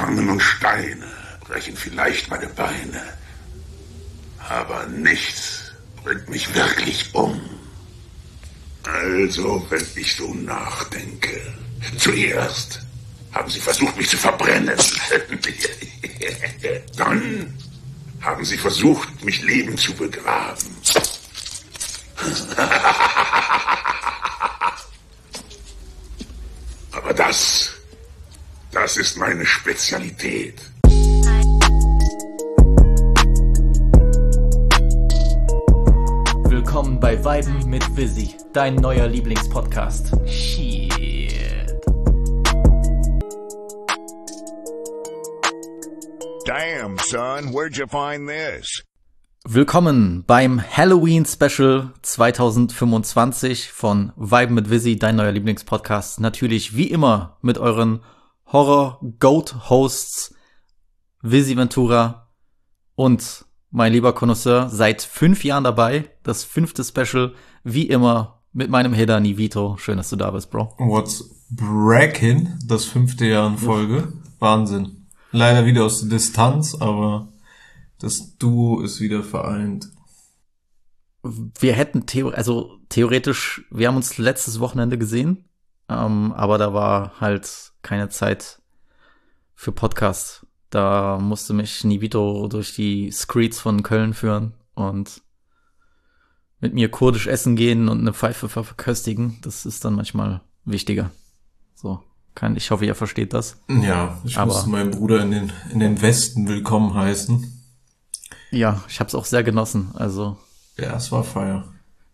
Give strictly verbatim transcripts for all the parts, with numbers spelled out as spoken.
Stangen und Steine brechen vielleicht meine Beine, aber nichts bringt mich wirklich um. Also, wenn ich so nachdenke, zuerst haben sie versucht, mich zu verbrennen. Dann haben sie versucht, mich lebend zu begraben. Aber das, das ist meine Spezialität. Willkommen bei Viben mit Visi, dein neuer Lieblingspodcast. Shit. Damn, son, where'd you find this? Willkommen beim Halloween Special zwanzig fünfundzwanzig von Viben mit Visi, dein neuer Lieblingspodcast. Natürlich wie immer mit euren Horror-Goat-Hosts Visi Ventura und mein lieber Connoisseur, seit fünf Jahren dabei. Das fünfte Special, wie immer, mit meinem Heda Nivito. Schön, dass du da bist, Bro. What's Brackin'? Das fünfte Jahr in Folge. Wahnsinn. Leider wieder aus der Distanz, aber das Duo ist wieder vereint. Wir hätten, theo- also theoretisch, wir haben uns letztes Wochenende gesehen, ähm, aber da war halt keine Zeit für Podcast. Da musste mich Nivito durch die Streets von Köln führen und mit mir kurdisch essen gehen und eine Pfeife verköstigen. Das ist dann manchmal wichtiger. So, kann, ich hoffe, ihr versteht das. Ja, ich Aber musste meinen Bruder in den, in den Westen willkommen heißen. Ja, ich hab's auch sehr genossen, also. Ja, es war Feier.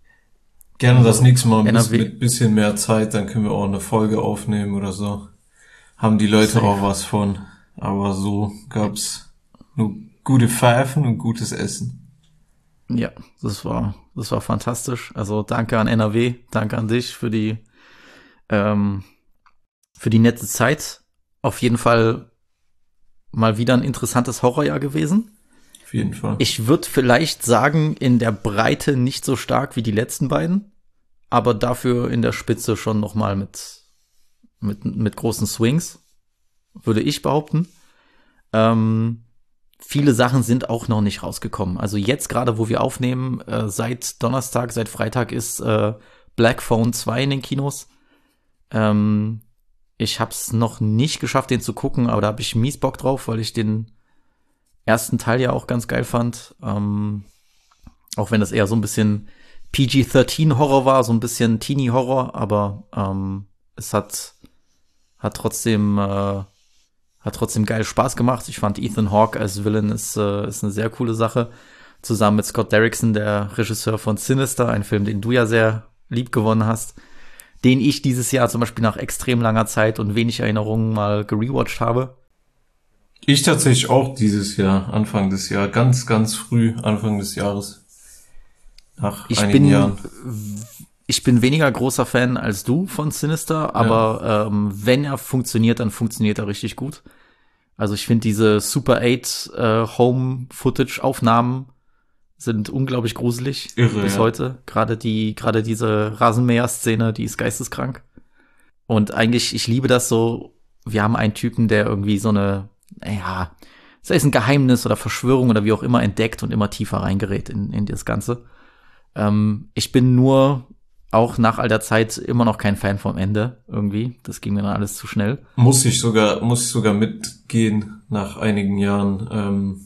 Gerne das nächste Mal N R W mit bisschen mehr Zeit, dann können wir auch eine Folge aufnehmen oder so. Haben die Leute Safe. auch was von. Aber so gab's nur gute Pfeifen und gutes Essen. Ja, das war, das war fantastisch. Also danke an N R W, danke an dich für die, ähm, für die nette Zeit. Auf jeden Fall mal wieder ein interessantes Horrorjahr gewesen. Auf jeden Fall. Ich würde vielleicht sagen, in der Breite nicht so stark wie die letzten beiden, aber dafür in der Spitze schon noch mal mit, mit, mit großen Swings, würde ich behaupten. Ähm, viele Sachen sind auch noch nicht rausgekommen. Also jetzt gerade, wo wir aufnehmen, äh, seit Donnerstag, seit Freitag ist äh, Black Phone zwei in den Kinos. Ähm, ich hab's noch nicht geschafft, den zu gucken, aber da habe ich mies Bock drauf, weil ich den ersten Teil ja auch ganz geil fand. Ähm, auch wenn das eher so ein bisschen P G dreizehn Horror war, so ein bisschen Teenie Horror, aber ähm, es hat hat trotzdem äh, hat trotzdem geil Spaß gemacht. Ich fand Ethan Hawke als Villain ist äh, ist eine sehr coole Sache. Zusammen mit Scott Derrickson, der Regisseur von Sinister, ein Film, den du ja sehr lieb gewonnen hast, den ich dieses Jahr zum Beispiel nach extrem langer Zeit und wenig Erinnerungen mal gerewatcht habe. Ich tatsächlich auch dieses Jahr, Anfang des Jahres, ganz, ganz früh, Anfang des Jahres. Nach Ich einigen bin, Jahren. ich bin weniger großer Fan als du von Sinister, aber ja. ähm, wenn er funktioniert, dann funktioniert er richtig gut. Also ich finde diese Super acht äh, Home-Footage-Aufnahmen sind unglaublich gruselig. Irre, bis ja. heute. Gerade die, gerade diese Rasenmäher-Szene, die ist geisteskrank. Und eigentlich, ich liebe das so, wir haben einen Typen, der irgendwie so eine ja, sei es ein Geheimnis oder Verschwörung oder wie auch immer entdeckt und immer tiefer reingerät in, in das Ganze. Ähm, ich bin nur auch nach all der Zeit immer noch kein Fan vom Ende irgendwie. Das ging mir dann alles zu schnell. Muss ich sogar, muss ich sogar mitgehen nach einigen Jahren ähm,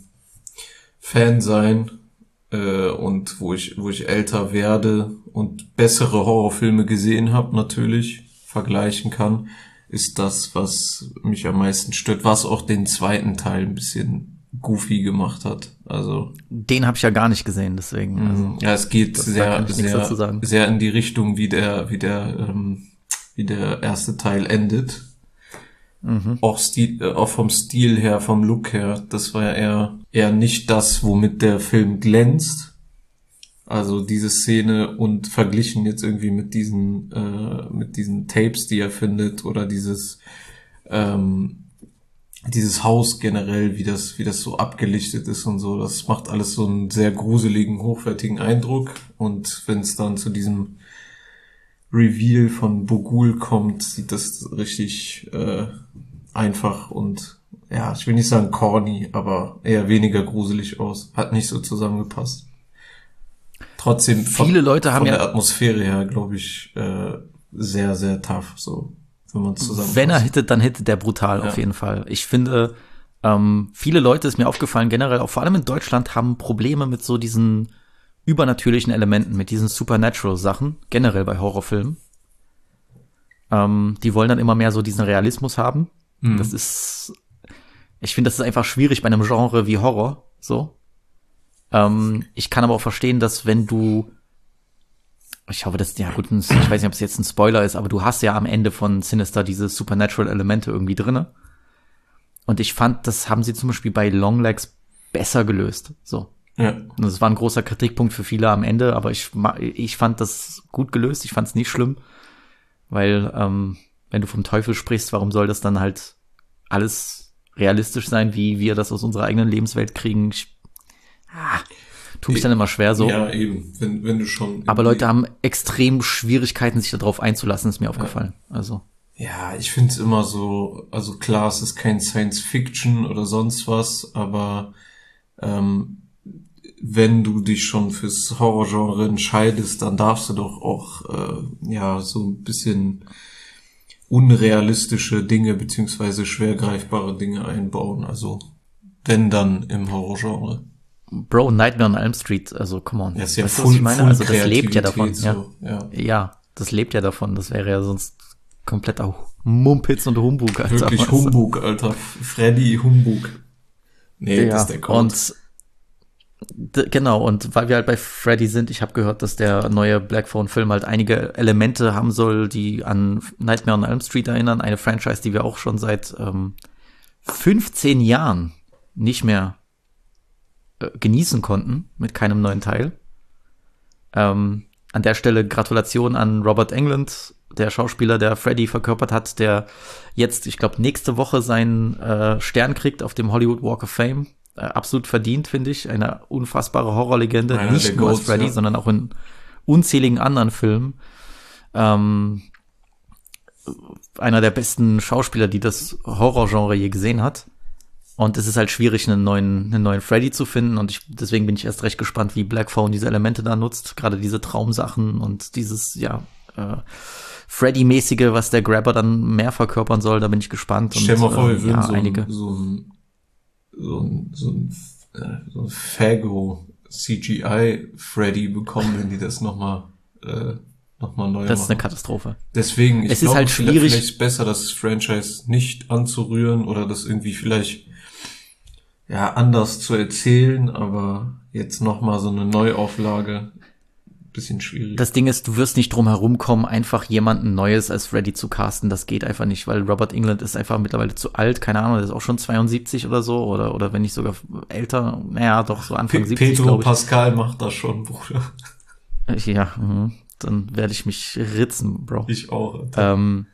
Fan sein äh, und wo ich, wo ich älter werde und bessere Horrorfilme gesehen habe natürlich, vergleichen kann, ist das, was mich am meisten stört, was auch den zweiten Teil ein bisschen goofy gemacht hat. Also den habe ich ja gar nicht gesehen, deswegen. Also, ja, es geht das, da sehr, kann ich nichts dazu sehr, sagen. sehr in die Richtung, wie der, wie der, ähm, wie der erste Teil endet. Mhm. Auch Stil, äh, auch vom Stil her, vom Look her, das war ja eher, eher nicht das, womit der Film glänzt. Also diese Szene und verglichen jetzt irgendwie mit diesen äh, mit diesen Tapes, die er findet oder dieses ähm, dieses Haus generell, wie das wie das so abgelichtet ist und so, das macht alles so einen sehr gruseligen, hochwertigen Eindruck. Und wenn es dann zu diesem Reveal von Bogul kommt, sieht das richtig äh, einfach und ja, ich will nicht sagen corny, aber eher weniger gruselig aus. Hat nicht so zusammengepasst. Trotzdem von, Viele Leute haben von der ja, Atmosphäre her, glaube ich, äh, sehr, sehr tough, so, wenn man zusammen. wenn er hittet, dann hittet der brutal Ja. auf jeden Fall. Ich finde, ähm, viele Leute, ist mir aufgefallen, generell auch vor allem in Deutschland, haben Probleme mit so diesen übernatürlichen Elementen, mit diesen Supernatural-Sachen, generell bei Horrorfilmen. Ähm, die wollen dann immer mehr so diesen Realismus haben. Mhm. Das ist, ich finde, das ist einfach schwierig bei einem Genre wie Horror, so. Ähm, ich kann aber auch verstehen, dass wenn du, ich hoffe, das, ja gut, ich weiß nicht, ob es jetzt ein Spoiler ist, aber du hast ja am Ende von Sinister diese Supernatural-Elemente irgendwie drinne. Und ich fand, das haben sie zum Beispiel bei Longlegs besser gelöst, so. Ja. Und das war ein großer Kritikpunkt für viele am Ende, aber ich, ich fand das gut gelöst, ich fand es nicht schlimm, weil, ähm, wenn du vom Teufel sprichst, warum soll das dann halt alles realistisch sein, wie wir das aus unserer eigenen Lebenswelt kriegen? Ich, ah, tu mich dann immer schwer so. Ja, eben, wenn, wenn du schon. Aber Leute haben extrem Schwierigkeiten, sich darauf einzulassen, ist mir aufgefallen. Also. Ja, ich find's immer so, also klar, es ist kein Science Fiction oder sonst was, aber ähm, wenn du dich schon fürs Horrorgenre entscheidest, dann darfst du doch auch äh, ja so ein bisschen unrealistische Dinge beziehungsweise schwer greifbare Dinge einbauen. Also wenn dann im Horrorgenre. Bro, Nightmare on Elm Street, also come on. Das ist ja Weißt du, full, was ich meine? full Also das lebt ja davon. so, Ja. ja. ja, das lebt ja davon. Das wäre ja sonst kompletter Mumpitz und Humbug, Alter. Wirklich weißt du? Humbug, Alter. Freddy Humbug. Nee, Ja, das ist der Code. und d- genau, und weil wir halt bei Freddy sind, ich habe gehört, dass der neue Black Phone-Film halt einige Elemente haben soll, die an Nightmare on Elm Street erinnern. Eine Franchise, die wir auch schon seit ähm, fünfzehn Jahren nicht mehr äh, genießen konnten, mit keinem neuen Teil. Ähm, an der Stelle Gratulation an Robert Englund, der Schauspieler, der Freddy verkörpert hat, der jetzt, ich glaube, nächste Woche seinen äh, Stern kriegt auf dem Hollywood Walk of Fame. Äh, absolut verdient, finde ich. Eine unfassbare Horrorlegende. Einer Nicht der nur als Goats, Freddy, ja. sondern auch in unzähligen anderen Filmen. Ähm, einer der besten Schauspieler, die das Horrorgenre je gesehen hat. Und es ist halt schwierig, einen neuen, einen neuen Freddy zu finden. Und ich, deswegen bin ich erst recht gespannt, wie Black Phone diese Elemente da nutzt. Gerade diese Traumsachen und dieses, ja, äh, Freddy-mäßige, was der Grabber dann mehr verkörpern soll. Da bin ich gespannt. Stell dir mal vor, wir äh, würden ja, so, einige. ein, so ein so ein so ein, äh, so ein Fago C G I Freddy bekommen, wenn die das nochmal äh, noch mal neu Das ist eine machen. Katastrophe. Deswegen, ich Es ist glaube, halt vielleicht- schwierig- Vielleicht ist besser, das Franchise nicht anzurühren oder das irgendwie vielleicht ja anders zu erzählen, aber jetzt nochmal so eine Neuauflage, bisschen schwierig. Das Ding ist, du wirst nicht drum herum kommen, einfach jemanden Neues als Freddy zu casten. Das geht einfach nicht, weil Robert Englund ist einfach mittlerweile zu alt. Keine Ahnung, der ist auch schon zweiundsiebzig oder so. Oder oder wenn nicht sogar älter. Naja, doch so Anfang Pe- siebzig, Pedro glaube ich. Pascal macht das schon, Bruder. Ja, mhm. Dann werde ich mich ritzen, Bro. Ich auch. Alter. Ähm,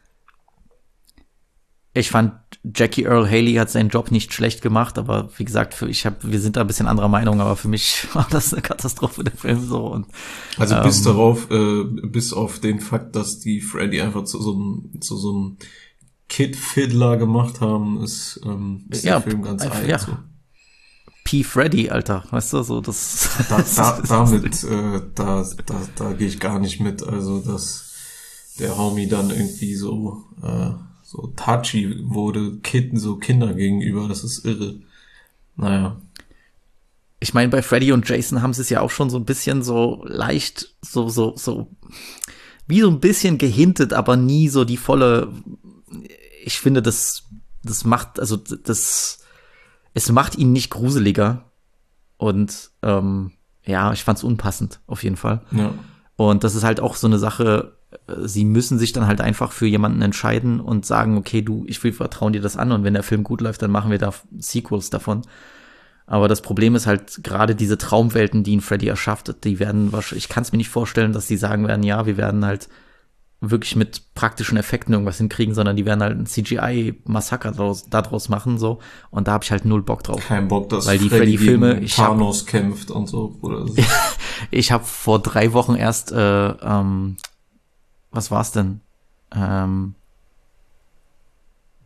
ich fand, Jackie Earl Haley hat seinen Job nicht schlecht gemacht, aber wie gesagt, für ich habe, wir sind da ein bisschen anderer Meinung, aber für mich war das eine Katastrophe, der Film so. Und Also bis ähm, darauf, äh, bis auf den Fakt, dass die Freddy einfach zu so einem zu so einem Kid-Fiddler gemacht haben, ist, ähm, ist Ja, der Film ganz einfach- alt. ja. So. P. Freddy, Alter, weißt du, so das. Da, da, damit, äh, da, da, da gehe ich gar nicht mit. Also, dass der Homie dann irgendwie so, äh, so touchy wurde, Kid, so Kinder gegenüber, das ist irre. Naja. Ich meine, bei Freddy und Jason haben sie es ja auch schon so ein bisschen so leicht, so, so, so, wie so ein bisschen gehintet, aber nie so die volle, ich finde, das, das macht, also, das, es macht ihn nicht gruseliger. Und, ähm, ja, ich fand's unpassend, auf jeden Fall. Ja. Und das ist halt auch so eine Sache, sie müssen sich dann halt einfach für jemanden entscheiden und sagen, okay, du, ich will vertrauen dir das an und wenn der Film gut läuft, dann machen wir da Sequels davon. Aber das Problem ist halt gerade diese Traumwelten, die ihn Freddy erschafft, die werden wahrscheinlich, ich kann es mir nicht vorstellen, dass die sagen werden, ja, wir werden halt wirklich mit praktischen Effekten irgendwas hinkriegen, sondern die werden halt ein C G I-Massaker daraus, daraus machen, so. Und da habe ich halt null Bock drauf. Kein Bock, dass Weil die Freddy Freddy-Filme, gegen ich hab- Thanos kämpft und so, Bruder. Das ist- Ich habe vor drei Wochen erst, äh, ähm, was war's denn? Ähm,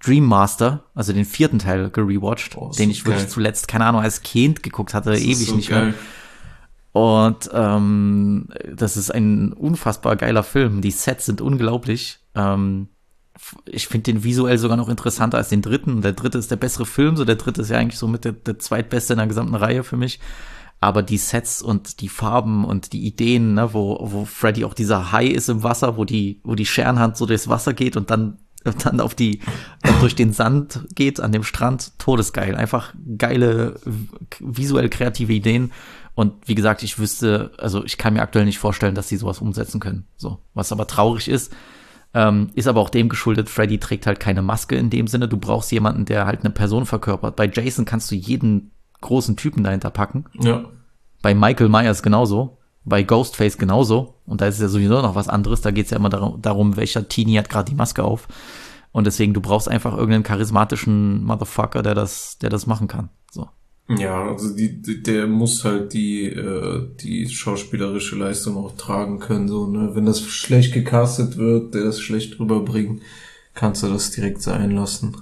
Dream Master, also den vierten Teil gerewatcht, oh, den ich wirklich geil. zuletzt, keine Ahnung, als Kind geguckt hatte, Das ewig so nicht geil. mehr. Und ähm, das ist ein unfassbar geiler Film. Die Sets sind unglaublich. Ähm, ich finde den visuell sogar noch interessanter als den dritten. Der dritte ist der bessere Film, so der dritte ist ja eigentlich so mit der, der zweitbeste in der gesamten Reihe für mich. Aber die Sets und die Farben und die Ideen, ne, wo, wo Freddy auch dieser Hai ist im Wasser, wo die, wo die Scherenhand so durchs Wasser geht und dann, dann auf die, dann durch den Sand geht an dem Strand, todesgeil. Einfach geile, visuell kreative Ideen. Und wie gesagt, ich wüsste, also ich kann mir aktuell nicht vorstellen, dass sie sowas umsetzen können. So, was aber traurig ist, ähm, ist aber auch dem geschuldet, Freddy trägt halt keine Maske in dem Sinne. Du brauchst jemanden, der halt eine Person verkörpert. Bei Jason kannst du jeden großen Typen dahinter packen. Ja. Bei Michael Myers genauso. Bei Ghostface genauso. Und da ist ja sowieso noch was anderes. Da geht es ja immer darum, darum, welcher Teenie hat gerade die Maske auf. Und deswegen, du brauchst einfach irgendeinen charismatischen Motherfucker, der das, der das machen kann. So. Ja, also die, die, der muss halt die, äh, die schauspielerische Leistung auch tragen können, so, ne. Wenn das schlecht gecastet wird, der das schlecht rüberbringt, kannst du das direkt sein lassen.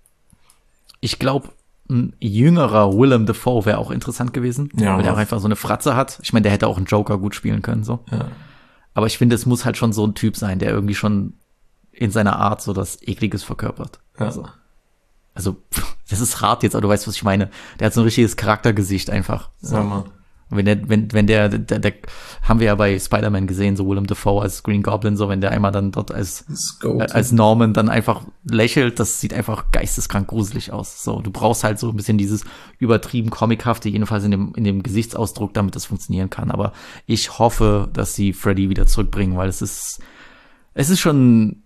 Ich glaube, ein jüngerer Willem Dafoe wäre auch interessant gewesen, Ja, weil der auch aber- einfach so eine Fratze hat. Ich meine, der hätte auch einen Joker gut spielen können, so. Ja. Aber ich finde, es muss halt schon so ein Typ sein, der irgendwie schon in seiner Art so das Ekliges verkörpert. Ja. Also, also pff, das ist hart jetzt, aber du weißt, was ich meine. Der hat so ein richtiges Charaktergesicht einfach. So. Ja, Mann. Wenn der, wenn, wenn der, der, der, haben wir ja bei Spider-Man gesehen, so Willem Dafoe als Green Goblin, so wenn der einmal dann dort als, Das Goat. äh, als Norman dann einfach lächelt, das sieht einfach geisteskrank gruselig aus. So, du brauchst halt so ein bisschen dieses übertrieben Comichafte, jedenfalls in dem, in dem Gesichtsausdruck, damit das funktionieren kann. Aber ich hoffe, dass sie Freddy wieder zurückbringen, weil es ist, es ist schon,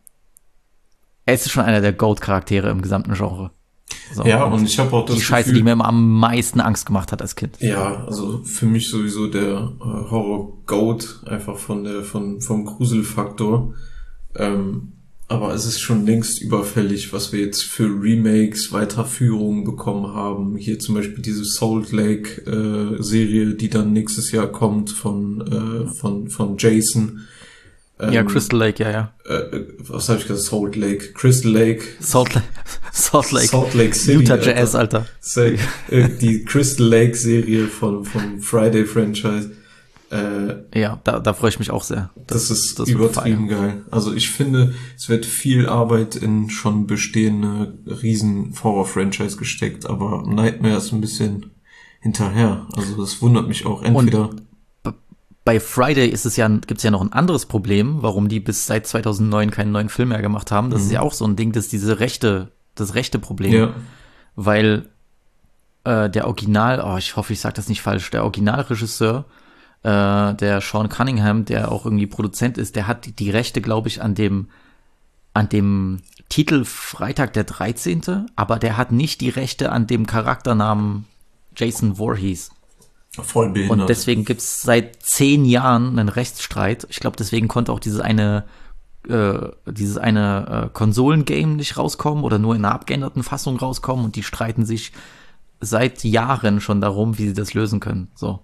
es ist schon einer der Goat-Charaktere im gesamten Genre. So. Ja, und ich habe auch das die Scheiße, Gefühl, die mir immer am meisten Angst gemacht hat als Kind. ja, also für mich sowieso der äh, Horror-Goat, einfach von der, von, vom Gruselfaktor. Ähm, aber es ist schon längst überfällig, was wir jetzt für Remakes, Weiterführungen bekommen haben. Hier zum Beispiel diese Salt Lake äh, Serie, die dann nächstes Jahr kommt von, äh, von, von Jason. Ähm, Ja, Crystal Lake, ja, ja. Äh, was habe ich gesagt? Salt Lake. Crystal Lake. Salt Lake, Salt Lake, Salt Lake City, Utah Alter. Jazz, Alter. Say, äh, die Crystal Lake Serie von vom Friday Franchise. Äh, Ja, da, da freue ich mich auch sehr. das, ist das wird übertrieben geil. Also ich finde, es wird viel Arbeit in schon bestehende riesen Horror-Franchise gesteckt, aber Nightmare ist ein bisschen hinterher. Also das wundert mich auch. Entweder Bei Friday ist es ja, gibt's ja noch ein anderes Problem, warum die bis seit zweitausendneun keinen neuen Film mehr gemacht haben. Das Mhm. ist ja auch so ein Ding, das ist diese rechte, das rechte Problem. ja, Weil äh, der Original, oh, ich hoffe, ich sage das nicht falsch, der Originalregisseur, äh, der Sean Cunningham, der auch irgendwie Produzent ist, der hat die, die Rechte, glaube ich, an dem an dem Titel Freitag der dreizehnte, aber der hat nicht die Rechte an dem Charakternamen Jason Voorhees. voll behindert. Und deswegen gibt's seit zehn Jahren einen Rechtsstreit. Ich glaube, deswegen konnte auch dieses eine äh, dieses eine äh, Konsolengame nicht rauskommen oder nur in einer abgeänderten Fassung rauskommen und die streiten sich seit Jahren schon darum, wie sie das lösen können. So.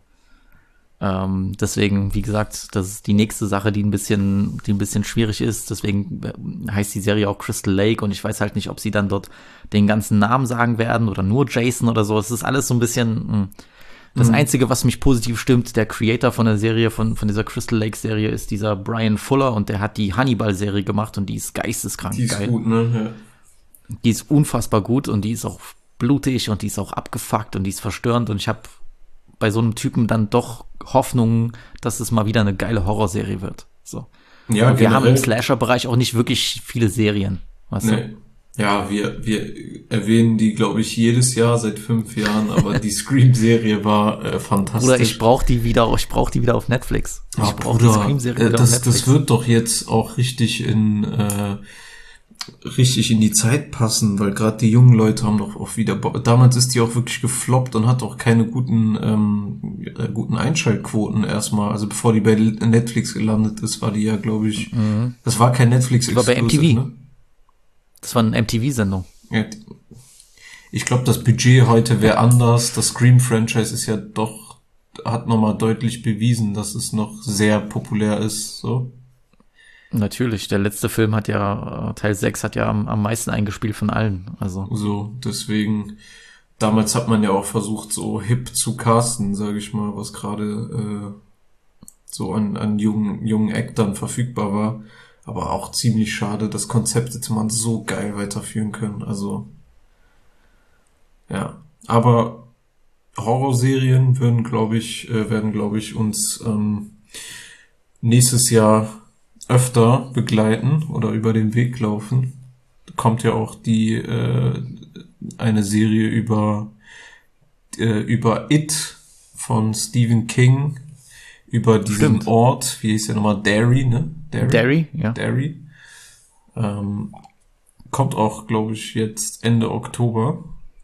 Ähm, deswegen, wie gesagt, das ist die nächste Sache, die ein bisschen, die ein bisschen schwierig ist. Deswegen äh, heißt die Serie auch Crystal Lake und ich weiß halt nicht, ob sie dann dort den ganzen Namen sagen werden oder nur Jason oder so. Es ist alles so ein bisschen. Mh. Das Mhm. Einzige, was mich positiv stimmt, der Creator von der Serie, von, von dieser Crystal Lake Serie, ist dieser Brian Fuller und der hat die Hannibal-Serie gemacht und die ist geisteskrank die ist geil. gut, ne? Die ist unfassbar gut und die ist auch blutig und die ist auch abgefuckt und die ist verstörend und ich habe bei so einem Typen dann doch Hoffnung, dass es mal wieder eine geile Horrorserie wird. So. Ja, Und wir haben im generell- Slasher-Bereich auch nicht wirklich viele Serien. Weißt du? Nee. Ja, wir, wir erwähnen die, glaube ich, jedes Jahr seit fünf Jahren, aber die Scream-Serie war äh, fantastisch. Bruder, ich brauch die wieder, ich brauch die wieder auf Netflix. Ich Ah, brauch die Bruder, Scream-Serie äh, wieder das, auf Netflix. das wird doch jetzt auch richtig in äh, richtig in die Zeit passen, weil gerade die jungen Leute haben doch auch wieder Bo- damals ist die auch wirklich gefloppt und hat auch keine guten ähm, äh, guten Einschaltquoten erstmal. Also bevor die bei Netflix gelandet ist, war die ja, glaube ich, Mhm. das war kein Netflix Die war bei M T V. Exclusive, ne? Das war eine M T V-Sendung. Ja, die- ich glaube, das Budget heute wäre anders. Das Scream-Franchise ist ja doch, hat nochmal deutlich bewiesen, dass es noch sehr populär ist, so. Natürlich, der letzte Film hat ja, Teil sechs hat ja am, am meisten eingespielt von allen. Also So, deswegen, damals hat man ja auch versucht, so hip zu casten, sage ich mal, was gerade äh, so an, an jungen, jungen Actern verfügbar war. Aber auch ziemlich schade, das Konzept hätte man so geil weiterführen können. Also, ja. Aber Horrorserien werden, glaube ich, äh, werden, glaube ich, uns ähm, nächstes Jahr öfter begleiten oder über den Weg laufen. Kommt ja auch die äh, eine Serie über äh, über It von Stephen King, über diesen Stimmt. Ort, wie hieß der nochmal, Derry, ne? Derry, ja. Derry. Ähm, kommt auch, glaube ich, jetzt Ende Oktober.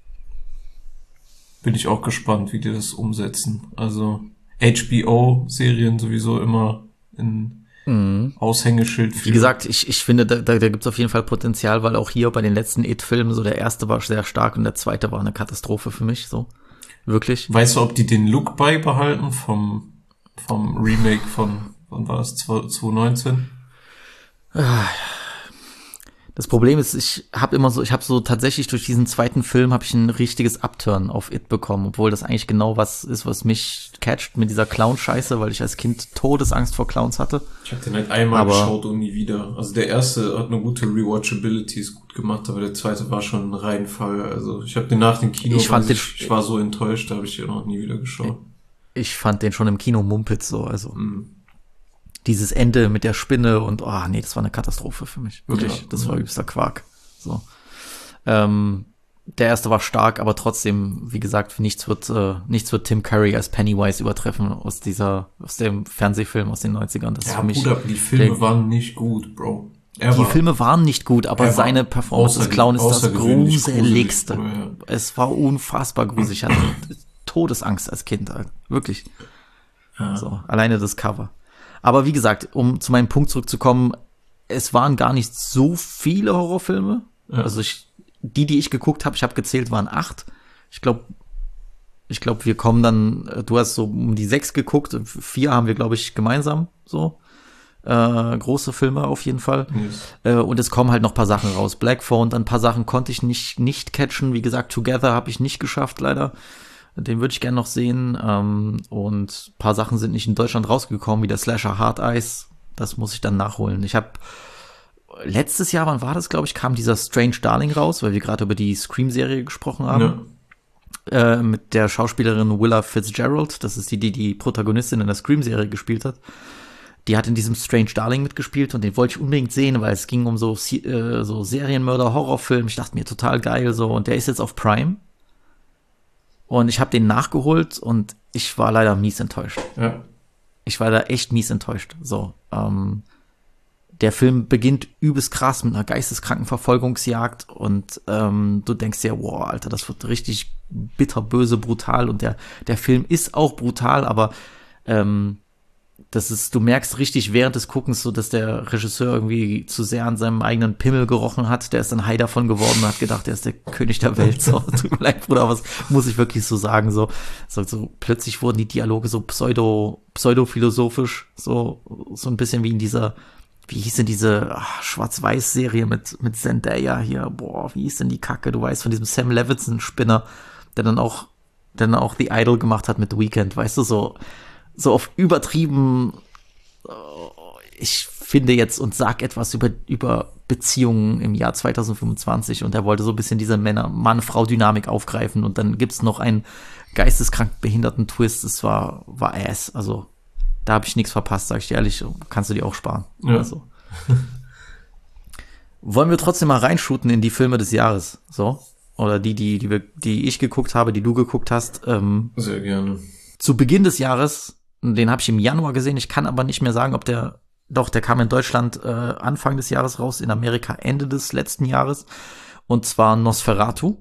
Bin ich auch gespannt, wie die das umsetzen. Also H B O-Serien sowieso immer in Mhm. Aushängeschild für. Wie gesagt, ich, ich finde, da, da, da gibt es auf jeden Fall Potenzial, weil auch hier bei den letzten It-Filmen, so der erste war sehr stark und der zweite war eine Katastrophe für mich, so. Wirklich. Weißt du, ob die den Look beibehalten vom, vom Remake von, wann war das, zwanzig neunzehn? Das Problem ist, ich habe immer so, ich habe so tatsächlich durch diesen zweiten Film habe ich ein richtiges Upturn auf It bekommen, obwohl das eigentlich genau was ist, was mich catcht mit dieser Clown-Scheiße, weil ich als Kind Todesangst vor Clowns hatte. Ich habe den halt einmal Aber- geschaut und nie wieder. Also der erste hat eine gute Rewatchability, ist gut gemacht, aber der zweite war schon ein Reinfall. Also ich habe den nach dem Kino, Ich fand also den- ich, ich war so enttäuscht, da habe ich den auch nie wieder geschaut. Ich fand den schon im Kino Mumpitz so, also Mhm. dieses Ende mit der Spinne und oh nee, das war eine Katastrophe für mich. Wirklich, Ja, das ja. war übster Quark. So. Ähm, der erste war stark, aber trotzdem, wie gesagt, nichts wird, äh, nichts wird Tim Curry als Pennywise übertreffen aus dieser, aus dem Fernsehfilm aus den neunzigern. Das ist Ja, für mich. Bruder, aber die Filme der- waren nicht gut, Bro. Er Die war, Filme waren nicht gut, aber er war seine Performance als außerge- Clown ist das außergewöhnlich gruseligste. gruselig, Bruder, ja. Es war unfassbar gruselig. Ich hatte Todesangst als Kind, halt. Wirklich. Ja. So, alleine das Cover. Aber wie gesagt, um zu meinem Punkt zurückzukommen, es waren gar nicht so viele Horrorfilme. Ja. Also ich, die, die ich geguckt habe, ich habe gezählt, waren acht. Ich glaube, ich glaube, wir kommen dann, äh, du hast so um die sechs geguckt, vier haben wir, glaube ich, gemeinsam so. Äh, große Filme auf jeden Fall. Yes. Äh, und es kommen halt noch ein paar Sachen raus. Black Phone, ein paar Sachen konnte ich nicht, nicht catchen. Wie gesagt, Together habe ich nicht geschafft, leider. Den würde ich gerne noch sehen. Ähm, und ein paar Sachen sind nicht in Deutschland rausgekommen, wie der Slasher Hard Eyes. Das muss ich dann nachholen. Ich habe letztes Jahr, wann war das, glaube ich, kam dieser Strange Darling raus, weil wir gerade über die Scream-Serie gesprochen haben. Ja. Äh, mit der Schauspielerin Willa Fitzgerald. Das ist die, die die Protagonistin in der Scream-Serie gespielt hat. Die hat in diesem Strange Darling mitgespielt und den wollte ich unbedingt sehen, weil es ging um so, äh, so Serienmörder-Horrorfilm. Ich dachte mir, total geil so. Und der ist jetzt auf Prime. Und ich habe den nachgeholt und ich war leider mies enttäuscht. Ja. Ich war da echt mies enttäuscht. So, ähm, der Film beginnt übelst krass mit einer geisteskranken Verfolgungsjagd und ähm, du denkst dir, wow, Alter, das wird richtig bitterböse, brutal und der der Film ist auch brutal, aber ähm, das ist, du merkst richtig während des Guckens so, dass der Regisseur irgendwie zu sehr an seinem eigenen Pimmel gerochen hat. Der ist dann high davon geworden und hat gedacht, er ist der König der Welt. So, tut mir leid, Bruder, was muss ich wirklich so sagen? So, so, so plötzlich wurden die Dialoge so pseudo, pseudo-philosophisch, so, so ein bisschen wie in dieser, wie hieß denn diese ach, Schwarz-Weiß-Serie mit, mit Zendaya hier? Boah, wie hieß denn die Kacke? Du weißt, von diesem Sam Levinson-Spinner, der dann auch, der dann auch The Idol gemacht hat mit Weekend, weißt du, so, so auf übertrieben, ich finde jetzt und sag etwas über, über Beziehungen im Jahr zwanzig fünfundzwanzig und er wollte so ein bisschen diese Männer-Mann-Frau-Dynamik aufgreifen und dann gibt's noch einen geisteskrank behinderten Twist, es war, war ass, also da habe ich nichts verpasst, sag ich dir ehrlich, kannst du dir auch sparen. Ja. Also. Wollen wir trotzdem mal reinshooten in die Filme des Jahres, so? Oder die, die, die, wir, die ich geguckt habe, die du geguckt hast, ähm, Sehr gerne. zu Beginn des Jahres, den habe ich im Januar gesehen, ich kann aber nicht mehr sagen, ob der, doch, der kam in Deutschland äh, Anfang des Jahres raus, in Amerika Ende des letzten Jahres, und zwar Nosferatu.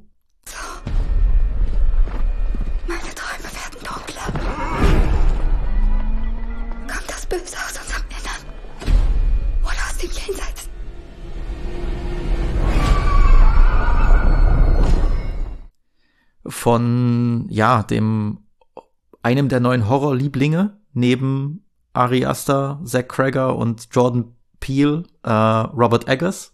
Meine Träume werden dunkler. Kommt das Böse aus unserem Innern? Oder aus dem Jenseits? Von, ja, dem, einem der neuen Horrorlieblinge, neben Ari Aster, Zach Cregger und Jordan Peele, äh, Robert Eggers,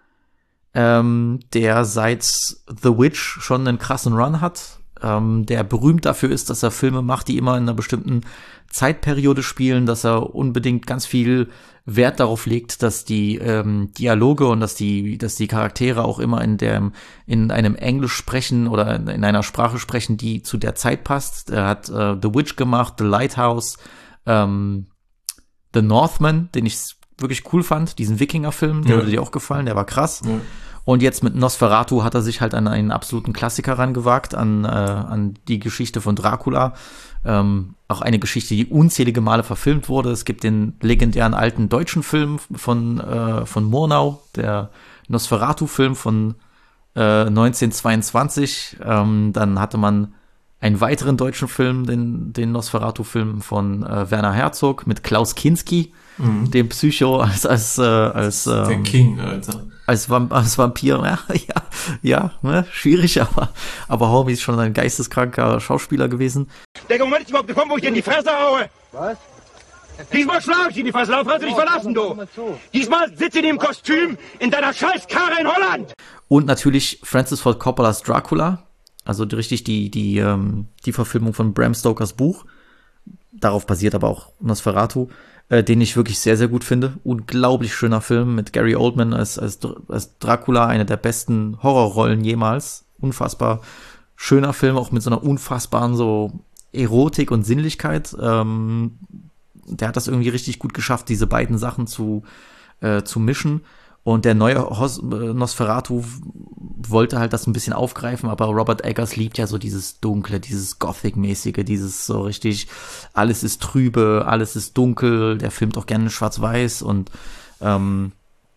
ähm, der seit The Witch schon einen krassen Run hat, ähm, der berühmt dafür ist, dass er Filme macht, die immer in einer bestimmten Zeitperiode spielen, dass er unbedingt ganz viel Wert darauf legt, dass die ähm, Dialoge und dass die dass die Charaktere auch immer in dem in einem Englisch sprechen oder in, in einer Sprache sprechen, die zu der Zeit passt. Er hat äh, The Witch gemacht, The Lighthouse, ähm, The Northman, den ich wirklich cool fand, diesen Wikinger-Film, der ja. würde dir auch gefallen, der war krass. Ja. Und jetzt mit Nosferatu hat er sich halt an einen absoluten Klassiker rangewagt, an äh, an die Geschichte von Dracula. Ähm, auch eine Geschichte, die unzählige Male verfilmt wurde. Es gibt den legendären alten deutschen Film von äh, von Murnau, der Nosferatu-Film von äh, neunzehnhundertzweiundzwanzig. Ähm, dann hatte man einen weiteren deutschen Film, den den Nosferatu-Film von äh, Werner Herzog mit Klaus Kinski, mhm. dem Psycho als als äh, als ähm, der King, Alter. Als, Vamp- als Vampir, ja, ja, ja, ne, schwierig, aber, aber Homie ist schon ein geisteskranker Schauspieler gewesen. Der Moment ist überhaupt gekommen, wo ich dir in die Fresse haue. Was? Diesmal schlage ich dir in die Fresse, laut kannst du dich verlassen, du. Diesmal sitze ich in dem Kostüm in deiner Scheißkarre in Holland. Und natürlich Francis Ford Coppolas Dracula, also die, richtig die, die, ähm, die Verfilmung von Bram Stokers Buch. Darauf basiert aber auch Nosferatu. Äh, den ich wirklich sehr, sehr gut finde. Unglaublich schöner Film mit Gary Oldman als, als, als Dracula, eine der besten Horrorrollen jemals. Unfassbar schöner Film, auch mit so einer unfassbaren so Erotik und Sinnlichkeit. Ähm, der hat das irgendwie richtig gut geschafft, diese beiden Sachen zu, äh, zu mischen. Und der neue Hos- Nosferatu wollte halt das ein bisschen aufgreifen, aber Robert Eggers liebt ja so dieses Dunkle, dieses Gothic-mäßige, dieses so richtig, alles ist trübe, alles ist dunkel, der filmt auch gerne in schwarz-weiß und ähm,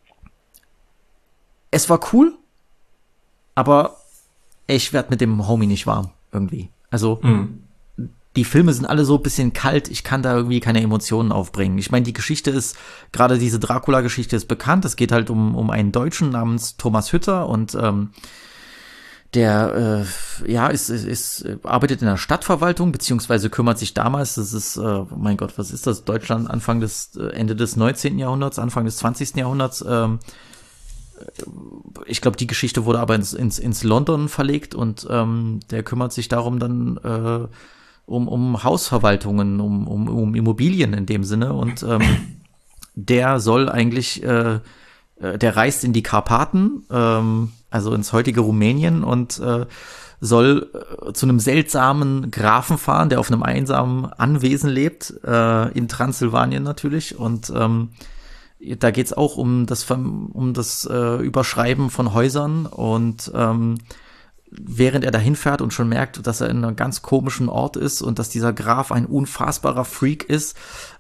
es war cool, aber ich werd mit dem Homie nicht warm, irgendwie. Also, mhm. Die Filme sind alle so ein bisschen kalt, ich kann da irgendwie keine Emotionen aufbringen. Ich meine, die Geschichte ist, gerade diese Dracula-Geschichte ist bekannt. Es geht halt um um einen Deutschen namens Thomas Hütter und ähm, der äh, ja ist, ist ist arbeitet in der Stadtverwaltung beziehungsweise kümmert sich damals. Das ist äh, mein Gott, was ist das? Deutschland Anfang des äh, Ende des neunzehnten Jahrhunderts, Anfang des zwanzigsten Jahrhunderts. Ähm, ich glaube, die Geschichte wurde aber ins ins ins London verlegt und ähm, der kümmert sich darum dann äh, um um Hausverwaltungen, um um um Immobilien in dem Sinne und ähm, der soll eigentlich äh, der reist in die Karpaten, ähm, also ins heutige Rumänien und äh, soll äh, zu einem seltsamen Grafen fahren, der auf einem einsamen Anwesen lebt, äh, in Transsilvanien natürlich und ähm, da geht's auch um das um das äh, Überschreiben von Häusern und ähm, während er dahin fährt und schon merkt, dass er in einem ganz komischen Ort ist und dass dieser Graf ein unfassbarer Freak ist,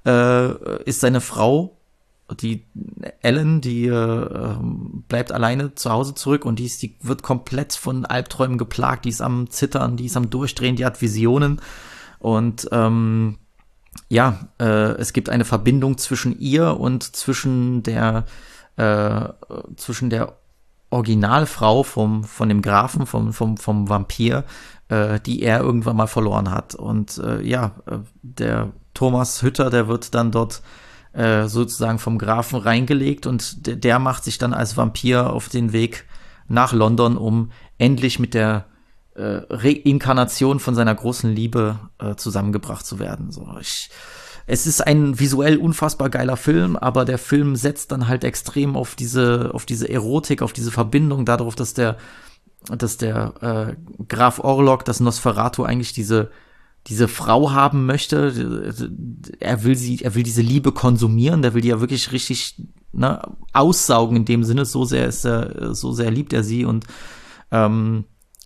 äh, ist seine Frau, die Ellen, die äh, bleibt alleine zu Hause zurück und die, ist, die wird komplett von Albträumen geplagt, die ist am Zittern, die ist am Durchdrehen, die hat Visionen und ähm, ja, äh, es gibt eine Verbindung zwischen ihr und zwischen der äh, zwischen der Originalfrau vom von dem Grafen, vom vom vom Vampir, äh, die er irgendwann mal verloren hat. Und äh, ja, der Thomas Hütter, der wird dann dort äh, sozusagen vom Grafen reingelegt und der, der macht sich dann als Vampir auf den Weg nach London, um endlich mit der äh, Reinkarnation von seiner großen Liebe äh, zusammengebracht zu werden. So, ich Es ist ein visuell unfassbar geiler Film, aber der Film setzt dann halt extrem auf diese, auf diese Erotik, auf diese Verbindung, darauf, dass der, dass der äh, Graf Orlok, das Nosferatu eigentlich diese, diese Frau haben möchte. Er will sie, er will diese Liebe konsumieren, der will die ja wirklich richtig, ne, aussaugen in dem Sinne. So sehr ist er, so sehr liebt er sie und ähm,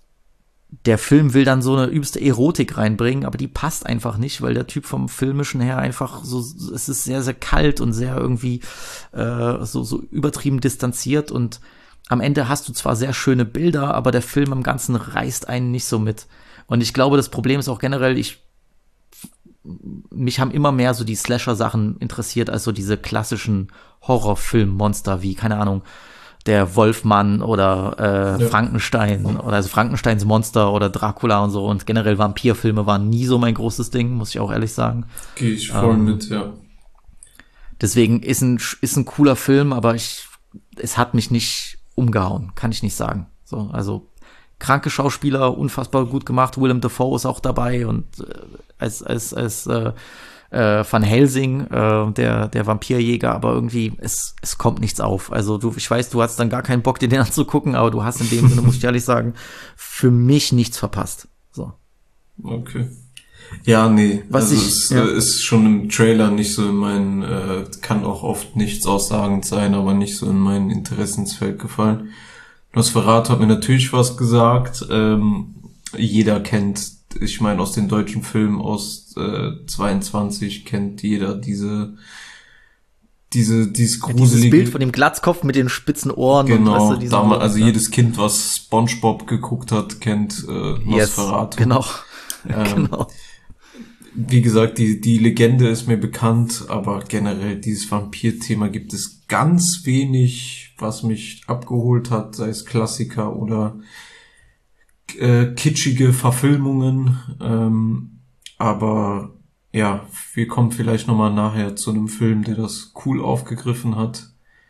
der Film will dann so eine übelste Erotik reinbringen, aber die passt einfach nicht, weil der Typ vom Filmischen her einfach so, es ist sehr, sehr kalt und sehr irgendwie äh, so, so übertrieben distanziert und am Ende hast du zwar sehr schöne Bilder, aber der Film im Ganzen reißt einen nicht so mit. Und ich glaube, das Problem ist auch generell, ich mich haben immer mehr so die Slasher-Sachen interessiert, als so diese klassischen Horrorfilm-Monster wie, keine Ahnung, der Wolfmann oder äh, ja. Frankenstein oder also Frankensteins Monster oder Dracula und so und generell Vampirfilme waren nie so mein großes Ding, muss ich auch ehrlich sagen. Gehe ich voll ähm, mit, ja. Deswegen ist ein, ist ein cooler Film, aber ich, es hat mich nicht umgehauen, kann ich nicht sagen. So, also, kranke Schauspieler, unfassbar gut gemacht. Willem Dafoe ist auch dabei und äh, als, als, als, äh, äh, Van Helsing, äh, der, der Vampirjäger, aber irgendwie, es, es kommt nichts auf. Also, du, ich weiß, du hast dann gar keinen Bock, dir den anzugucken, aber du hast in dem Sinne, muss ich ehrlich sagen, für mich nichts verpasst. So. Okay. Ja, nee, Was also ich, es ja. äh, ist schon im Trailer nicht so in meinen, äh, kann auch oft nichts aussagend sein, aber nicht so in mein Interessensfeld gefallen. Nosferatu hat mir natürlich was gesagt. Ähm, jeder kennt, ich meine, aus den deutschen Filmen aus äh, zweiundzwanzig kennt jeder diese, diese, dieses Ja, gruselige... dieses Bild von dem Glatzkopf mit den spitzen Ohren. Genau, und, weißt du, diesen- damals, also jedes Kind, was SpongeBob geguckt hat, kennt äh, yes, Nosferatu. genau. Ähm, genau. Wie gesagt, die, die Legende ist mir bekannt, aber generell dieses Vampir-Thema gibt es ganz wenig, was mich abgeholt hat, sei es Klassiker oder äh, kitschige Verfilmungen. Ähm, aber ja, wir kommen vielleicht nochmal nachher zu einem Film, der das cool aufgegriffen hat.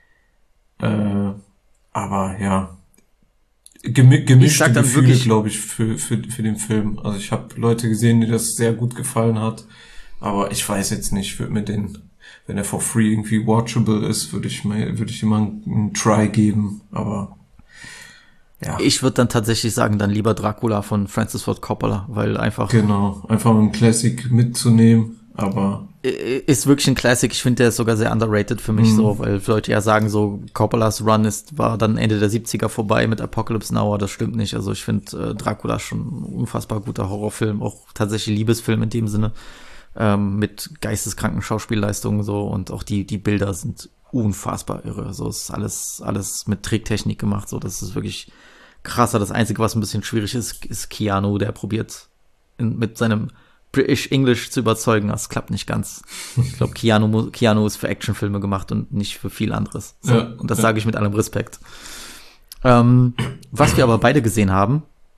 Äh, aber ja, Gemi Ich gemischte sag dann Gefühle, wirklich- glaube ich, für, für, für den Film. Also ich habe Leute gesehen, die das sehr gut gefallen hat. Aber ich weiß jetzt nicht, ich würde mir den, wenn er for free irgendwie watchable ist, würde ich mir, würde ich ihm mal einen, einen Try geben. Aber ja, Ich würde dann tatsächlich sagen, dann lieber Dracula von Francis Ford Coppola, weil einfach genau, einfach mal einen Classic mitzunehmen. Aber ist wirklich ein Classic. Ich finde, der ist sogar sehr underrated für mich, Mhm. so, weil Leute ja sagen, so Coppolas Run ist, war dann Ende der siebziger vorbei mit Apocalypse Now, aber das stimmt nicht. Also ich finde äh, Dracula schon ein unfassbar guter Horrorfilm, auch tatsächlich Liebesfilm in dem Sinne, ähm, mit geisteskranken Schauspielleistungen so, und auch die die Bilder sind unfassbar irre. So ist alles alles mit Tricktechnik gemacht, so, das ist wirklich krasser. Das Einzige, was ein bisschen schwierig ist, ist Keanu, der probiert in, mit seinem British English zu überzeugen, das klappt nicht ganz. Ich glaube, Keanu, mu- Keanu ist für Actionfilme gemacht und nicht für viel anderes. So, Ja, und das ja. sage ich mit allem Respekt. Ähm, was wir aber beide gesehen haben,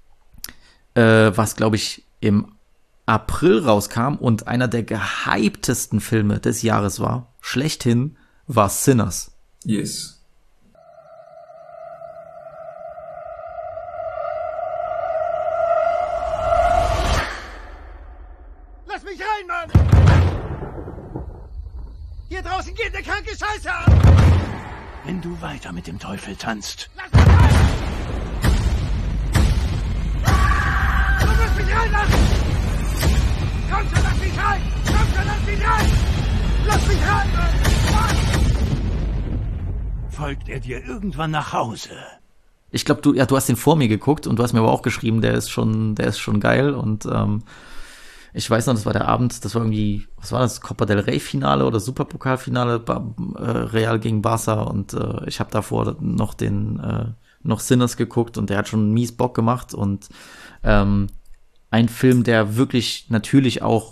äh, was, glaube ich, im April rauskam und einer der gehyptesten Filme des Jahres war, schlechthin, war Sinners. yes. Lass mich rein, Mann! Hier draußen geht eine kranke Scheiße ab! Wenn du weiter mit dem Teufel tanzt. Lass mich rein! Ah! Du musst mich reinlassen! Komm schon, lass mich rein! Komm schon, lass mich rein! Lass mich rein, Mann! Folgt er dir irgendwann nach Hause? Ich glaube, du, ja, du hast den vor mir geguckt und du hast mir aber auch geschrieben, der ist schon, der ist schon geil und ähm, ich weiß noch, das war der Abend, das war irgendwie, was war das, Copa del Rey Finale oder Superpokalfinale, ba- äh, Real gegen Barca und äh, ich habe davor noch den, äh, noch Sinners geguckt und der hat schon mies Bock gemacht und ähm, ein Film, der wirklich natürlich auch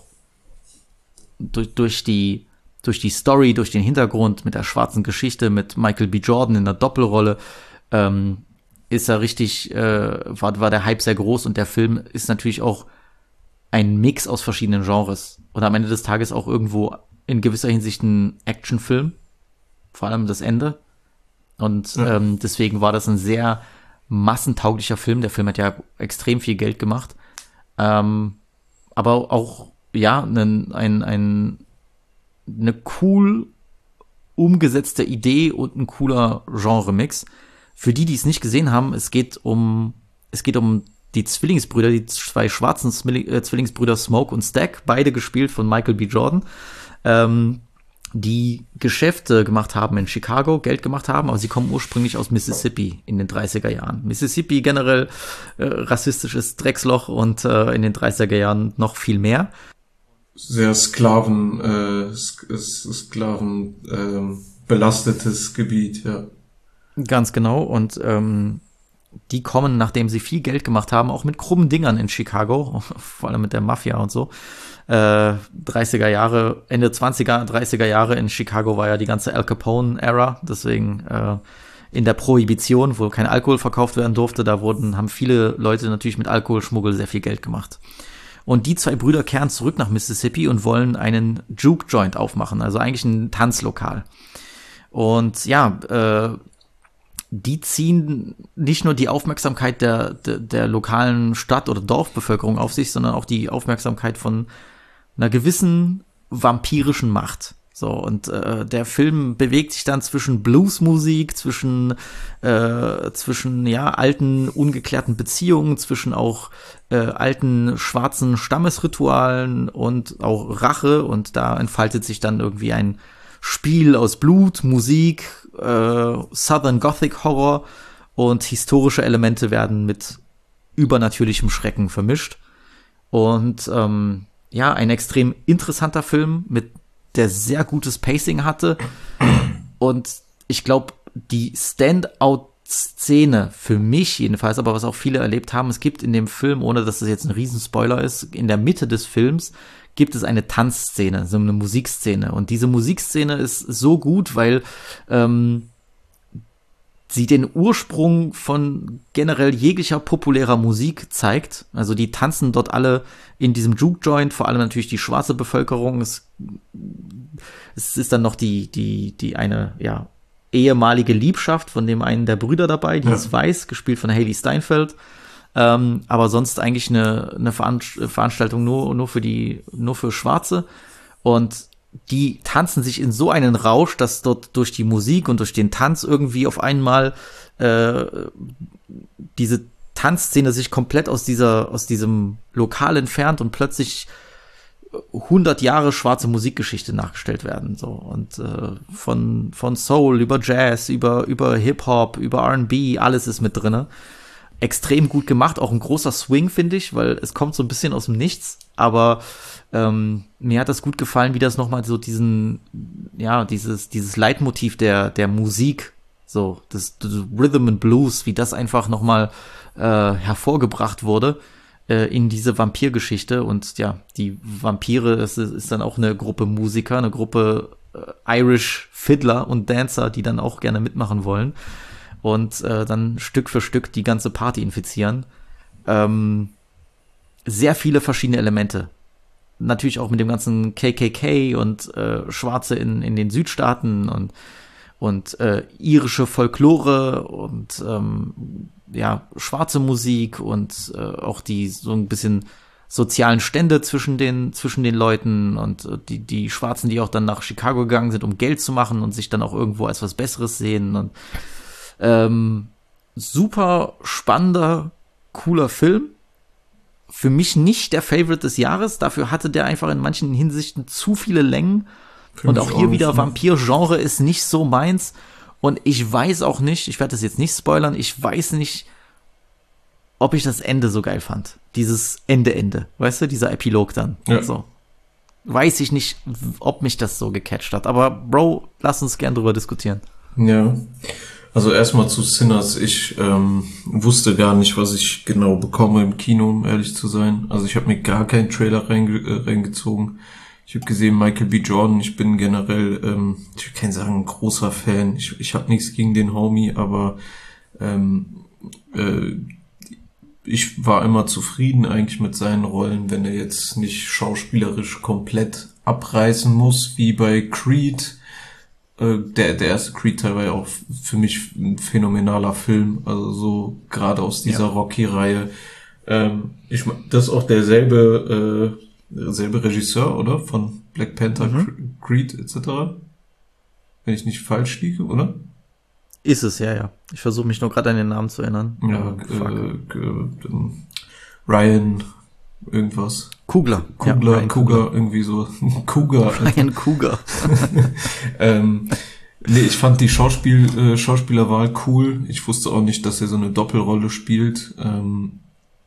durch, durch die, durch die Story, durch den Hintergrund mit der schwarzen Geschichte, mit Michael B. Jordan in der Doppelrolle, ähm, ist er richtig, äh, war, war der Hype sehr groß und der Film ist natürlich auch ein Mix aus verschiedenen Genres und am Ende des Tages auch irgendwo in gewisser Hinsicht ein Actionfilm, vor allem das Ende. Und Ja. ähm, deswegen war das ein sehr massentauglicher Film. Der Film hat ja extrem viel Geld gemacht, ähm, aber auch ja ein, ein, ein eine cool umgesetzte Idee und ein cooler Genre-Mix. Für die, die es nicht gesehen haben, es geht um es geht um die Zwillingsbrüder, die zwei schwarzen Zwilling- äh, Zwillingsbrüder Smoke und Stack, beide gespielt von Michael B. Jordan, ähm, die Geschäfte gemacht haben in Chicago, Geld gemacht haben, aber sie kommen ursprünglich aus Mississippi in den dreißiger Jahren. Mississippi generell äh, rassistisches Drecksloch und äh, in den dreißiger Jahren noch viel mehr. Sehr Sklaven, äh, Sk S- Sklaven, ähm, belastetes Gebiet, ja. Ganz genau. Und ähm, die kommen, nachdem sie viel Geld gemacht haben, auch mit krummen Dingern in Chicago, vor allem mit der Mafia und so. Äh, dreißiger Jahre, Ende zwanziger, dreißiger Jahre in Chicago war ja die ganze Al Capone-Ära. Deswegen äh, in der Prohibition, wo kein Alkohol verkauft werden durfte, da wurden, haben viele Leute natürlich mit Alkoholschmuggel sehr viel Geld gemacht. Und die zwei Brüder kehren zurück nach Mississippi und wollen einen Juke-Joint aufmachen, also eigentlich ein Tanzlokal. Und ja, äh, die ziehen nicht nur die Aufmerksamkeit der, der, der lokalen Stadt- oder Dorfbevölkerung auf sich, sondern auch die Aufmerksamkeit von einer gewissen vampirischen Macht. So, und äh, der Film bewegt sich dann zwischen Bluesmusik, zwischen äh, zwischen ja alten ungeklärten Beziehungen, zwischen auch äh, alten schwarzen Stammesritualen und auch Rache, und da entfaltet sich dann irgendwie ein Spiel aus Blut, Musik, äh, Southern Gothic Horror, und historische Elemente werden mit übernatürlichem Schrecken vermischt. Und ähm, ja, ein extrem interessanter Film, mit der sehr gutes Pacing hatte. Und ich glaube, die Standout-Szene für mich jedenfalls, aber was auch viele erlebt haben, es gibt in dem Film, ohne dass das jetzt ein Riesenspoiler ist, in der Mitte des Films gibt es eine Tanzszene, so eine Musikszene. Und diese Musikszene ist so gut, weil ähm, sie den Ursprung von generell jeglicher populärer Musik zeigt. Also die tanzen dort alle in diesem Juke-Joint, vor allem natürlich die schwarze Bevölkerung. Es, es ist dann noch die, die, die eine, ja, ehemalige Liebschaft von dem einen der Brüder dabei, die ja. ist weiß, gespielt von Hailee Steinfeld. Ähm, aber sonst eigentlich eine, eine Veranstaltung nur, nur für die, nur für Schwarze. Und die tanzen sich in so einen Rausch, dass dort durch die Musik und durch den Tanz irgendwie auf einmal äh, diese Tanzszene sich komplett aus dieser, aus diesem Lokal entfernt und plötzlich hundert Jahre schwarze Musikgeschichte nachgestellt werden, so. Und äh, von, von Soul über Jazz, über, über Hip-Hop, über R and B, alles ist mit drinne. Extrem gut gemacht, auch ein großer Swing, finde ich, weil es kommt so ein bisschen aus dem Nichts, aber ähm, mir hat das gut gefallen, wie das nochmal so diesen, ja, dieses, dieses Leitmotiv der, der Musik, so, das, das Rhythm and Blues, wie das einfach nochmal äh, hervorgebracht wurde äh, in diese Vampirgeschichte. Und ja, die Vampire, es ist, ist dann auch eine Gruppe Musiker, eine Gruppe äh, Irish Fiddler und Dancer, die dann auch gerne mitmachen wollen. Und äh, dann Stück für Stück die ganze Party infizieren. Ähm, sehr viele verschiedene Elemente. Natürlich auch mit dem ganzen K K K und äh, Schwarze in, in den Südstaaten und, und äh, irische Folklore und ähm, ja, schwarze Musik und äh, auch die so ein bisschen sozialen Stände zwischen den, zwischen den Leuten und äh, die, die Schwarzen, die auch dann nach Chicago gegangen sind, um Geld zu machen und sich dann auch irgendwo als was Besseres sehen. Und Ähm, super spannender, cooler Film. Für mich nicht der Favorite des Jahres. Dafür hatte der einfach in manchen Hinsichten zu viele Längen. Für und auch hier auch wieder, nicht, Vampir-Genre ist nicht so meins. Und ich weiß auch nicht, ich werde das jetzt nicht spoilern, ich weiß nicht, ob ich das Ende so geil fand. Dieses Ende-Ende. Weißt du, dieser Epilog dann. Ja. So. Weiß ich nicht, ob mich das so gecatcht hat. Aber Bro, lass uns gern drüber diskutieren. Ja. Also erstmal zu Sinners. Ich ähm, wusste gar nicht, was ich genau bekomme im Kino, um ehrlich zu sein. Also ich habe mir gar keinen Trailer reinge- äh, reingezogen. Ich habe gesehen Michael B. Jordan. Ich bin generell, ähm, ich kann sagen, ein großer Fan. Ich, ich habe nichts gegen den Homie, aber ähm, äh, ich war immer zufrieden eigentlich mit seinen Rollen, wenn er jetzt nicht schauspielerisch komplett abreißen muss, wie bei Creed. Der, der erste Creed-Teil war ja auch für mich ein phänomenaler Film, also so gerade aus dieser ja. Rocky-Reihe. Ähm, ich, das ist auch derselbe, äh, derselbe Regisseur, oder? Von Black Panther, mhm. Creed et cetera. Wenn ich nicht falsch liege, oder? Ist es, ja, ja. Ich versuche mich nur gerade an den Namen zu erinnern. Ja, äh, äh, Ryan irgendwas. Kugler. Kugler, ja, Kugler, Kugler, irgendwie so. Cougar. Ryan Cougar. ähm, nee, ich fand die Schauspiel, äh, Schauspielerwahl cool. Ich wusste auch nicht, dass er so eine Doppelrolle spielt. Ähm,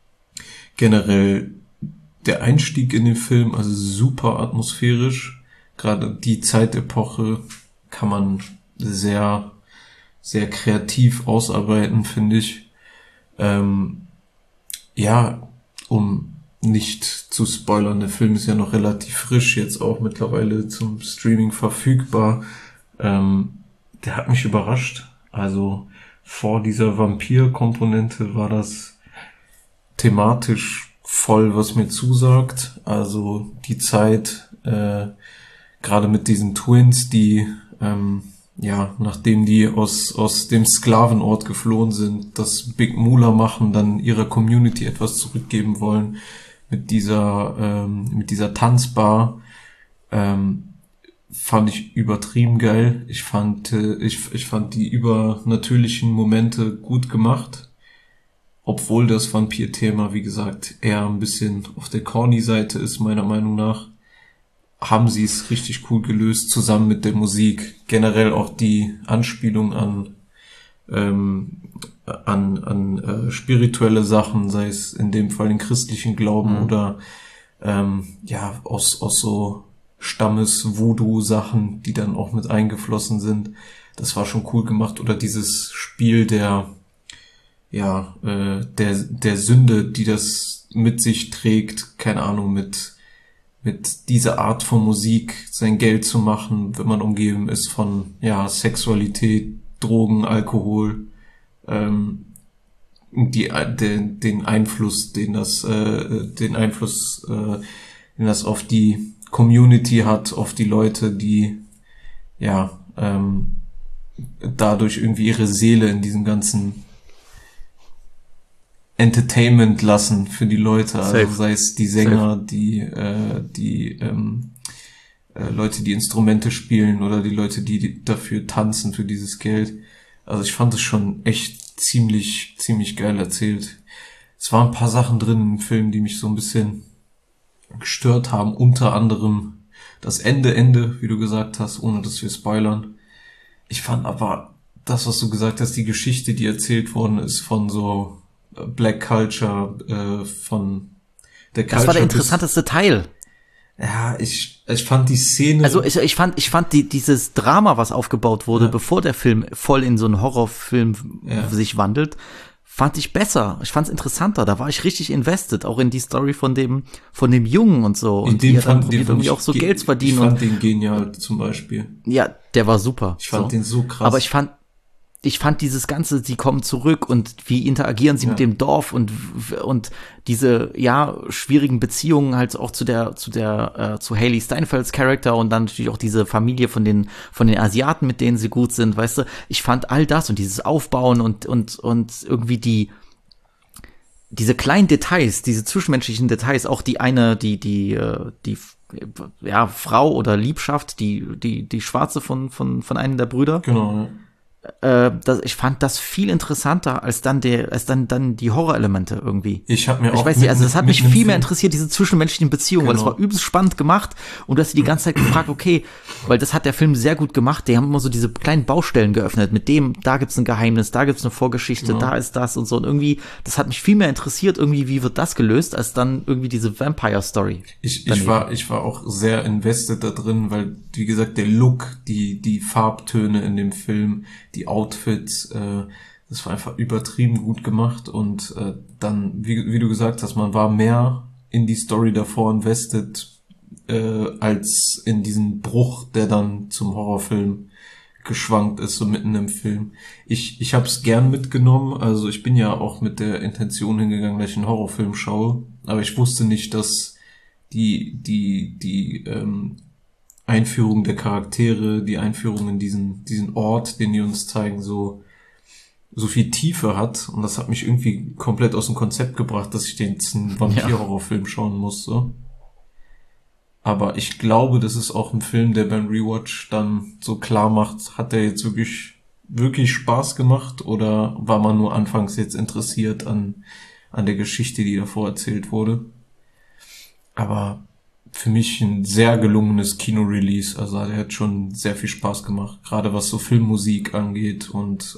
generell der Einstieg in den Film, also super atmosphärisch. Gerade die Zeitepoche kann man sehr, sehr kreativ ausarbeiten, finde ich. Ähm, ja, um nicht zu spoilern, der Film ist ja noch relativ frisch, jetzt auch mittlerweile zum Streaming verfügbar. Ähm, der hat mich überrascht. Also vor dieser Vampir-Komponente war das thematisch voll, was mir zusagt. Also die Zeit, äh, gerade mit diesen Twins, die, ähm, ja, nachdem die aus aus dem Sklavenort geflohen sind, das Big Moolah machen, dann ihrer Community etwas zurückgeben wollen mit dieser ähm, mit dieser Tanzbar, ähm, fand ich übertrieben geil. Ich fand äh, ich ich fand die übernatürlichen Momente gut gemacht, obwohl das Vampir-Thema, wie gesagt, eher ein bisschen auf der corny Seite ist, meiner Meinung nach. Haben sie es richtig cool gelöst, zusammen mit der Musik. Generell auch die Anspielung an ähm, an an äh, spirituelle Sachen, sei es in dem Fall den christlichen Glauben mhm. oder ähm, ja aus aus so Stammes-Voodoo-Sachen, die dann auch mit eingeflossen sind. Das war schon cool gemacht. Oder dieses Spiel der ja äh, der der Sünde, die das mit sich trägt, keine Ahnung, mit mit dieser Art von Musik sein Geld zu machen, wenn man umgeben ist von ja Sexualität, Drogen, Alkohol, ähm, die den, den Einfluss, den das äh, den Einfluss, äh, den das auf die Community hat, auf die Leute, die ja ähm, dadurch irgendwie ihre Seele in diesem ganzen Entertainment lassen für die Leute, also Safe. Sei es die Sänger, Safe. die äh, die ähm, äh, Leute, die Instrumente spielen oder die Leute, die dafür tanzen für dieses Geld. Also ich fand es schon echt ziemlich ziemlich geil erzählt. Es waren ein paar Sachen drin im Film, die mich so ein bisschen gestört haben, unter anderem das Ende Ende, wie du gesagt hast, ohne dass wir spoilern. Ich fand aber das, was du gesagt hast, die Geschichte, die erzählt worden ist von so Black Culture, äh, von der Culture. Das war der interessanteste Teil. Ja, ich, ich fand die Szene. Also ich, ich fand, ich fand die, dieses Drama, was aufgebaut wurde, ja. bevor der Film voll in so einen Horrorfilm ja. sich wandelt, fand ich besser. Ich fand's interessanter. Da war ich richtig invested, auch in die Story von dem, von dem Jungen und so. In und dem die fand, dann probiert irgendwie auch so Geld zu verdienen. Ich fand und, den genial zum Beispiel. Ja, der war super. Ich fand so. den so krass. Aber ich fand, ich fand dieses Ganze, sie kommen zurück und wie interagieren sie ja. mit dem Dorf und und diese ja schwierigen Beziehungen halt auch zu der zu der äh, zu Hailee Steinfelds Charakter und dann natürlich auch diese Familie von den von den Asiaten, mit denen sie gut sind, weißt du? Ich fand all das und dieses Aufbauen und und und irgendwie die diese kleinen Details, diese zwischenmenschlichen Details, auch die eine, die die die ja Frau oder Liebschaft, die die die Schwarze von von von einem der Brüder. Genau. Ja. Äh, das, ich fand das viel interessanter als dann der, als dann dann die Horrorelemente irgendwie. Ich habe mir auch ich weiß nicht, also das hat mich viel mehr interessiert, diese zwischenmenschlichen Beziehungen, genau. weil es war übelst spannend gemacht und du hast dir die ganze Zeit gefragt, okay, weil das hat der Film sehr gut gemacht, die haben immer so diese kleinen Baustellen geöffnet, mit dem, da gibt's ein Geheimnis, da gibt's eine Vorgeschichte, genau. da ist das und so und irgendwie, das hat mich viel mehr interessiert, irgendwie, wie wird das gelöst, als dann irgendwie diese Vampire-Story. Ich, ich war, ich war auch sehr invested da drin, weil, wie gesagt, der Look, die, die Farbtöne in dem Film, die Outfits, äh, das war einfach übertrieben gut gemacht und äh, dann, wie, wie du gesagt hast, man war mehr in die Story davor invested, äh, als in diesen Bruch, der dann zum Horrorfilm geschwankt ist, so mitten im Film. Ich, ich hab's gern mitgenommen, also ich bin ja auch mit der Intention hingegangen, dass ich einen Horrorfilm schaue, aber ich wusste nicht, dass die, die, die, ähm, Einführung der Charaktere, die Einführung in diesen diesen Ort, den die uns zeigen, so so viel Tiefe hat und das hat mich irgendwie komplett aus dem Konzept gebracht, dass ich den jetzt einen Vampir-Horrorfilm schauen muss, so. Aber ich glaube, das ist auch ein Film, der beim Rewatch dann so klar macht, hat der jetzt wirklich wirklich Spaß gemacht oder war man nur anfangs jetzt interessiert an an der Geschichte, die davor erzählt wurde? Aber für mich ein sehr gelungenes Kino-Release, also der hat schon sehr viel Spaß gemacht, gerade was so Filmmusik angeht und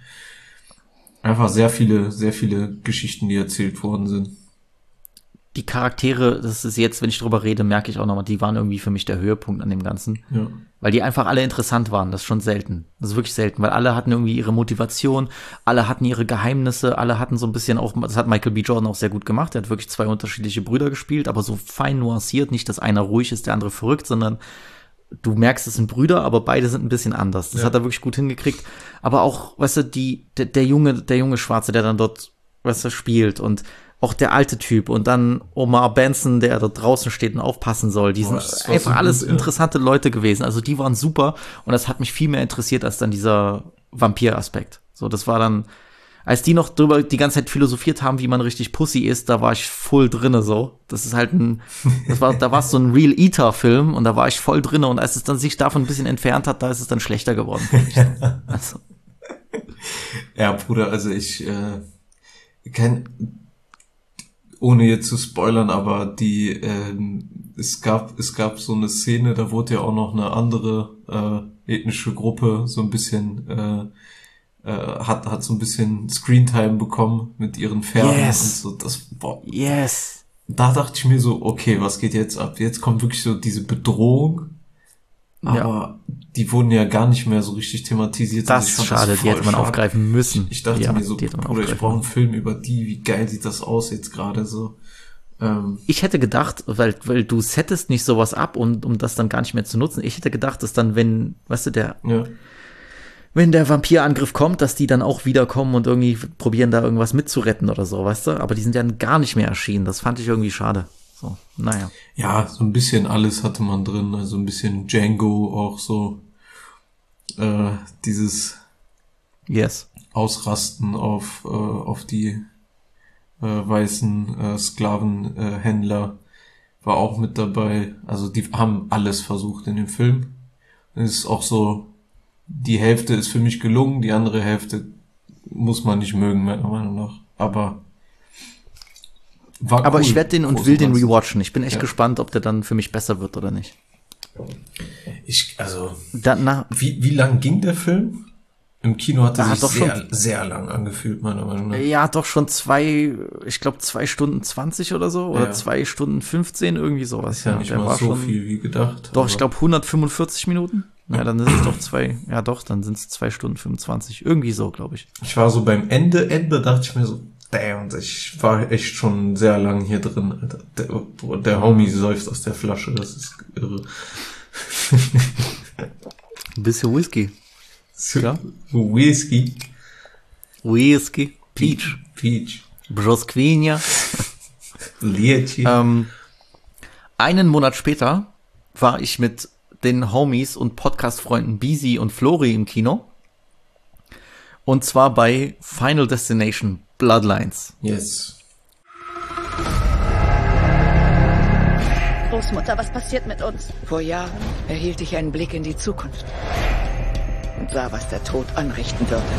äh, einfach sehr viele, sehr viele Geschichten, die erzählt worden sind. Die Charaktere, das ist jetzt, wenn ich drüber rede, merke ich auch nochmal, die waren irgendwie für mich der Höhepunkt an dem Ganzen. Ja. Weil die einfach alle interessant waren, das ist schon selten. Das ist wirklich selten, weil alle hatten irgendwie ihre Motivation, alle hatten ihre Geheimnisse, alle hatten so ein bisschen auch, das hat Michael B. Jordan auch sehr gut gemacht, er hat wirklich zwei unterschiedliche Brüder gespielt, aber so fein nuanciert, nicht, dass einer ruhig ist, der andere verrückt, sondern du merkst, es sind Brüder, aber beide sind ein bisschen anders. Das ja. hat er wirklich gut hingekriegt. Aber auch, weißt du, die, der, der junge, der junge Schwarze, der dann dort, weißt du, spielt und auch der alte Typ und dann Omar Benson, der da draußen steht und aufpassen soll. Die sind Boah, einfach so alles gut, ja. interessante Leute gewesen. Also die waren super und das hat mich viel mehr interessiert als dann dieser Vampir-Aspekt. So, das war dann, als die noch drüber die ganze Zeit philosophiert haben, wie man richtig Pussy ist, da war ich voll drinne so. Das ist halt ein, das war, da war es so ein Real Eater-Film und da war ich voll drinne und als es dann sich davon ein bisschen entfernt hat, da ist es dann schlechter geworden. Also. Ja, Bruder, also ich äh, kein, ohne jetzt zu spoilern, aber die ähm, es gab es gab so eine Szene, da wurde ja auch noch eine andere äh, ethnische Gruppe so ein bisschen äh, äh, hat hat so ein bisschen Screentime bekommen mit ihren Pferden Yes. und so. Das boah, Yes. da dachte ich mir so, okay, was geht jetzt ab? Jetzt kommt wirklich so diese Bedrohung. Aber Ja. die wurden ja gar nicht mehr so richtig thematisiert. Das Also ich ist fand schade, die voll hätte man schade. aufgreifen müssen. Ich dachte ja, mir so, die hätte man Bruder, ich aufgreifen brauche einen Film über die, wie geil sieht das aus jetzt gerade so. Ähm, Ich hätte gedacht, weil, weil du settest nicht sowas ab, und um das dann gar nicht mehr zu nutzen. Ich hätte gedacht, dass dann, wenn, weißt du, der, ja. wenn der Vampirangriff kommt, dass die dann auch wiederkommen und irgendwie probieren, da irgendwas mitzuretten oder so, weißt du? Aber die sind ja gar nicht mehr erschienen. Das fand ich irgendwie schade. So, naja. Ja, so ein bisschen alles hatte man drin, also ein bisschen Django auch so, äh, dieses Yes. Ausrasten auf, äh, auf die äh, weißen äh, Sklavenhändler äh, Händler war auch mit dabei. Also die haben alles versucht in dem Film. Es ist auch so, die Hälfte ist für mich gelungen, die andere Hälfte muss man nicht mögen, meiner Meinung nach. Aber war Aber cool, ich werde den und groß will den Ganzen. rewatchen. Ich bin echt Ja. gespannt, ob der dann für mich besser wird oder nicht. Ich, also, Dann, na, wie, wie lang ging der Film? Im Kino hat er Ah, sich doch sehr, schon. sehr lang angefühlt, meiner Meinung nach. ja, doch schon zwei, ich glaube zwei Stunden zwanzig oder so, oder Ja. zwei Stunden fünfzehn, irgendwie sowas. Ist ja, nicht der mal war so schon, viel wie gedacht. Doch, ich aber- glaube hundertfünfundvierzig Minuten. Ja, dann ist es doch zwei, ja doch, dann sind es zwei Stunden fünfundzwanzig. Irgendwie so, glaube ich. Ich war so beim Ende, Ende dachte ich mir so, damn, ich war echt schon sehr lang hier drin, Alter. Der, der Homie säuft aus der Flasche, das ist irre. Ein bisschen Whisky. Ja? Whisky. Whisky. Peach. Peach. Brosquinia. Lietchi. Ähm, einen Monat später war ich mit den Homies und Podcast-Freunden Bisi und Flori im Kino. Und zwar bei Final Destination Bloodlines. Yes. Großmutter, was passiert mit uns? Vor Jahren erhielt ich einen Blick in die Zukunft und sah, was der Tod anrichten würde.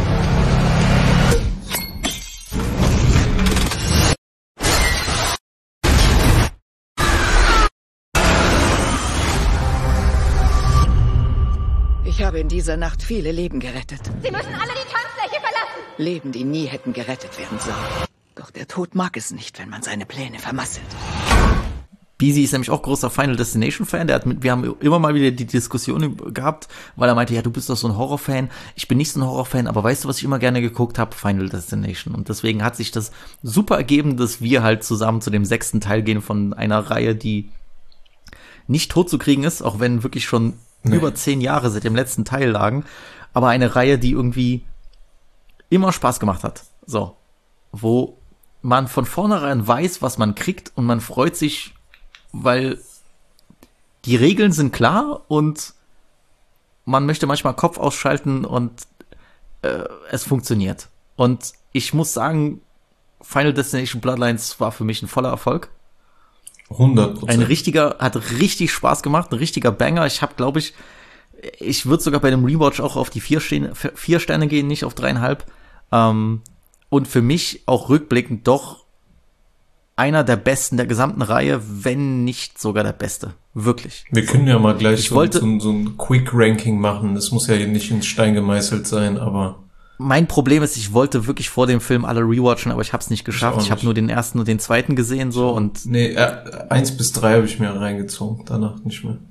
Ich habe in dieser Nacht viele Leben gerettet. Sie müssen alle die Tanzfläche verlassen. Leben, die nie hätten gerettet werden sollen. Doch der Tod mag es nicht, wenn man seine Pläne vermasselt. Bisi ist nämlich auch großer Final Destination Fan. Der hat mit, wir haben immer mal wieder die Diskussion gehabt, weil er meinte, ja, du bist doch so ein Horrorfan. Ich bin nicht so ein Horrorfan, aber weißt du, was ich immer gerne geguckt habe? Final Destination. Und deswegen hat sich das super ergeben, dass wir halt zusammen zu dem sechsten Teil gehen von einer Reihe, die nicht tot zu kriegen ist, auch wenn wirklich schon Nee. über zehn Jahre seit dem letzten Teil lagen. Aber eine Reihe, die irgendwie immer Spaß gemacht hat. So. Wo man von vornherein weiß, was man kriegt, und man freut sich, weil die Regeln sind klar und man möchte manchmal Kopf ausschalten und äh, es funktioniert. Und ich muss sagen, Final Destination Bloodlines war für mich ein voller Erfolg. hundert Ein Prozent. richtiger, hat richtig Spaß gemacht, ein richtiger Banger. Ich habe, glaube ich, ich würde sogar bei dem Rewatch auch auf die vier, stehen, vier Sterne gehen, nicht auf dreieinhalb. Ähm, und für mich auch rückblickend doch einer der besten der gesamten Reihe, wenn nicht sogar der beste. Wirklich. Wir können ja mal gleich Ich so, wollte- so, so ein Quick-Ranking machen. Das muss ja nicht in Stein gemeißelt sein, aber Mein Problem ist, ich wollte wirklich vor dem Film alle rewatchen, aber ich habe es nicht geschafft. auch Ich, habe nicht. nur den ersten und den zweiten gesehen so und nee, äh, eins bis drei habe ich mir reingezogen, danach nicht mehr.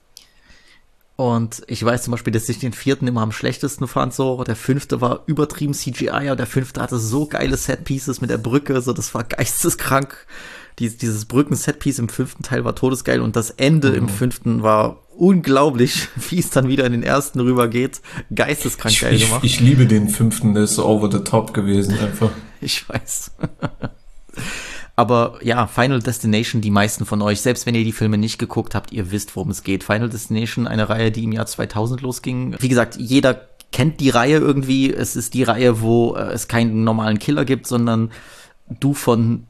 Und ich weiß zum Beispiel, dass ich den vierten immer am schlechtesten fand, so. Der fünfte war übertrieben C G I, aber der fünfte hatte so geile Setpieces mit der Brücke, so, das war geisteskrank. Dies, dieses Brücken-Setpiece im fünften Teil war todesgeil und das Ende Mhm. im fünften war unglaublich, wie es dann wieder in den ersten rübergeht. Geisteskrank Ich, geil ich, gemacht. ich liebe den fünften, der ist so over the top gewesen einfach. Ich weiß. Aber ja, Final Destination, die meisten von euch, selbst wenn ihr die Filme nicht geguckt habt, ihr wisst, worum es geht. Final Destination, eine Reihe, die im Jahr zweitausend losging. Wie gesagt, jeder kennt die Reihe irgendwie. Es ist die Reihe, wo äh, es keinen normalen Killer gibt, sondern du von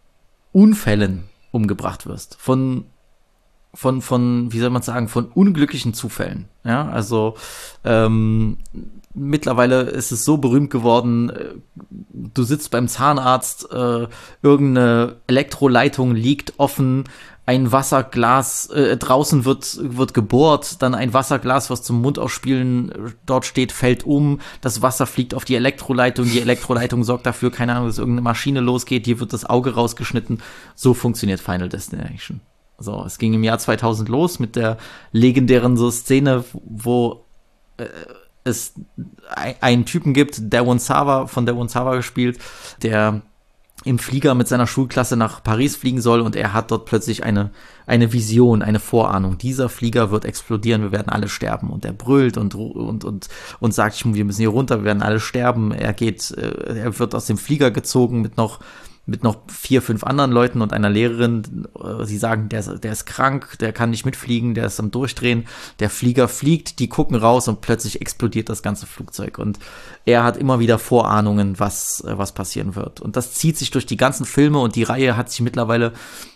Unfällen umgebracht wirst. Von von, von, wie soll man sagen, von unglücklichen Zufällen. Ja, also ähm, mittlerweile ist es so berühmt geworden, du sitzt beim Zahnarzt, äh, irgendeine Elektroleitung liegt offen, ein Wasserglas, äh, draußen wird wird gebohrt, dann ein Wasserglas, was zum Mundausspülen dort steht, fällt um, das Wasser fliegt auf die Elektroleitung, die Elektroleitung sorgt dafür, keine Ahnung, dass irgendeine Maschine losgeht, hier wird das Auge rausgeschnitten. So funktioniert Final Destination. So, es ging im Jahr zweitausend los mit der legendären so Szene, wo äh, es einen Typen gibt, Darwin Sava, von Darwin Sava gespielt, der im Flieger mit seiner Schulklasse nach Paris fliegen soll und er hat dort plötzlich eine eine Vision, eine Vorahnung. Dieser Flieger wird explodieren, wir werden alle sterben. Und er brüllt und und und und sagt, wir müssen hier runter, wir werden alle sterben. Er geht, äh, er wird aus dem Flieger gezogen mit noch mit noch vier, fünf anderen Leuten und einer Lehrerin. Sie sagen, der ist, der ist krank, der kann nicht mitfliegen, der ist am Durchdrehen. Der Flieger fliegt, die gucken raus und plötzlich explodiert das ganze Flugzeug. Und er hat immer wieder Vorahnungen, was, was passieren wird. Und das zieht sich durch die ganzen Filme und die Reihe hat sich mittlerweile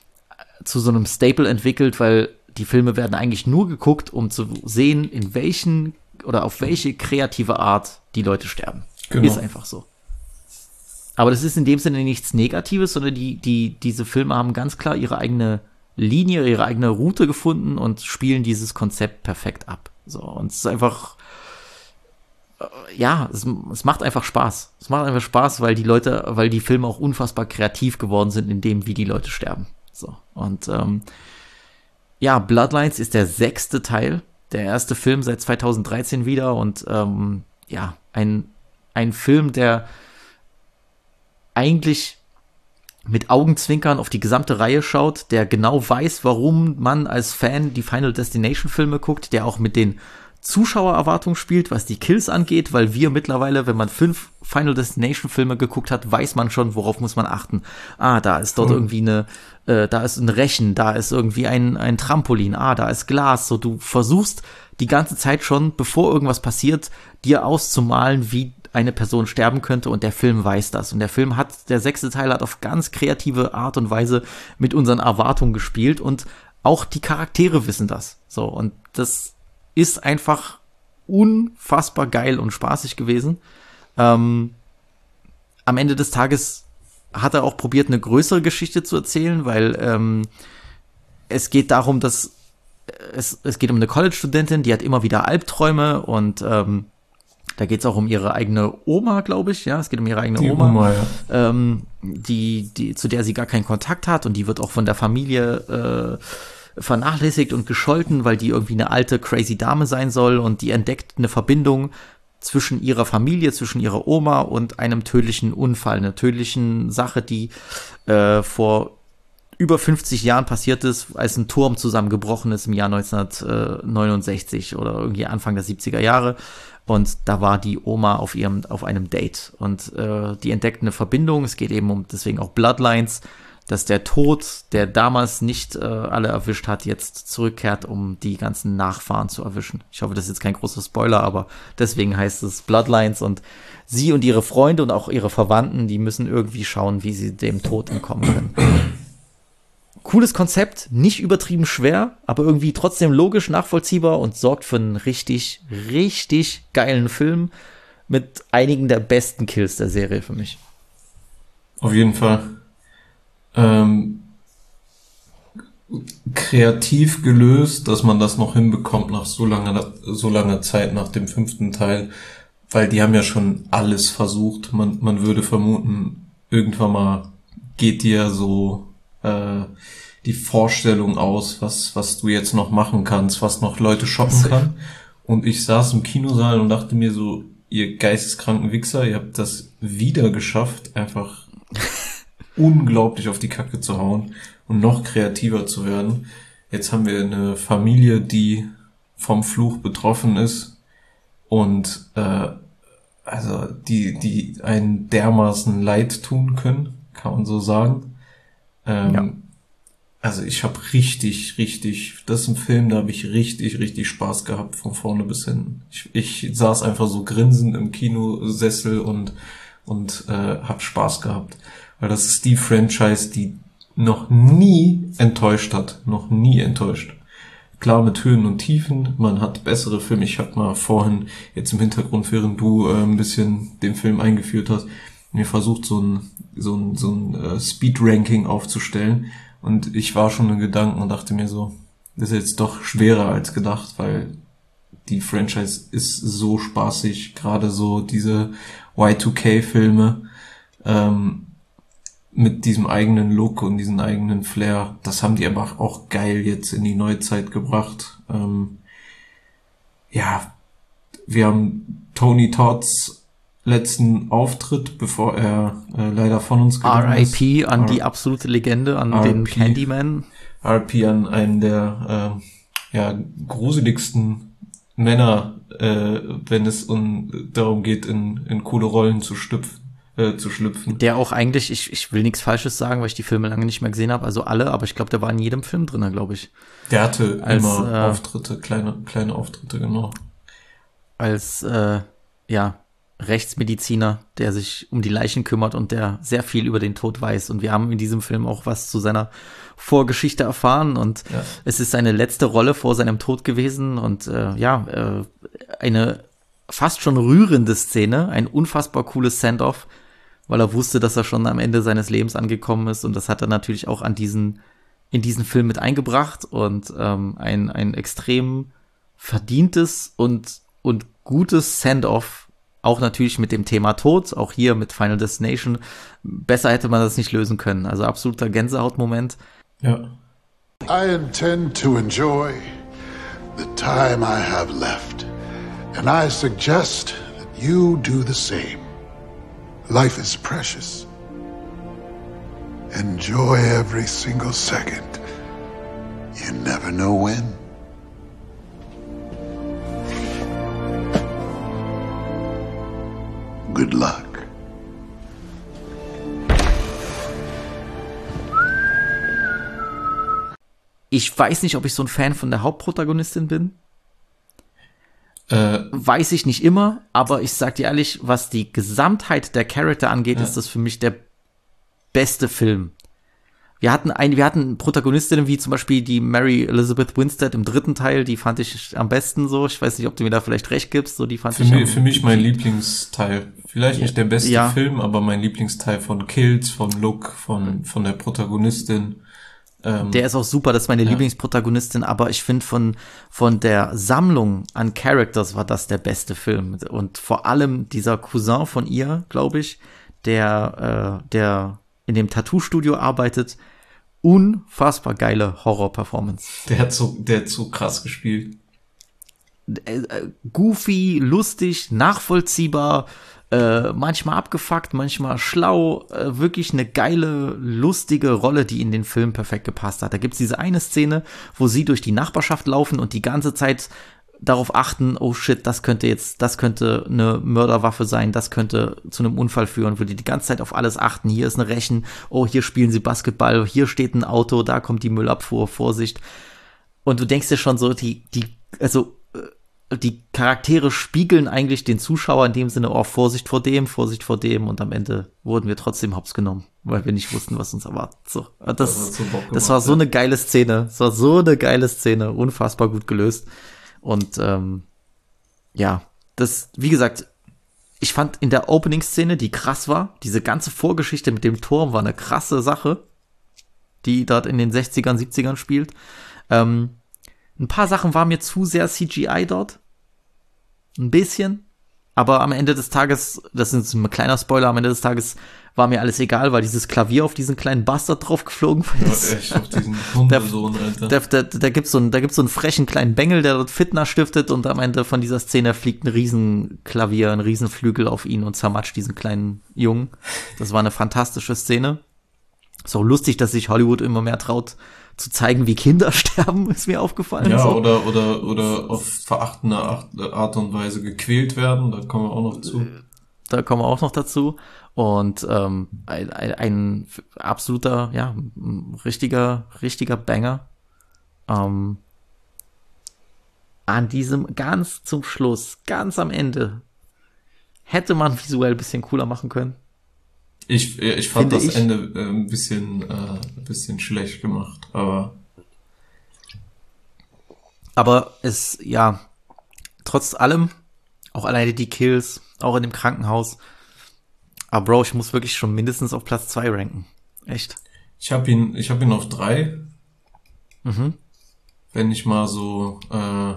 zu so einem Staple entwickelt, weil die Filme werden eigentlich nur geguckt, um zu sehen, in welchen oder auf welche kreative Art die Leute sterben. Genau. Ist einfach so. Aber das ist in dem Sinne nichts Negatives, sondern die, die, diese Filme haben ganz klar ihre eigene Linie, ihre eigene Route gefunden und spielen dieses Konzept perfekt ab. So, und es ist einfach, äh, ja, es, es macht einfach Spaß. Es macht einfach Spaß, weil die Leute, weil die Filme auch unfassbar kreativ geworden sind in dem, wie die Leute sterben. So, und, ähm, ja, Bloodlines ist der sechste Teil, der erste Film seit zweitausenddreizehn wieder und, ähm, ja, ein, ein Film, der eigentlich mit Augenzwinkern auf die gesamte Reihe schaut, der genau weiß, warum man als Fan die Final Destination Filme guckt, der auch mit den Zuschauererwartungen spielt, was die Kills angeht, weil wir mittlerweile, wenn man fünf Final Destination Filme geguckt hat, weiß man schon, worauf muss man achten. Ah, da ist dort mhm. irgendwie eine, äh, da ist ein Rechen, da ist irgendwie ein, ein Trampolin, ah, da ist Glas. So, du versuchst die ganze Zeit schon, bevor irgendwas passiert, dir auszumalen, wie eine Person sterben könnte und der Film weiß das. Und der Film hat, der sechste Teil hat auf ganz kreative Art und Weise mit unseren Erwartungen gespielt und auch die Charaktere wissen das. So, und das ist einfach unfassbar geil und spaßig gewesen. Ähm, am Ende des Tages hat er auch probiert, eine größere Geschichte zu erzählen, weil ähm, es geht darum, dass es, es geht um eine College-Studentin, die hat immer wieder Albträume und ähm, da geht's auch um ihre eigene Oma, glaube ich. Ja, es geht um ihre eigene die Oma, Oma ja. ähm, die, die, zu der sie gar keinen Kontakt hat und die wird auch von der Familie äh, vernachlässigt und gescholten, weil die irgendwie eine alte, crazy Dame sein soll und die entdeckt eine Verbindung zwischen ihrer Familie, zwischen ihrer Oma und einem tödlichen Unfall, einer tödlichen Sache, die äh, vor über fünfzig Jahren passiert ist, als ein Turm zusammengebrochen ist im Jahr neunzehnhundertneunundsechzig oder irgendwie Anfang der siebziger Jahre. Und da war die Oma auf ihrem, auf einem Date. Und äh, die entdeckt eine Verbindung. Es geht eben um deswegen auch Bloodlines, dass der Tod, der damals nicht äh, alle erwischt hat, jetzt zurückkehrt, um die ganzen Nachfahren zu erwischen. Ich hoffe, das ist jetzt kein großer Spoiler, aber deswegen heißt es Bloodlines. Und sie und ihre Freunde und auch ihre Verwandten, die müssen irgendwie schauen, wie sie dem Tod entkommen können. Cooles Konzept, nicht übertrieben schwer, aber irgendwie trotzdem logisch nachvollziehbar und sorgt für einen richtig, richtig geilen Film mit einigen der besten Kills der Serie für mich. Auf jeden Fall. Ähm, kreativ gelöst, dass man das noch hinbekommt nach so langer, so langer Zeit nach dem fünften Teil, weil die haben ja schon alles versucht. Man, man würde vermuten, irgendwann mal geht die ja so die Vorstellung aus, was was du jetzt noch machen kannst, was noch Leute schocken kann. Und ich saß im Kinosaal und dachte mir so, ihr geisteskranken Wichser, ihr habt das wieder geschafft, einfach unglaublich auf die Kacke zu hauen und noch kreativer zu werden. Jetzt haben wir eine Familie, die vom Fluch betroffen ist und äh, also die die einen dermaßen leid tun können kann man so sagen. Ähm, Ja. Also ich habe richtig, richtig, das ist ein Film, da habe ich richtig, richtig Spaß gehabt von vorne bis hinten. Ich, ich saß einfach so grinsend im Kinosessel und und äh, habe Spaß gehabt, weil das ist die Franchise, die noch nie enttäuscht hat, noch nie enttäuscht. Klar mit Höhen und Tiefen, man hat bessere Filme. Ich habe mal vorhin jetzt im Hintergrund, während du äh, ein bisschen den Film eingeführt hast, mir versucht so ein so ein so ein äh, Speed-Ranking aufzustellen. Und ich war schon in Gedanken und dachte mir so, das ist jetzt doch schwerer als gedacht, weil die Franchise ist so spaßig, gerade so diese Y zwei K-Filme ähm, mit diesem eigenen Look und diesem eigenen Flair. Das haben die aber auch geil jetzt in die Neuzeit gebracht. Ähm, ja, wir haben Tony Todds letzten Auftritt, bevor er äh, leider von uns gegangen R I ist. P an R- die absolute Legende, an R I P den Candyman. R P an einen der äh, ja gruseligsten Männer, äh, wenn es um, darum geht, in, in coole Rollen zu schlüpfen. Äh, zu schlüpfen. Der auch eigentlich, ich, ich will nichts Falsches sagen, weil ich die Filme lange nicht mehr gesehen habe, also alle, aber ich glaube, der war in jedem Film drin, glaube ich. Der hatte Als, immer äh, Auftritte, kleine kleine Auftritte, genau. Als, äh, ja, Rechtsmediziner, der sich um die Leichen kümmert und der sehr viel über den Tod weiß. Und wir haben in diesem Film auch was zu seiner Vorgeschichte erfahren. Und Ja. es ist seine letzte Rolle vor seinem Tod gewesen. Und äh, ja, äh, eine fast schon rührende Szene, ein unfassbar cooles Send-off, weil er wusste, dass er schon am Ende seines Lebens angekommen ist. Und das hat er natürlich auch an diesen, in diesen Film mit eingebracht. Und ähm, ein, ein extrem verdientes und, und gutes Send-off, auch natürlich mit dem Thema Tod, auch hier mit Final Destination. Besser hätte man das nicht lösen können. Also absoluter Gänsehautmoment. Ja. I intend to enjoy the time I have left, and I suggest that you do the same. Life is precious. Enjoy every single second. You never know when. Good luck. Ich weiß nicht, ob ich so ein Fan von der Hauptprotagonistin bin. Äh, Weiß ich nicht immer, aber ich sag dir ehrlich, was die Gesamtheit der Charakter angeht, Ja. ist das für mich der beste Film. Wir hatten ein, wir hatten Protagonistinnen wie zum Beispiel die Mary Elizabeth Winstead im dritten Teil, die fand ich am besten so. Ich weiß nicht, ob du mir da vielleicht recht gibst, so die fand für, ich mich, am, für mich mein Lieblingsteil. Vielleicht nicht der beste Ja. Film, aber mein Lieblingsteil von Kills, vom Look, von von der Protagonistin. Ähm, Der ist auch super, das ist meine Ja. Lieblingsprotagonistin, aber ich finde von, von der Sammlung an Characters war das der beste Film. Und vor allem dieser Cousin von ihr, glaube ich, der, äh, der in dem Tattoo-Studio arbeitet, unfassbar geile Horror-Performance. der hat so, der hat so krass gespielt. Äh, äh, goofy, lustig, nachvollziehbar, äh, manchmal abgefuckt, manchmal schlau, äh, wirklich eine geile, lustige Rolle, die in den Film perfekt gepasst hat. Da gibt's diese eine Szene, wo sie durch die Nachbarschaft laufen und die ganze Zeit darauf achten, oh shit, das könnte jetzt, das könnte eine Mörderwaffe sein, das könnte zu einem Unfall führen, wo die die ganze Zeit auf alles achten. Hier ist eine Rechen, oh, hier spielen sie Basketball, hier steht ein Auto, da kommt die Müllabfuhr, Vorsicht. Und du denkst dir schon so, die, die, also, äh, die Charaktere spiegeln eigentlich den Zuschauer in dem Sinne, oh, Vorsicht vor dem, Vorsicht vor dem, und am Ende wurden wir trotzdem hops genommen, weil wir nicht wussten, was uns erwartet. So, das, Das hat so Bock gemacht, das war so ja. eine geile Szene, das war so eine geile Szene, unfassbar gut gelöst. Und ähm, ja, das, wie gesagt, ich fand in der Opening-Szene, die krass war, diese ganze Vorgeschichte mit dem Turm war eine krasse Sache, die dort in den sechzigern, siebzigern spielt. Ähm, ein paar Sachen waren mir zu sehr C G I dort. Ein bisschen. Aber am Ende des Tages, das ist ein kleiner Spoiler, am Ende des Tages war mir alles egal, weil dieses Klavier auf diesen kleinen Bastard draufgeflogen ist. Ja, echt auf diesen Hundesohn, Alter. Da, da, da gibt's so einen, da gibt's so einen frechen kleinen Bengel, der dort Fitner stiftet, und am Ende von dieser Szene fliegt ein Riesenklavier, ein Riesenflügel auf ihn und zermatscht diesen kleinen Jungen. Das war eine fantastische Szene. Ist auch lustig, dass sich Hollywood immer mehr traut, zu zeigen, wie Kinder sterben, ist mir aufgefallen. Ja, so. oder, oder, oder auf verachtende Art, Art und Weise gequält werden, da kommen wir auch noch zu. Da kommen wir auch noch dazu. Und ähm, ein, ein, ein absoluter, ja, ein richtiger, richtiger Banger. Ähm, an diesem ganz zum Schluss, ganz am Ende, hätte man visuell ein bisschen cooler machen können. Ich, ich fand Finde das ich. Ende äh, ein bisschen, äh, ein bisschen schlecht gemacht, aber Aber es, ja, trotz allem, auch alleine die Kills, auch in dem Krankenhaus. Aber Bro, ich muss wirklich schon mindestens auf Platz zwei ranken. Echt. ich habe ihn, ich habe ihn auf drei. Mhm. Wenn ich mal so äh,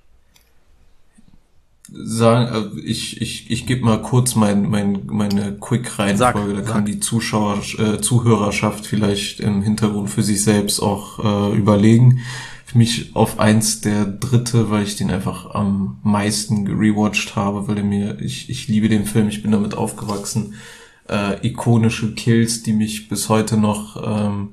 sagen, äh, ich ich ich gebe mal kurz mein mein meine Quick-Reihenfolge, da Sag, kann sag. die Zuschauer äh, Zuhörerschaft vielleicht im Hintergrund für sich selbst auch äh, überlegen. Für mich auf eins der dritte, weil ich den einfach am meisten gerewatcht habe, weil er mir, ich ich liebe den Film, ich bin damit aufgewachsen. Äh, ikonische Kills, die mich bis heute noch ähm,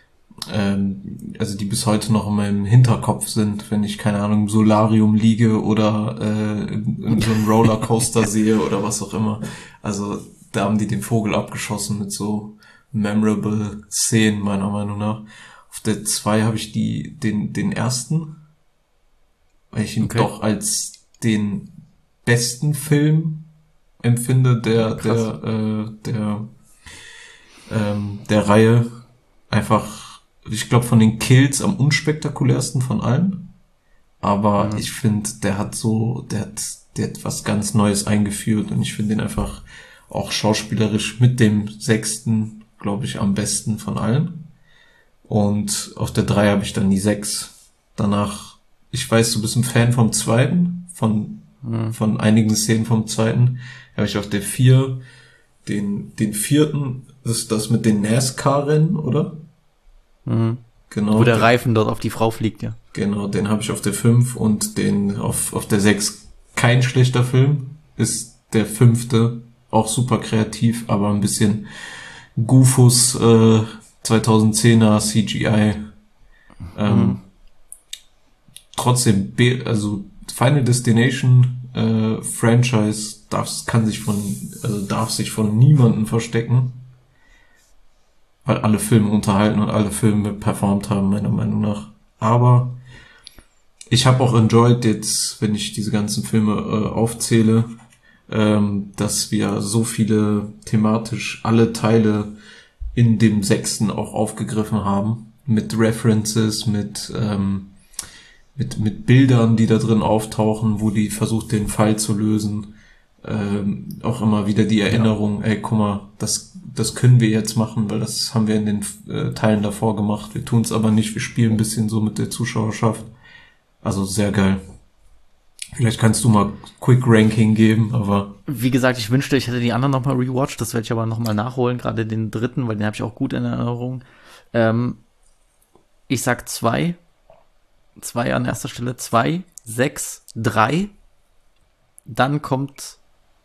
ähm, also die bis heute noch in meinem Hinterkopf sind, wenn ich, keine Ahnung, im Solarium liege oder äh, in, in so einem Rollercoaster sehe oder was auch immer. Also da haben die den Vogel abgeschossen mit so memorable Szenen, meiner Meinung nach. Auf der zwei habe ich die den den ersten, weil ich ihn Okay. doch als den besten Film empfinde, der Krass. der äh, der ähm, der Reihe. Einfach, ich glaube, von den Kills am unspektakulärsten von allen. Aber Mhm. ich finde, der hat so, der hat, der hat was ganz Neues eingeführt und ich finde den einfach auch schauspielerisch mit dem sechsten, glaube ich, am besten von allen. Und auf der drei habe ich dann die sechs. Danach, ich weiß, du bist ein Fan vom zweiten, von, Mhm. von einigen Szenen vom zweiten. Habe ich auf der vier den, den vierten, das ist das mit den NASCAR-Rennen, oder? Mhm. Genau. Wo der den- Reifen dort auf die Frau fliegt, ja. Genau, den habe ich auf der fünf und den auf, auf der sechs. Kein schlechter Film, ist der fünfte, auch super kreativ, aber ein bisschen Goofus äh, zweitausendzehner C G I. Ähm, Mhm. Trotzdem, be- also Final Destination äh, Franchise darf, kann sich von, also darf sich von niemandem verstecken, weil alle Filme unterhalten und alle Filme performt haben, meiner Meinung nach. Aber ich habe auch enjoyed jetzt, wenn ich diese ganzen Filme äh, aufzähle, ähm, dass wir so viele thematisch alle Teile in dem sechsten auch aufgegriffen haben, mit References, mit ähm, mit mit Bildern, die da drin auftauchen, wo die versucht, den Fall zu lösen. Ähm, auch immer wieder die Erinnerung, ey, guck mal, das das können wir jetzt machen, weil das haben wir in den äh, Teilen davor gemacht. Wir tun es aber nicht, wir spielen ein bisschen so mit der Zuschauerschaft. Also sehr geil. Vielleicht kannst du mal Quick Ranking geben, aber Wie gesagt, ich wünschte, ich hätte die anderen nochmal rewatcht, das werde ich aber nochmal nachholen, gerade den dritten, weil den habe ich auch gut in Erinnerung. Ähm, ich sag zwei. Zwei an erster Stelle. Zwei, sechs, drei. Dann kommt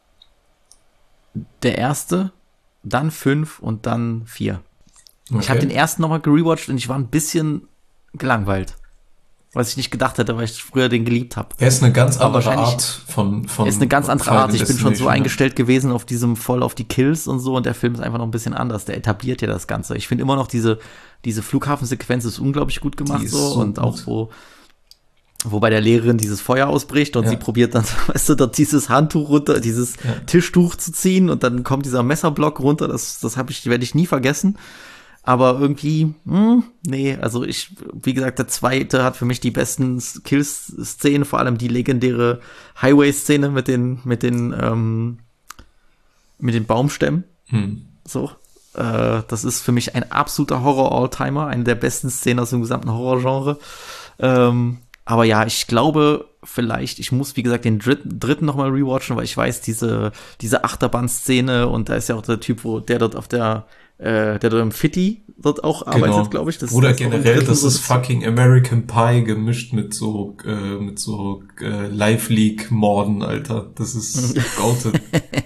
der erste, dann fünf und dann vier. okay. Ich habe den ersten nochmal gerewatcht und ich war ein bisschen gelangweilt. Was ich nicht gedacht hätte, weil ich früher den geliebt habe. Er ist eine ganz Aber andere wahrscheinlich Art von von Ist eine ganz andere Final Art. Ich bin schon so Destination, ne? eingestellt gewesen auf diesem voll auf die Kills und so und der Film ist einfach noch ein bisschen anders. Der etabliert ja das Ganze. Ich finde immer noch diese diese Flughafensequenz ist unglaublich gut gemacht Die ist so so und gut. auch wo wo bei der Lehrerin dieses Feuer ausbricht und Ja. sie probiert dann, weißt du, dort dieses Handtuch runter, dieses Ja. Tischtuch zu ziehen und dann kommt dieser Messerblock runter. Das das habe ich werde ich nie vergessen. Aber irgendwie, hm, nee, also ich, wie gesagt, der zweite hat für mich die besten Kills-Szenen, vor allem die legendäre Highway-Szene mit den, mit den, ähm, mit den Baumstämmen. Hm. So. Äh, das ist für mich ein absoluter Horror-Alltimer, eine der besten Szenen aus dem gesamten Horrorgenre. Ähm, aber ja, ich glaube, vielleicht, ich muss, wie gesagt, den dritten, dritten nochmal rewatchen, weil ich weiß, diese, diese Achterbahn-Szene und da ist ja auch der Typ, wo der dort auf der, äh, der dort im Fitti dort auch arbeitet, Genau. glaube ich. Das Oder ist auch im generell, dritten das so ist fucking American Pie gemischt mit so äh, mit so äh, Live League Morden, Alter. Das ist goated.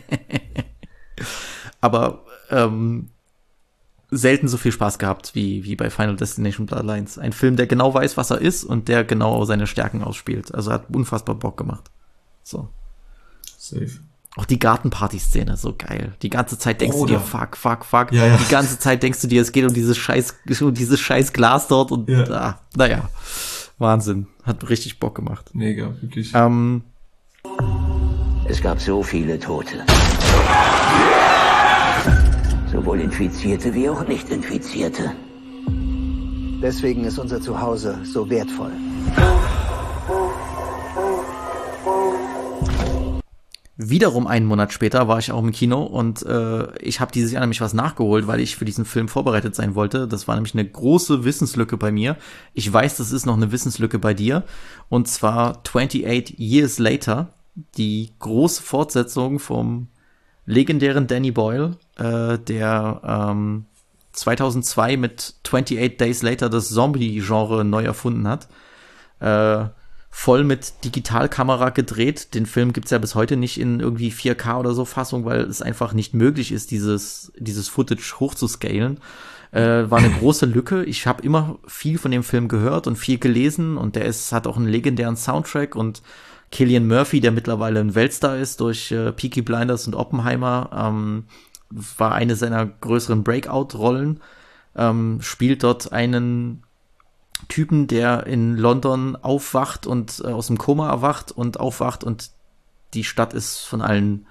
aber ähm, selten so viel Spaß gehabt wie wie bei Final Destination Bloodlines. Ein Film, der genau weiß, was er ist und der genau seine Stärken ausspielt. Also hat unfassbar Bock gemacht. So. Safe. Auch die Gartenparty-Szene, so geil. Die ganze Zeit denkst Oder. du dir, fuck, fuck, fuck. Ja, ja. Die ganze Zeit denkst du dir, es geht um dieses scheiß, um dieses scheiß Glas dort und Ja. ah, naja, Wahnsinn. Hat richtig Bock gemacht. Mega, wirklich. Ähm, Es gab so viele Tote. Sowohl Infizierte wie auch Nicht-Infizierte. Deswegen ist unser Zuhause so wertvoll. Wiederum einen Monat später war ich auch im Kino und äh, ich habe dieses Jahr nämlich was nachgeholt, weil ich für diesen Film vorbereitet sein wollte. Das war nämlich eine große Wissenslücke bei mir. Ich weiß, das ist noch eine Wissenslücke bei dir. Und zwar twenty-eight Years Later, die große Fortsetzung vom legendären Danny Boyle, äh, der ähm, zweitausendzwei mit twenty-eight Days Later das Zombie-Genre neu erfunden hat. Äh, voll mit Digitalkamera gedreht. Den Film gibt's ja bis heute nicht in irgendwie vier K oder so Fassung, weil es einfach nicht möglich ist, dieses dieses Footage hochzuscalen. Äh, war eine große Lücke. Ich habe immer viel von dem Film gehört und viel gelesen und der ist hat auch einen legendären Soundtrack und Cillian Murphy, der mittlerweile ein Weltstar ist durch äh, Peaky Blinders und Oppenheimer, ähm, war eine seiner größeren Breakout-Rollen, ähm, spielt dort einen Typen, der in London aufwacht und äh, aus dem Koma erwacht und aufwacht und die Stadt ist von allen,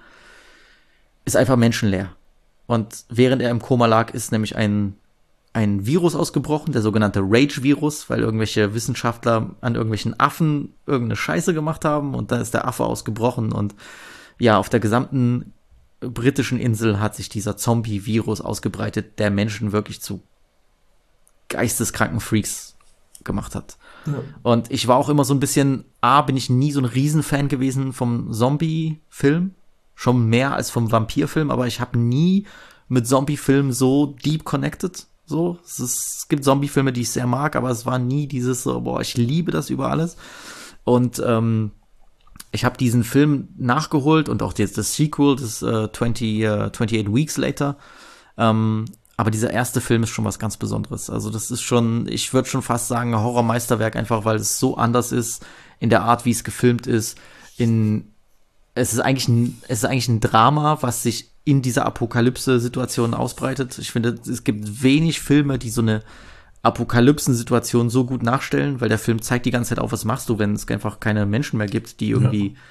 ist einfach menschenleer. Und während er im Koma lag, ist nämlich ein, ein Virus ausgebrochen, der sogenannte Rage-Virus, weil irgendwelche Wissenschaftler an irgendwelchen Affen irgendeine Scheiße gemacht haben und dann ist der Affe ausgebrochen und ja, auf der gesamten britischen Insel hat sich dieser Zombie-Virus ausgebreitet, der Menschen wirklich zu geisteskranken Freaks gemacht hat. Ja. Und ich war auch immer so ein bisschen, A, bin ich nie so ein Riesenfan gewesen vom Zombie-Film, schon mehr als vom Vampir-Film, aber ich habe nie mit Zombie-Filmen so deep connected, so. Es, ist, es gibt Zombie-Filme, die ich sehr mag, aber es war nie dieses so, boah, ich liebe das über alles. Und ähm, ich habe diesen Film nachgeholt und auch jetzt das Sequel, das äh, twenty, uh, twenty-eight Weeks Later, ähm, aber dieser erste Film ist schon was ganz Besonderes. Also das ist schon, ich würde schon fast sagen, ein Horrormeisterwerk, einfach weil es so anders ist in der Art, wie es gefilmt ist. In, es ist eigentlich ein, es ist eigentlich ein Drama, was sich in dieser Apokalypse-Situation ausbreitet. Ich finde, es gibt wenig Filme, die so eine Apokalypsen-Situation so gut nachstellen, weil der Film zeigt die ganze Zeit auf, was machst du, wenn es einfach keine Menschen mehr gibt, die irgendwie ja.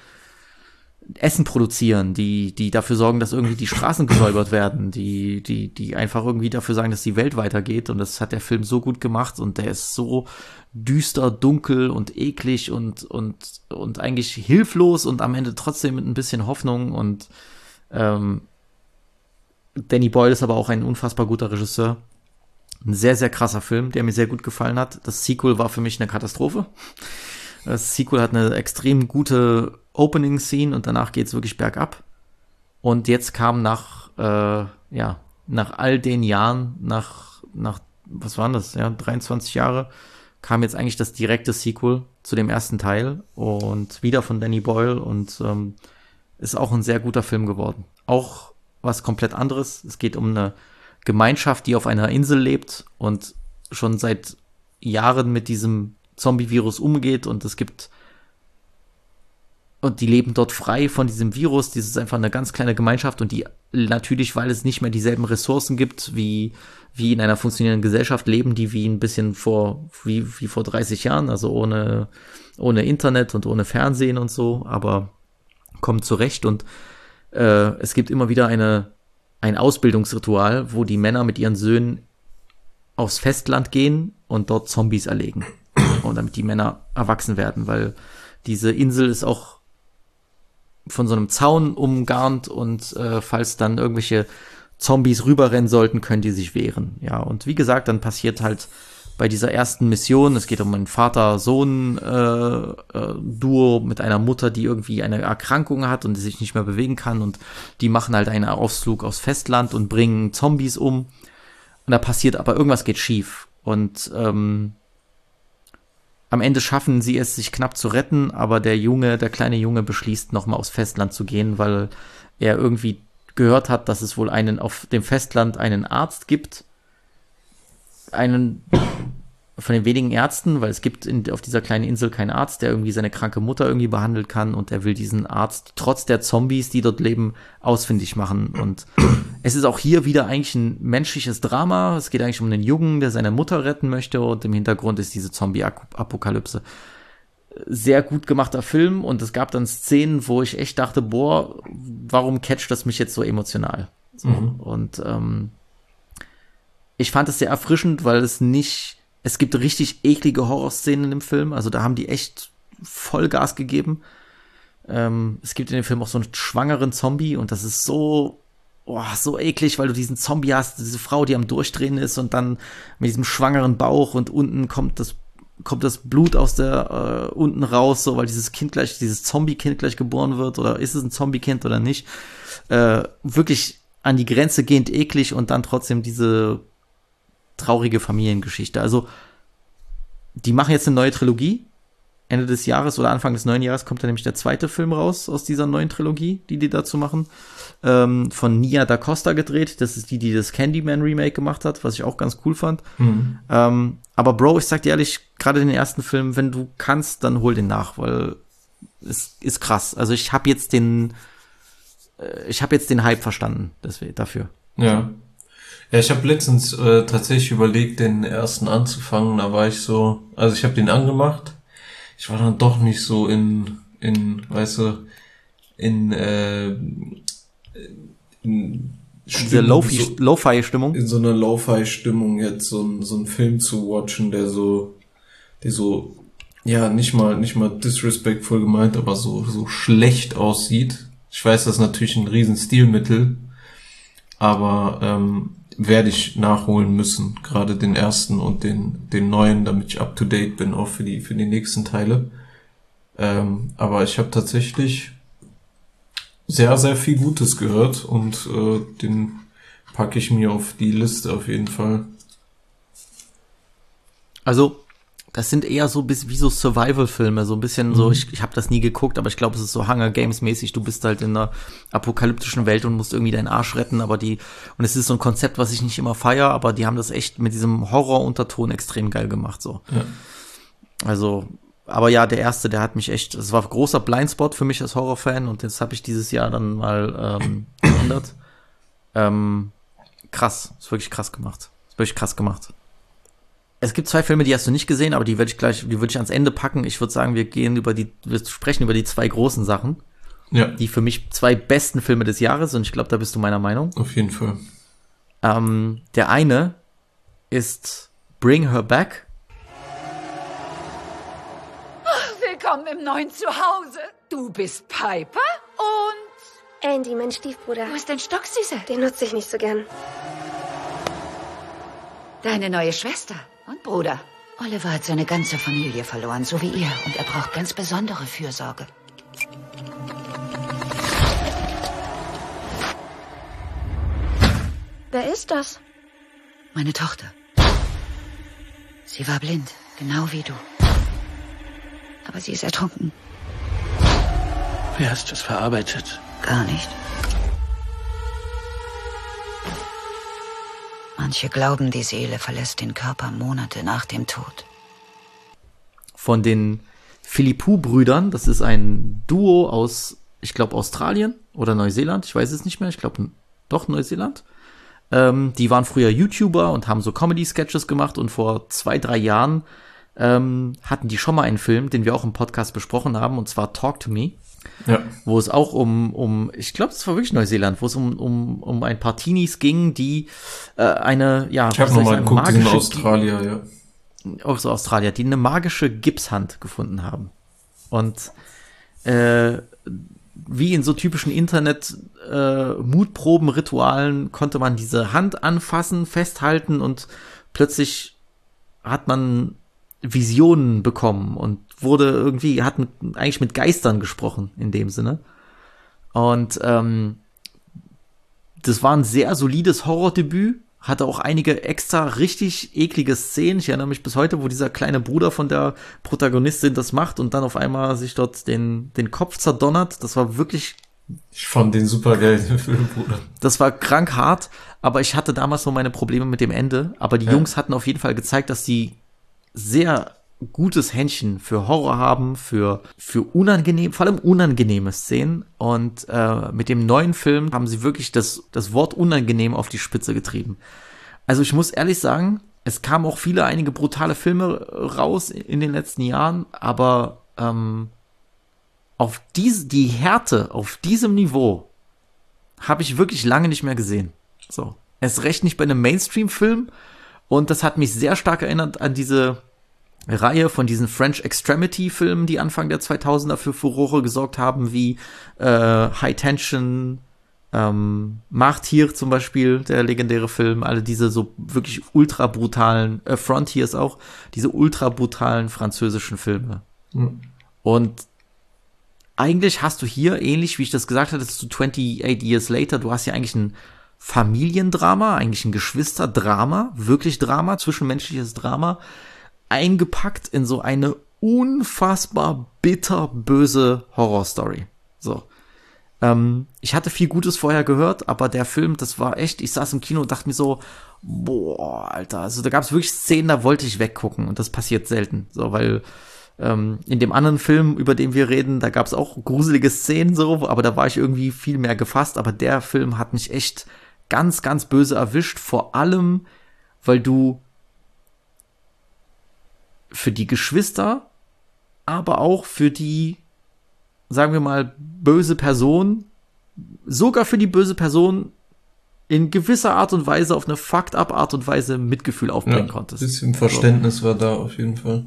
Essen produzieren, die die dafür sorgen, dass irgendwie die Straßen gesäubert werden, die die die einfach irgendwie dafür sagen, dass die Welt weitergeht und das hat der Film so gut gemacht und der ist so düster, dunkel und eklig und und und eigentlich hilflos und am Ende trotzdem mit ein bisschen Hoffnung und ähm, Danny Boyle ist aber auch ein unfassbar guter Regisseur. Ein sehr, sehr krasser Film, der mir sehr gut gefallen hat. Das Sequel war für mich eine Katastrophe. Das Sequel hat eine extrem gute Opening-Scene und danach geht's wirklich bergab. Und jetzt kam nach, äh, ja, nach all den Jahren, nach, nach, was waren das, ja, dreiundzwanzig Jahre, kam jetzt eigentlich das direkte Sequel zu dem ersten Teil und wieder von Danny Boyle und ähm, ist auch ein sehr guter Film geworden. Auch was komplett anderes. Es geht um eine Gemeinschaft, die auf einer Insel lebt und schon seit Jahren mit diesem Zombie-Virus umgeht und es gibt und die leben dort frei von diesem Virus. Das ist einfach eine ganz kleine Gemeinschaft und die natürlich, weil es nicht mehr dieselben Ressourcen gibt, wie wie in einer funktionierenden Gesellschaft, leben die wie ein bisschen vor wie wie vor dreißig Jahren, also ohne ohne Internet und ohne Fernsehen und so, aber kommen zurecht und äh, es gibt immer wieder eine ein Ausbildungsritual, wo die Männer mit ihren Söhnen aufs Festland gehen und dort Zombies erlegen. Und damit die Männer erwachsen werden, weil diese Insel ist auch von so einem Zaun umgarnt und äh, falls dann irgendwelche Zombies rüberrennen sollten, können die sich wehren. Ja, und wie gesagt, dann passiert halt bei dieser ersten Mission, es geht um ein Vater-Sohn-Duo äh, äh, mit einer Mutter, die irgendwie eine Erkrankung hat und die sich nicht mehr bewegen kann und die machen halt einen Ausflug aufs Festland und bringen Zombies um und da passiert aber irgendwas geht schief und ähm, am Ende schaffen sie es, sich knapp zu retten, aber der Junge, der kleine Junge beschließt, nochmal aufs Festland zu gehen, weil er irgendwie gehört hat, dass es wohl einen auf dem Festland einen Arzt gibt, einen von den wenigen Ärzten, weil es gibt in, auf dieser kleinen Insel keinen Arzt, der irgendwie seine kranke Mutter irgendwie behandeln kann und er will diesen Arzt trotz der Zombies, die dort leben, ausfindig machen. Und es ist auch hier wieder eigentlich ein menschliches Drama. Es geht eigentlich um einen Jungen, der seine Mutter retten möchte und im Hintergrund ist diese Zombie-Apokalypse. Sehr gut gemachter Film und es gab dann Szenen, wo ich echt dachte, boah, warum catcht das mich jetzt so emotional? So. Mhm. Und ähm, ich fand es sehr erfrischend, weil es nicht Es gibt richtig eklige Horrorszenen im Film, also da haben die echt Vollgas gegeben. Ähm, es gibt in dem Film auch so einen schwangeren Zombie und das ist so, oh, so eklig, weil du diesen Zombie hast, diese Frau, die am Durchdrehen ist und dann mit diesem schwangeren Bauch und unten kommt das kommt das Blut aus der äh, unten raus, so weil dieses Kind gleich, dieses Zombie-Kind gleich geboren wird oder ist es ein Zombie-Kind oder nicht? Äh, wirklich an die Grenze gehend eklig und dann trotzdem diese traurige Familiengeschichte. Also, die machen jetzt eine neue Trilogie. Ende des Jahres oder Anfang des neuen Jahres kommt dann nämlich der zweite Film raus aus dieser neuen Trilogie, die die dazu machen. Ähm, von Nia Da Costa gedreht. Das ist die, die das Candyman-Remake gemacht hat, was ich auch ganz cool fand. Mhm. Ähm, aber Bro, ich sag dir ehrlich, gerade den ersten Film, wenn du kannst, dann hol den nach, weil es ist krass. Also ich habe jetzt den äh, ich habe jetzt den Hype verstanden deswegen, dafür. Ja. Ja, ich habe letztens äh, tatsächlich überlegt, den ersten anzufangen. Da war ich so, also ich habe den angemacht. Ich war dann doch nicht so in, in, weißt du, in, äh, in diese Lo-Fi, so, Lo-Fi-Stimmung. In so einer Lo-Fi-Stimmung jetzt so, ein, so einen Film zu watchen, der so, der so, ja, nicht mal, nicht mal disrespectful gemeint, aber so, so schlecht aussieht. Ich weiß, das ist natürlich ein riesen Stilmittel, aber, ähm, werde ich nachholen müssen, gerade den ersten und den den neuen, damit ich up to date bin, auch für die für die nächsten Teile. Ähm, aber ich habe tatsächlich sehr, sehr viel Gutes gehört und äh, den packe ich mir auf die Liste auf jeden Fall. Also, das sind eher so bis wie so Survival-Filme, so ein bisschen mhm. so, ich, ich habe das nie geguckt, aber ich glaube, es ist so Hunger Games-mäßig, du bist halt in einer apokalyptischen Welt und musst irgendwie deinen Arsch retten, aber die, und es ist so ein Konzept, was ich nicht immer feiere, aber die haben das echt mit diesem Horror-Unterton extrem geil gemacht, so. Ja. Also, aber ja, der erste, der hat mich echt, es war ein großer Blindspot für mich als Horror-Fan und das habe ich dieses Jahr dann mal ähm, geändert. Ähm, krass, ist wirklich krass gemacht, ist wirklich krass gemacht. Es gibt zwei Filme, die hast du nicht gesehen, aber die werde ich gleich, die würde ich ans Ende packen. Ich würde sagen, wir gehen über die, wir sprechen über die zwei großen Sachen. Ja. Die für mich zwei besten Filme des Jahres und ich glaube, da bist du meiner Meinung. Auf jeden Fall. Ähm, der eine ist Bring Her Back. Ach, willkommen im neuen Zuhause. Du bist Piper und Andy, mein Stiefbruder. Wo ist denn Stocksüße? Den nutze ich nicht so gern. Deine neue Schwester und Bruder. Oliver hat seine ganze Familie verloren, so wie ihr. Und er braucht ganz besondere Fürsorge. Wer ist das? Meine Tochter. Sie war blind, genau wie du. Aber sie ist ertrunken. Wie hast du es verarbeitet? Gar nicht. Manche glauben, die Seele verlässt den Körper Monate nach dem Tod. Von den Philippou-Brüdern, das ist ein Duo aus, ich glaube, Australien oder Neuseeland, ich weiß es nicht mehr, ich glaube, doch Neuseeland. Ähm, die waren früher YouTuber und haben so Comedy-Sketches gemacht und vor zwei, drei Jahren ähm, hatten die schon mal einen Film, den wir auch im Podcast besprochen haben, und zwar Talk to Me. Ja. Wo es auch um, um ich glaube, es war wirklich Neuseeland, wo es um, um, um ein paar Teenies ging, die äh, eine, ja, ich habe nochmal geguckt, die sind Australier, ja. Auch so Australier, die eine magische Gipshand gefunden haben. Und äh, wie in so typischen Internet-Mutproben-Ritualen äh, konnte man diese Hand anfassen, festhalten und plötzlich hat man Visionen bekommen und wurde irgendwie, hat mit, eigentlich mit Geistern gesprochen in dem Sinne. Und ähm, das war ein sehr solides Horrordebüt, hatte auch einige extra richtig eklige Szenen. Ich erinnere mich bis heute, wo dieser kleine Bruder von der Protagonistin das macht und dann auf einmal sich dort den, den Kopf zerdonnert. Das war wirklich... Ich fand den super geil, den Film, Bruder. Das war krank hart, aber ich hatte damals so meine Probleme mit dem Ende. Aber die ja. Jungs hatten auf jeden Fall gezeigt, dass die sehr gutes Händchen für Horror haben, für, für unangenehm, vor allem unangenehme Szenen. Und äh, mit dem neuen Film haben sie wirklich das, das Wort unangenehm auf die Spitze getrieben. Also ich muss ehrlich sagen, es kamen auch viele, einige brutale Filme raus in den letzten Jahren, aber ähm, auf diese, die Härte auf diesem Niveau habe ich wirklich lange nicht mehr gesehen. So. Erst recht nicht bei einem Mainstream-Film. Und das hat mich sehr stark erinnert an diese Reihe von diesen French Extremity-Filmen, die Anfang der zweitausender für Furore gesorgt haben, wie äh, High Tension, ähm, Martyr zum Beispiel, der legendäre Film, alle diese so wirklich ultra brutalen, äh, Frontiers auch, diese ultra brutalen französischen Filme. Mhm. Und eigentlich hast du hier, ähnlich wie ich das gesagt hatte, zu twenty-eight Years Later, du hast ja eigentlich ein Familiendrama, eigentlich ein Geschwisterdrama, wirklich Drama, zwischenmenschliches Drama, eingepackt in so eine unfassbar bitterböse Horrorstory. So. Ähm, ich hatte viel Gutes vorher gehört, aber der Film, das war echt, ich saß im Kino und dachte mir so, boah, Alter, also da gab es wirklich Szenen, da wollte ich weggucken und das passiert selten. So, weil ähm, in dem anderen Film, über den wir reden, da gab es auch gruselige Szenen so, aber da war ich irgendwie viel mehr gefasst, aber der Film hat mich echt ganz, ganz böse erwischt, vor allem, weil du für die Geschwister, aber auch für die, sagen wir mal, böse Person, sogar für die böse Person in gewisser Art und Weise, auf eine fucked up Art und Weise Mitgefühl aufbringen ja, konntest. Ein bisschen Verständnis so. War da auf jeden Fall.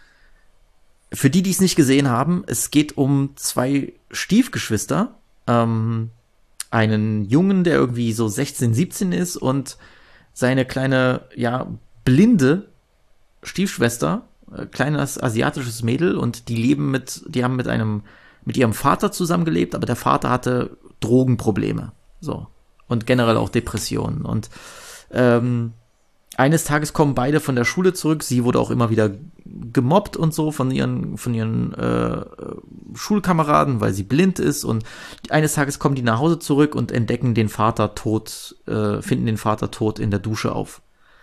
Für die, die es nicht gesehen haben, es geht um zwei Stiefgeschwister, ähm, einen Jungen, der irgendwie so sechzehn, siebzehn ist und seine kleine, ja, blinde Stiefschwester, äh, kleines asiatisches Mädel und die leben mit, die haben mit einem, mit ihrem Vater zusammengelebt, aber der Vater hatte Drogenprobleme, so. Und generell auch Depressionen und, ähm, eines Tages kommen beide von der Schule zurück. Sie wurde auch immer wieder gemobbt und so von ihren von ihren äh, Schulkameraden, weil sie blind ist. Und eines Tages kommen die nach Hause zurück und entdecken den Vater tot, äh, finden den Vater tot in der Dusche auf.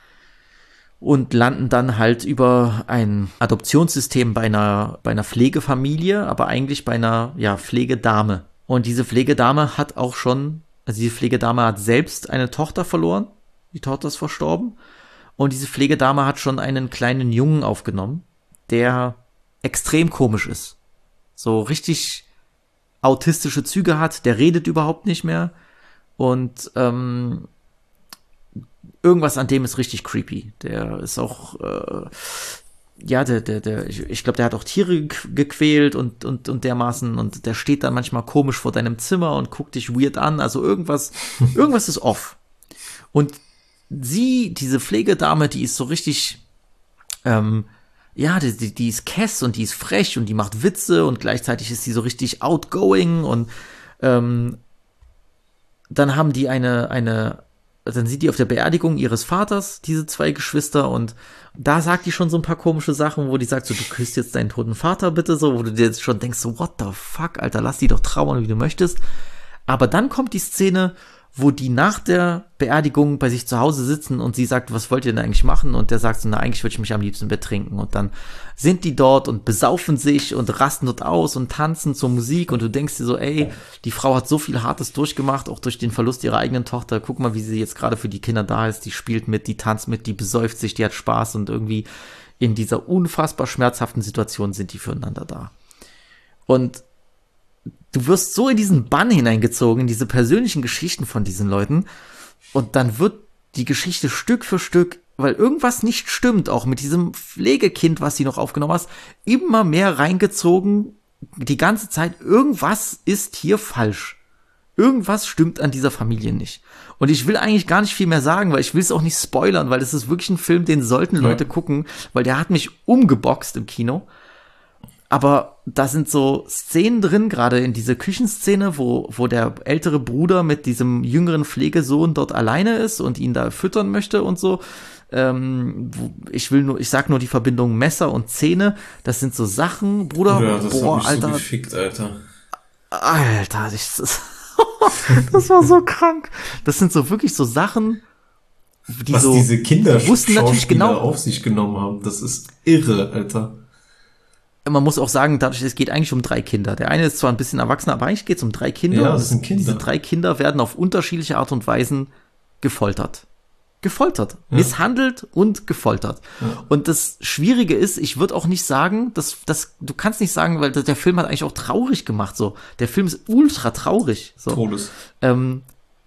Und landen dann halt über ein Adoptionssystem bei einer bei einer Pflegefamilie, aber eigentlich bei einer ja Pflegedame. Und diese Pflegedame hat auch schon, also diese Pflegedame hat selbst eine Tochter verloren. Die Tochter ist verstorben. Und diese Pflegedame hat schon einen kleinen Jungen aufgenommen, der extrem komisch ist. So richtig autistische Züge hat, der redet überhaupt nicht mehr. Und ähm, irgendwas an dem ist richtig creepy. Der ist auch, äh, ja, der, der, der, ich, ich glaube, der hat auch Tiere gequält und, und, und dermaßen. Und der steht dann manchmal komisch vor deinem Zimmer und guckt dich weird an. Also irgendwas, irgendwas ist off. Und sie, diese Pflegedame, die ist so richtig, ähm, ja, die, die, die ist kess und die ist frech und die macht Witze und gleichzeitig ist sie so richtig outgoing und ähm, dann haben die eine, eine, dann sieht die auf der Beerdigung ihres Vaters, diese zwei Geschwister, und da sagt die schon so ein paar komische Sachen, wo die sagt so, du küsst jetzt deinen toten Vater bitte, so, wo du dir jetzt schon denkst so, what the fuck, Alter, lass die doch trauern, wie du möchtest. Aber dann kommt die Szene, wo die nach der Beerdigung bei sich zu Hause sitzen und sie sagt, was wollt ihr denn eigentlich machen? Und der sagt so, na, eigentlich würde ich mich am liebsten betrinken. Und dann sind die dort und besaufen sich und rasten dort aus und tanzen zur Musik und du denkst dir so, ey, die Frau hat so viel Hartes durchgemacht, auch durch den Verlust ihrer eigenen Tochter. Guck mal, wie sie jetzt gerade für die Kinder da ist. Die spielt mit, die tanzt mit, die besäuft sich, die hat Spaß und irgendwie in dieser unfassbar schmerzhaften Situation sind die füreinander da. Und du wirst so in diesen Bann hineingezogen, in diese persönlichen Geschichten von diesen Leuten, und dann wird die Geschichte Stück für Stück, weil irgendwas nicht stimmt, auch mit diesem Pflegekind, was sie noch aufgenommen hast, immer mehr reingezogen, die ganze Zeit, irgendwas ist hier falsch. Irgendwas stimmt an dieser Familie nicht. Und ich will eigentlich gar nicht viel mehr sagen, weil ich will es auch nicht spoilern, weil es ist wirklich ein Film, den sollten Leute ja. gucken, weil der hat mich umgeboxt im Kino. Aber da sind so Szenen drin, gerade in diese Küchenszene, wo, wo der ältere Bruder mit diesem jüngeren Pflegesohn dort alleine ist und ihn da füttern möchte und so. Ähm, ich will nur, ich sag nur die Verbindung Messer und Zähne. Das sind so Sachen, Bruder. Ja, das boah, hat mich Alter. So gefickt, Alter. Alter, ich, das, das war so krank. Das sind so wirklich so Sachen, die Was so, diese Kinder wussten natürlich genau auf sich genommen haben, das ist irre, Alter. Man muss auch sagen, dadurch, es geht eigentlich um drei Kinder. Der eine ist zwar ein bisschen erwachsener, aber eigentlich geht es um drei Kinder. Ja, das sind Kinder. Diese drei Kinder werden auf unterschiedliche Art und Weisen gefoltert. Gefoltert. Ja. Misshandelt und gefoltert. Ja. Und das Schwierige ist, ich würde auch nicht sagen, dass, dass, du kannst nicht sagen, weil der Film hat eigentlich auch traurig gemacht, so. Der Film ist ultra traurig, so. Todes. Ähm,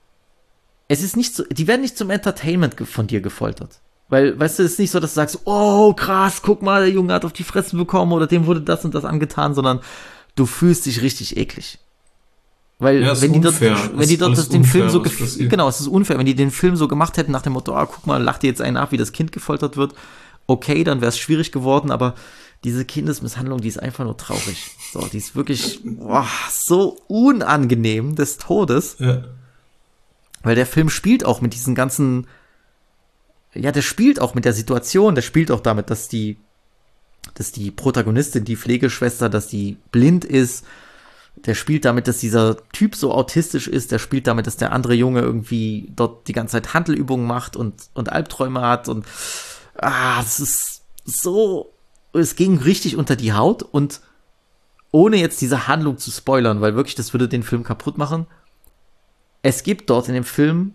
es ist nicht so, die werden nicht zum Entertainment von dir gefoltert. Weil, weißt du, es ist nicht so, dass du sagst, oh, krass, guck mal, der Junge hat auf die Fresse bekommen oder dem wurde das und das angetan, sondern du fühlst dich richtig eklig. Weil, ja, wenn die dort, unfair. wenn die dort das, den unfair, Film so, gef- genau, es ist unfair, wenn die den Film so gemacht hätten nach dem Motto, ah, guck mal, lach dir jetzt einen ab, wie das Kind gefoltert wird, okay, dann wäre es schwierig geworden, aber diese Kindesmisshandlung, die ist einfach nur traurig. So, die ist wirklich, boah, so unangenehm des Todes. Ja. Weil der Film spielt auch mit diesen ganzen, ja, der spielt auch mit der Situation, der spielt auch damit, dass die, dass die Protagonistin, die Pflegeschwester, dass die blind ist, der spielt damit, dass dieser Typ so autistisch ist, der spielt damit, dass der andere Junge irgendwie dort die ganze Zeit Handelübungen macht und, und Albträume hat und, ah, das ist so, es ging richtig unter die Haut und ohne jetzt diese Handlung zu spoilern, weil wirklich, das würde den Film kaputt machen, es gibt dort in dem Film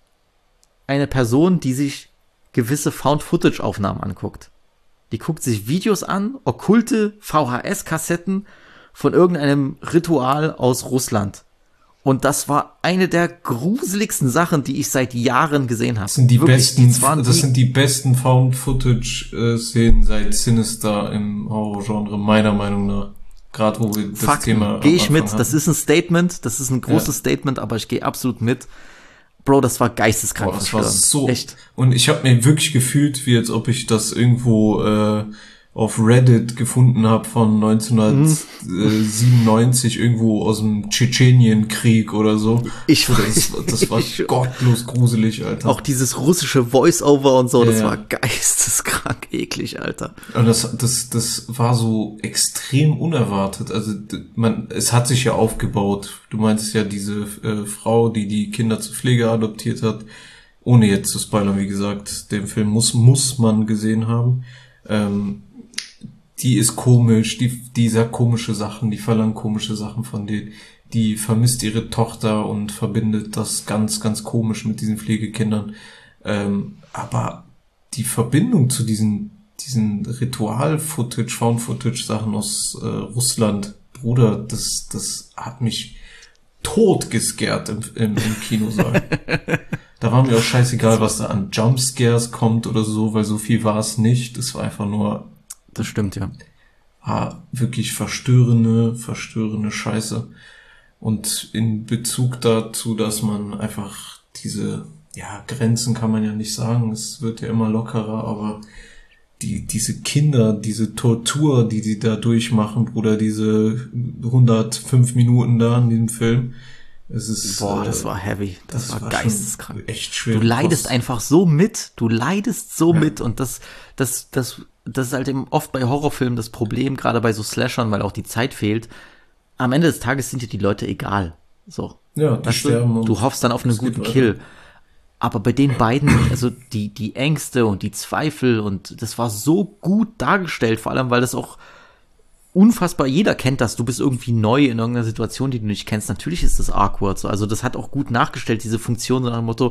eine Person, die sich gewisse Found-Footage-Aufnahmen anguckt. Die guckt sich Videos an, okkulte V H S-Kassetten von irgendeinem Ritual aus Russland. Und das war eine der gruseligsten Sachen, die ich seit Jahren gesehen habe. Das sind die Wirklich, besten, die waren das die, sind die besten Found-Footage-Szenen seit Sinister im Horror-Genre, meiner Meinung nach. Gerade wo wir das Fakten, Thema gehe ich mit. hatten. Das ist ein Statement, das ist ein großes Ja. Statement, aber ich gehe absolut mit. Bro, das war geisteskrank. Boah, das war verstörend. so. Echt. Und ich habe mir wirklich gefühlt, wie als ob ich das irgendwo äh, auf Reddit gefunden habe von neunzehnhundertsiebenundneunzig, irgendwo aus dem Tschetschenienkrieg oder so. Ich das, das war ich, gottlos gruselig, Alter. Auch dieses russische Voice-Over und so, Ja, das ja. war geisteskrank eklig, Alter. Und das, das, das war so extrem unerwartet. Also d- man, es hat sich ja aufgebaut. Du meintest ja diese äh, Frau, die die Kinder zur Pflege adoptiert hat. Ohne jetzt zu spoilern, wie gesagt, den Film muss muss man gesehen haben. Ähm, die ist komisch, die die sagt komische Sachen, die verlangt komische Sachen von denen. Die vermisst ihre Tochter und verbindet das ganz ganz komisch mit diesen Pflegekindern. Ähm, aber die Verbindung zu diesen diesen Ritual-Footage, Found-Footage-Sachen aus äh, Russland, Bruder, das das hat mich totgescared im, im, im Kinosaal. Da war mir auch scheißegal, was da an Jumpscares kommt oder so, weil so viel war es nicht. Es war einfach nur, Das stimmt, ja. ah, wirklich verstörende, verstörende Scheiße. Und in Bezug dazu, dass man einfach diese, ja, Grenzen kann man ja nicht sagen, es wird ja immer lockerer, aber die, diese Kinder, diese Tortur, die die da durchmachen, Bruder, diese hundertfünf Minuten da in diesem Film, es ist, Boah, äh, das war heavy. Das, das war, war geisteskrank. Echt schwer. Du leidest Kost. einfach so mit. Du leidest so Ja. mit. Und das, das, das, das ist halt eben oft bei Horrorfilmen das Problem, gerade bei so Slashern, weil auch die Zeit fehlt. Am Ende des Tages sind dir die Leute egal. So. Ja, die Weißt sterben. du, und du hoffst dann auf einen es geht guten weiter. Kill. Aber bei den beiden, also die, die Ängste und die Zweifel und das war so gut dargestellt, vor allem, weil das auch unfassbar, jeder kennt das, du bist irgendwie neu in irgendeiner Situation, die du nicht kennst, natürlich ist das awkward, so. Also das hat auch gut nachgestellt, diese Funktion, so nach dem Motto,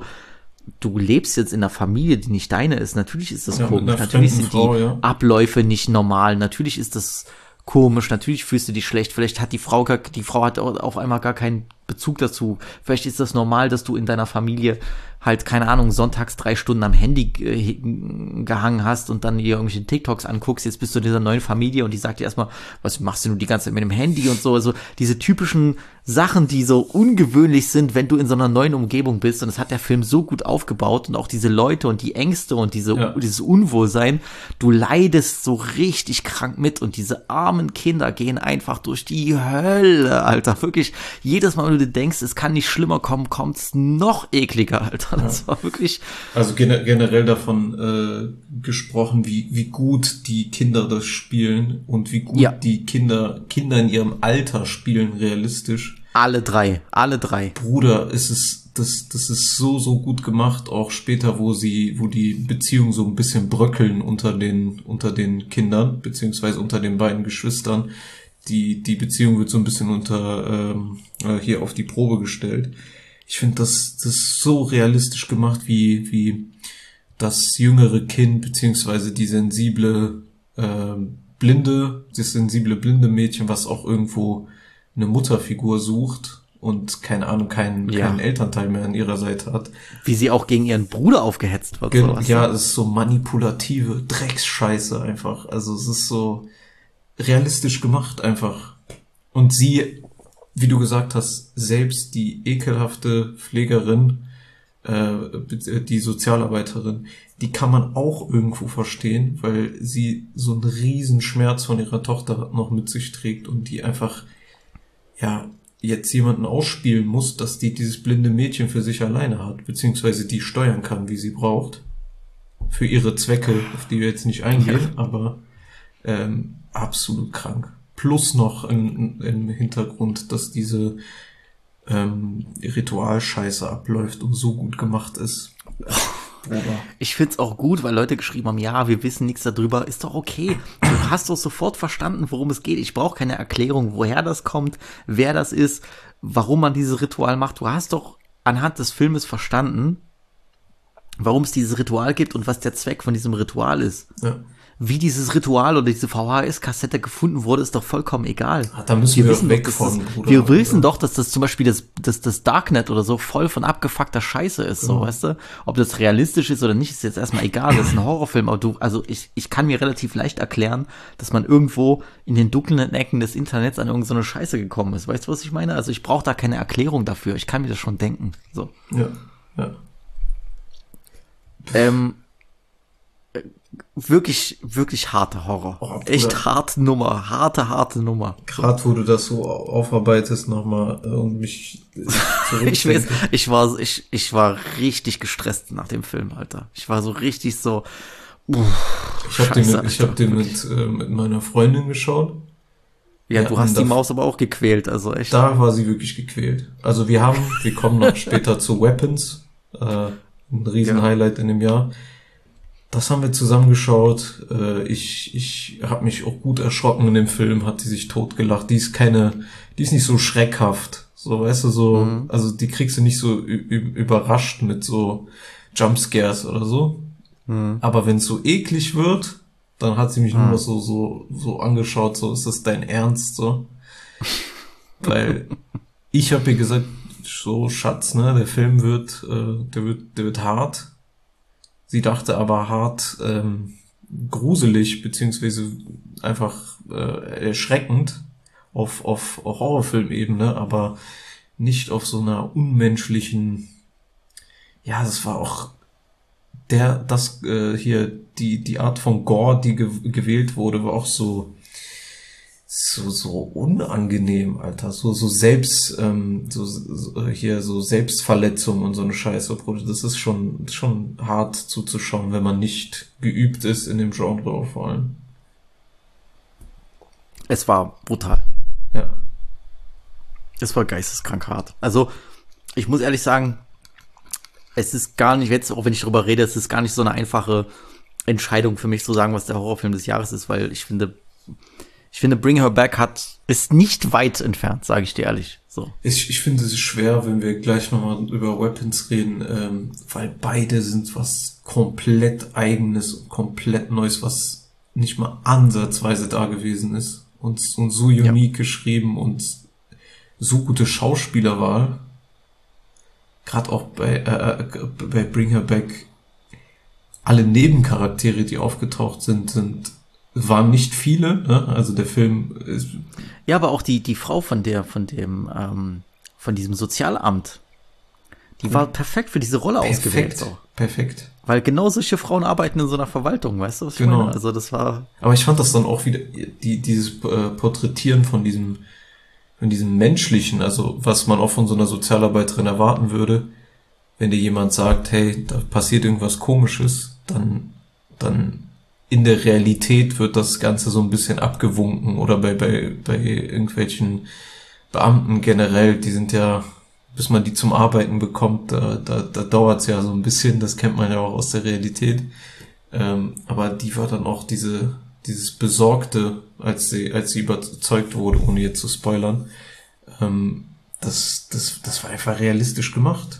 du lebst jetzt in einer Familie, die nicht deine ist, natürlich ist das Ja, mit komisch, einer natürlich fremden sind die Frau, ja. Abläufe nicht normal, natürlich ist das komisch, natürlich fühlst du dich schlecht, vielleicht hat die Frau gar, die Frau hat auf einmal gar keinen Bezug dazu, vielleicht ist das normal, dass du in deiner Familie halt, keine Ahnung, sonntags drei Stunden am Handy äh, gehangen hast und dann dir irgendwelche TikToks anguckst, jetzt bist du in dieser neuen Familie und die sagt dir erstmal, was machst du die ganze Zeit mit dem Handy und so, also diese typischen Sachen, die so ungewöhnlich sind, wenn du in so einer neuen Umgebung bist, und das hat der Film so gut aufgebaut und auch diese Leute und die Ängste und diese, Ja. dieses Unwohlsein, du leidest so richtig krank mit und diese armen Kinder gehen einfach durch die Hölle, Alter, wirklich, jedes Mal, wenn du dir denkst, es kann nicht schlimmer kommen, kommt's noch ekliger, Alter, das war wirklich... Also gene- generell davon äh, gesprochen, wie wie gut die Kinder das spielen und wie gut Ja. die Kinder Kinder in ihrem Alter spielen realistisch. Alle drei, alle drei. Bruder, es ist, das, das ist so, so gut gemacht, auch später, wo sie, wo die Beziehungen so ein bisschen bröckeln unter den, unter den Kindern, beziehungsweise unter den beiden Geschwistern. Die, die Beziehung wird so ein bisschen unter, ähm, hier auf die Probe gestellt. Ich finde, das, das ist so realistisch gemacht, wie, wie das jüngere Kind, beziehungsweise die sensible, ähm, blinde, das sensible blinde Mädchen, was auch irgendwo eine Mutterfigur sucht und keine Ahnung, keinen, Ja. keinen Elternteil mehr an ihrer Seite hat. Wie sie auch gegen ihren Bruder aufgehetzt wird. Gen- sowas. ja, es ist so manipulative Drecksscheiße einfach. Also es ist so realistisch gemacht einfach. Und sie, wie du gesagt hast, selbst die ekelhafte Pflegerin, äh, die Sozialarbeiterin, die kann man auch irgendwo verstehen, weil sie so einen riesen Schmerz von ihrer Tochter noch mit sich trägt und die einfach, ja, jetzt jemanden ausspielen muss, dass die dieses blinde Mädchen für sich alleine hat, beziehungsweise die steuern kann, wie sie braucht. Für ihre Zwecke, auf die wir jetzt nicht eingehen, aber ähm, absolut krank. Plus noch im, im Hintergrund, dass diese ähm, Ritualscheiße abläuft und so gut gemacht ist. Bruder. Ich find's auch gut, weil Leute geschrieben haben, ja, wir wissen nichts darüber, ist doch okay. Du hast doch sofort verstanden, worum es geht. Ich brauche keine Erklärung, woher das kommt, wer das ist, warum man dieses Ritual macht. Du hast doch anhand des Filmes verstanden, warum es dieses Ritual gibt und was der Zweck von diesem Ritual ist. Ja. Wie dieses Ritual oder diese V H S-Kassette gefunden wurde, ist doch vollkommen egal. Ah, da müssen wir, wissen weg doch, dass von, das, Bruder. Wir wissen doch, dass das zum Beispiel das, das, das Darknet oder so voll von abgefuckter Scheiße ist, so, Genau. weißt du? Ob das realistisch ist oder nicht, ist jetzt erstmal egal. Das ist ein Horrorfilm, aber du, also ich, ich kann mir relativ leicht erklären, dass man irgendwo in den dunklen Ecken des Internets an irgendeine so eine Scheiße gekommen ist. Weißt du, was ich meine? Also ich brauche da keine Erklärung dafür. Ich kann mir das schon denken, so. Ja, ja. Ähm, äh, wirklich, wirklich harter Horror. Oh, Bruder. Echt harte Nummer, harte, harte Nummer. Gerade wo du das so aufarbeitest nochmal äh, und mich äh, Ich weiß, zurückdenke. ich war, ich, ich war richtig gestresst nach dem Film, Alter. Ich war so richtig so, uff, Ich habe den, Scheiße, mit- ich Alter, hab den wirklich. mit, äh, mit meiner Freundin geschaut. Ja, Ja, du hast und die da- Maus aber auch gequält, also echt. Da war sie wirklich gequält. Also wir haben, wir kommen noch später zu Weapons, äh, ein riesen Ja. Highlight in dem Jahr. Das haben wir zusammengeschaut. Äh, ich ich habe mich auch gut erschrocken in dem Film, hat sie sich totgelacht. Die ist keine, die ist nicht so schreckhaft. So, weißt du, so, Mhm. also die kriegst du nicht so ü- ü- überrascht mit so Jumpscares oder so. Mhm. Aber wenn es so eklig wird, dann hat sie mich nur Mhm. noch so, so, so angeschaut, so, ist das dein Ernst, so? Weil ich habe ihr gesagt, so, Schatz, ne, der Film wird, äh, der wird, der wird hart. Sie dachte aber hart, ähm, gruselig, beziehungsweise einfach, äh, erschreckend auf, auf Horrorfilmebene, aber nicht auf so einer unmenschlichen, ja, das war auch der, das äh, hier, die die Art von Gore, die ge gewählt wurde, war auch so so so unangenehm, Alter, so so selbst ähm, so, so hier so Selbstverletzung und so eine Scheiße, Bruder. Das ist schon schon hart zuzuschauen, wenn man nicht geübt ist in dem Genre auch vor allem. Es war brutal. Ja. Es war geisteskrank hart. Also, ich muss ehrlich sagen, es ist gar nicht, jetzt auch wenn ich drüber rede, es ist gar nicht so eine einfache Entscheidung für mich zu sagen, was der Horrorfilm des Jahres ist, weil ich finde, ich finde, Bring Her Back hat, ist nicht weit entfernt, sage ich dir ehrlich. So. Ich, ich finde es ist schwer, wenn wir gleich nochmal über Weapons reden, ähm, weil beide sind was komplett Eigenes und komplett Neues, was nicht mal ansatzweise da gewesen ist und, und so unique ja. geschrieben und so gute Schauspielerwahl. Gerade auch bei, äh, bei Bring Her Back, alle Nebencharaktere, die aufgetaucht sind, sind waren nicht viele, ne? Also der Film ist ja, aber auch die die Frau von der von dem ähm, von diesem Sozialamt, die war perfekt für diese Rolle perfekt, ausgewählt. So. Perfekt. Weil genau solche Frauen arbeiten in so einer Verwaltung, weißt du, was ich genau. meine? Also das war. Aber ich fand das dann auch wieder die dieses äh, Porträtieren von diesem von diesem menschlichen, also was man auch von so einer Sozialarbeiterin erwarten würde, wenn dir jemand sagt, hey, da passiert irgendwas Komisches, dann dann in der Realität wird das Ganze so ein bisschen abgewunken oder bei bei bei irgendwelchen Beamten generell, die sind ja, bis man die zum Arbeiten bekommt, da, da, da dauert's ja so ein bisschen, das kennt man ja auch aus der Realität. Ähm, aber die war dann auch diese, dieses Besorgte, als sie, als sie überzeugt wurde, ohne jetzt zu spoilern, ähm, das, das, das war einfach realistisch gemacht.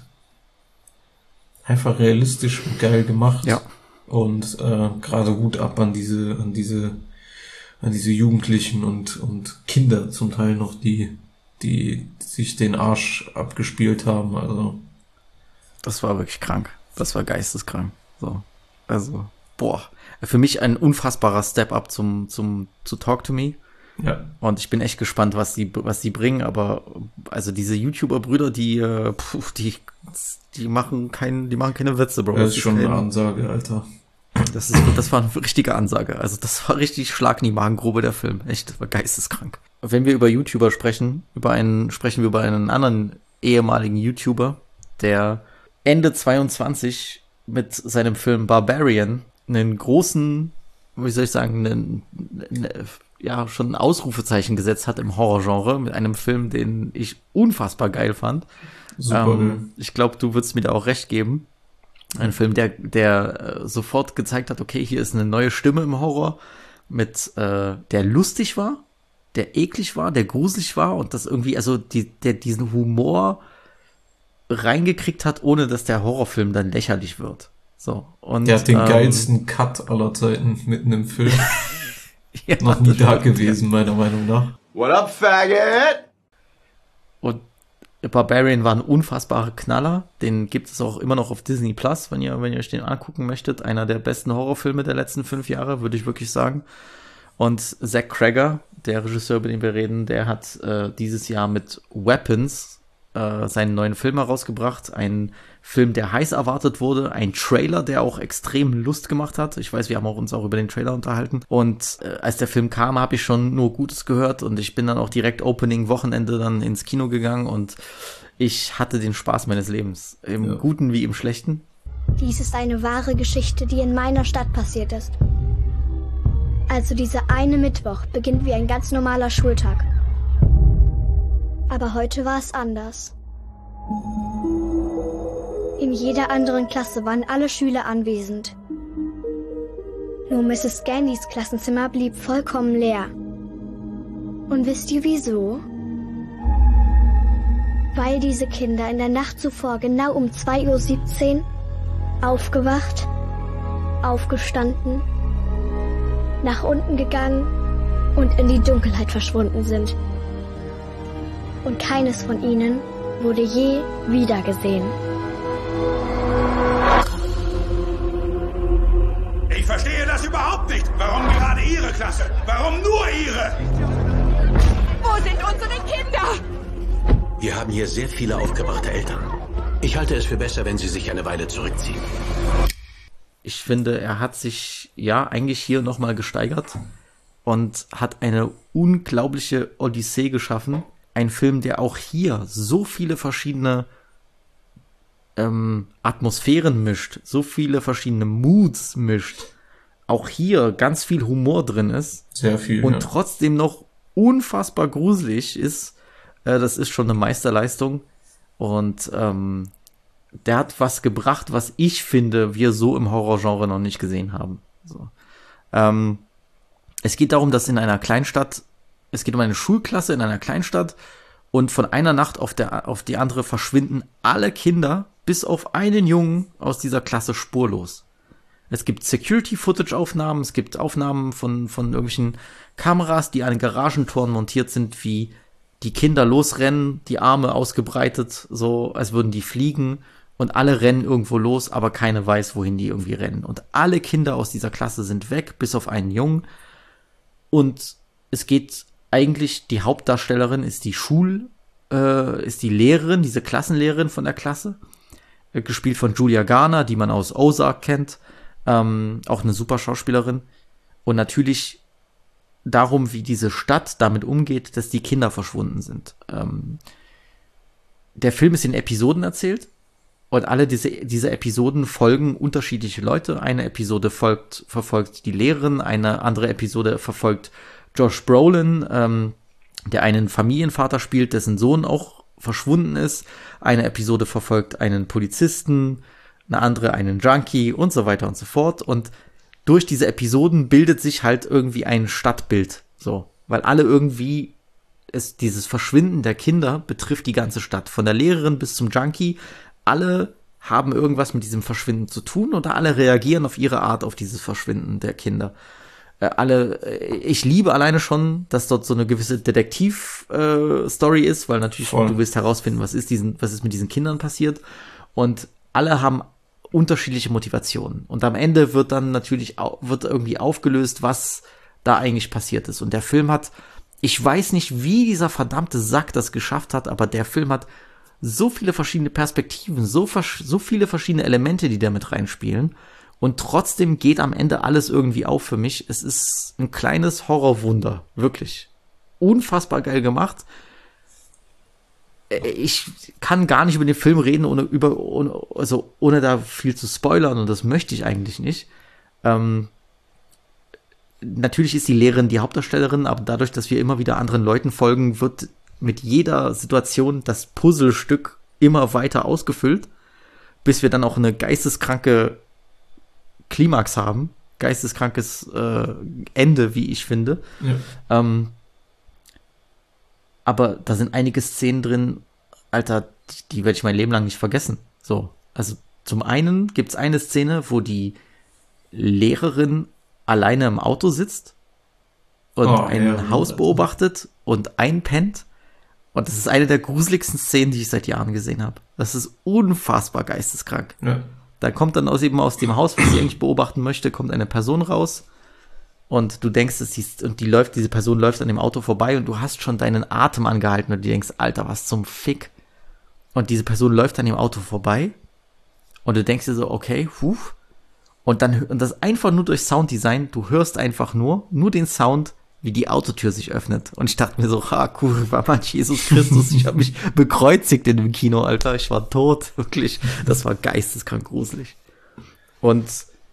Einfach realistisch und geil gemacht. Ja. Und äh, gerade Hut ab an diese, an diese, an diese Jugendlichen und und Kinder zum Teil noch, die die sich den Arsch abgespielt haben. Also das war wirklich krank. Das war geisteskrank. So, also boah, für mich ein unfassbarer Step-up zum zum zu Talk to Me. Ja. Und ich bin echt gespannt, was die was die bringen. Aber also diese YouTuber-Brüder, die äh, puh, die die machen kein, die machen keine Witze, Bro. Das ist schon eine Ansage, Alter. Das ist, das war eine richtige Ansage. Also das war richtig Schlag in die Magengrube, der Film. Echt, das war geisteskrank. Wenn wir über YouTuber sprechen, über einen, sprechen wir über einen anderen ehemaligen YouTuber, der Ende zweiundzwanzig mit seinem Film Barbarian einen großen, wie soll ich sagen, einen, einen, ja, schon ein Ausrufezeichen gesetzt hat im Horrorgenre mit einem Film, den ich unfassbar geil fand. Super. Ähm, ich glaube, du würdest mir da auch recht geben. Ein Film, der der äh, sofort gezeigt hat, okay, hier ist eine neue Stimme im Horror, mit äh, der lustig war, der eklig war, der gruselig war und das irgendwie, also die, der diesen Humor reingekriegt hat, ohne dass der Horrorfilm dann lächerlich wird. So. Und, der hat den ähm, geilsten Cut aller Zeiten mitten im Film. Ja, noch nie da stimmt, gewesen, ja. meiner Meinung nach. What up, faggot? Und Barbarian war ein unfassbarer Knaller. Den gibt es auch immer noch auf Disney Plus, wenn ihr, wenn ihr euch den angucken möchtet. Einer der besten Horrorfilme der letzten fünf Jahre, würde ich wirklich sagen. Und Zach Cregger, der Regisseur, über den wir reden, der hat äh, dieses Jahr mit Weapons äh, seinen neuen Film herausgebracht. Ein Film, der heiß erwartet wurde. Ein Trailer, der auch extrem Lust gemacht hat. Ich weiß, wir haben auch uns auch über den Trailer unterhalten. Und äh, als der Film kam, habe ich schon nur Gutes gehört. Und ich bin dann auch direkt Opening-Wochenende dann ins Kino gegangen. Und ich hatte den Spaß meines Lebens. Im Ja. Guten wie im Schlechten. Dies ist eine wahre Geschichte, die in meiner Stadt passiert ist. Also dieser eine Mittwoch beginnt wie ein ganz normaler Schultag. Aber heute war es anders. In jeder anderen Klasse waren alle Schüler anwesend. Nur Misses Gandys Klassenzimmer blieb vollkommen leer. Und wisst ihr wieso? Weil diese Kinder in der Nacht zuvor genau um zwei Uhr siebzehn aufgewacht, aufgestanden, nach unten gegangen und in die Dunkelheit verschwunden sind. Und keines von ihnen wurde je wiedergesehen. Ich verstehe das überhaupt nicht. Warum gerade Ihre Klasse? Warum nur Ihre? Wo sind unsere Kinder? Wir haben hier sehr viele aufgebrachte Eltern. Ich halte es für besser, wenn Sie sich eine Weile zurückziehen. Ich finde, er hat sich ja eigentlich hier nochmal gesteigert und hat eine unglaubliche Odyssee geschaffen. Ein Film, der auch hier so viele verschiedene ähm, Atmosphären mischt, so viele verschiedene Moods mischt. Auch hier ganz viel Humor drin ist. Sehr viel, Und ja. trotzdem noch unfassbar gruselig ist. Äh, das ist schon eine Meisterleistung. Und ähm, der hat was gebracht, was ich finde, wir so im Horrorgenre noch nicht gesehen haben. So. Ähm, es geht darum, dass in einer Kleinstadt, es geht um eine Schulklasse in einer Kleinstadt und von einer Nacht auf, der, auf die andere verschwinden alle Kinder, bis auf einen Jungen aus dieser Klasse spurlos. Es gibt Security-Footage-Aufnahmen, es gibt Aufnahmen von, von irgendwelchen Kameras, die an Garagentoren montiert sind, wie die Kinder losrennen, die Arme ausgebreitet, so als würden die fliegen. Und alle rennen irgendwo los, aber keiner weiß, wohin die irgendwie rennen. Und alle Kinder aus dieser Klasse sind weg, bis auf einen Jungen. Und es geht eigentlich, die Hauptdarstellerin ist die Schul, äh, ist die Lehrerin, diese Klassenlehrerin von der Klasse. Äh, gespielt von Julia Garner, die man aus Ozark kennt. Ähm, auch eine super Schauspielerin. Und natürlich darum, wie diese Stadt damit umgeht, dass die Kinder verschwunden sind. Ähm, der Film ist in Episoden erzählt. Und alle diese, diese Episoden folgen unterschiedliche Leute. Eine Episode folgt, verfolgt die Lehrerin, eine andere Episode verfolgt Josh Brolin, ähm, der einen Familienvater spielt, dessen Sohn auch verschwunden ist. Eine Episode verfolgt einen Polizisten, eine andere einen Junkie und so weiter und so fort. Und durch diese Episoden bildet sich halt irgendwie ein Stadtbild, so, weil alle irgendwie es, dieses Verschwinden der Kinder betrifft die ganze Stadt, von der Lehrerin bis zum Junkie. Alle haben irgendwas mit diesem Verschwinden zu tun und alle reagieren auf ihre Art auf dieses Verschwinden der Kinder. Äh, alle, äh, ich liebe alleine schon, dass dort so eine gewisse Detektiv-Story äh, ist, weil natürlich Voll. Du willst herausfinden, was ist diesen, was ist mit diesen Kindern passiert. Und alle haben unterschiedliche Motivationen. Und am Ende wird dann natürlich au- wird irgendwie aufgelöst, was da eigentlich passiert ist. Und der Film hat, ich weiß nicht, wie dieser verdammte Sack das geschafft hat, aber der Film hat so viele verschiedene Perspektiven, so, vers- so viele verschiedene Elemente, die da mit reinspielen. Und trotzdem geht am Ende alles irgendwie auf für mich. Es ist ein kleines Horrorwunder. Wirklich. Unfassbar geil gemacht. Ich kann gar nicht über den Film reden, ohne, über, ohne, also ohne da viel zu spoilern. Und das möchte ich eigentlich nicht. Ähm, natürlich ist die Lehrerin die Hauptdarstellerin, aber dadurch, dass wir immer wieder anderen Leuten folgen, wird mit jeder Situation das Puzzlestück immer weiter ausgefüllt, bis wir dann auch eine geisteskranke Klimax haben, geisteskrankes äh, Ende, wie ich finde. Ja. Ähm, aber da sind einige Szenen drin, Alter, die, die werde ich mein Leben lang nicht vergessen. So, also zum einen gibt es eine Szene, wo die Lehrerin alleine im Auto sitzt und oh, ein ja, Haus ja. beobachtet und einpennt. Und das ist eine der gruseligsten Szenen, die ich seit Jahren gesehen habe. Das ist unfassbar geisteskrank. Ja. Da kommt dann aus eben aus dem Haus, was sie eigentlich beobachten möchte, kommt eine Person raus und du denkst, dass sie, und die läuft, diese Person läuft an dem Auto vorbei und du hast schon deinen Atem angehalten und du denkst, Alter, was zum Fick. Und diese Person läuft an dem Auto vorbei und du denkst dir so, okay, huf. Und dann, und das einfach nur durch Sounddesign, du hörst einfach nur, nur den Sound, wie die Autotür sich öffnet. Und ich dachte mir so, ha, cool, war mal Jesus Christus, ich habe mich bekreuzigt in dem Kino, Alter, ich war tot, wirklich. Das war geisteskrank gruselig. Und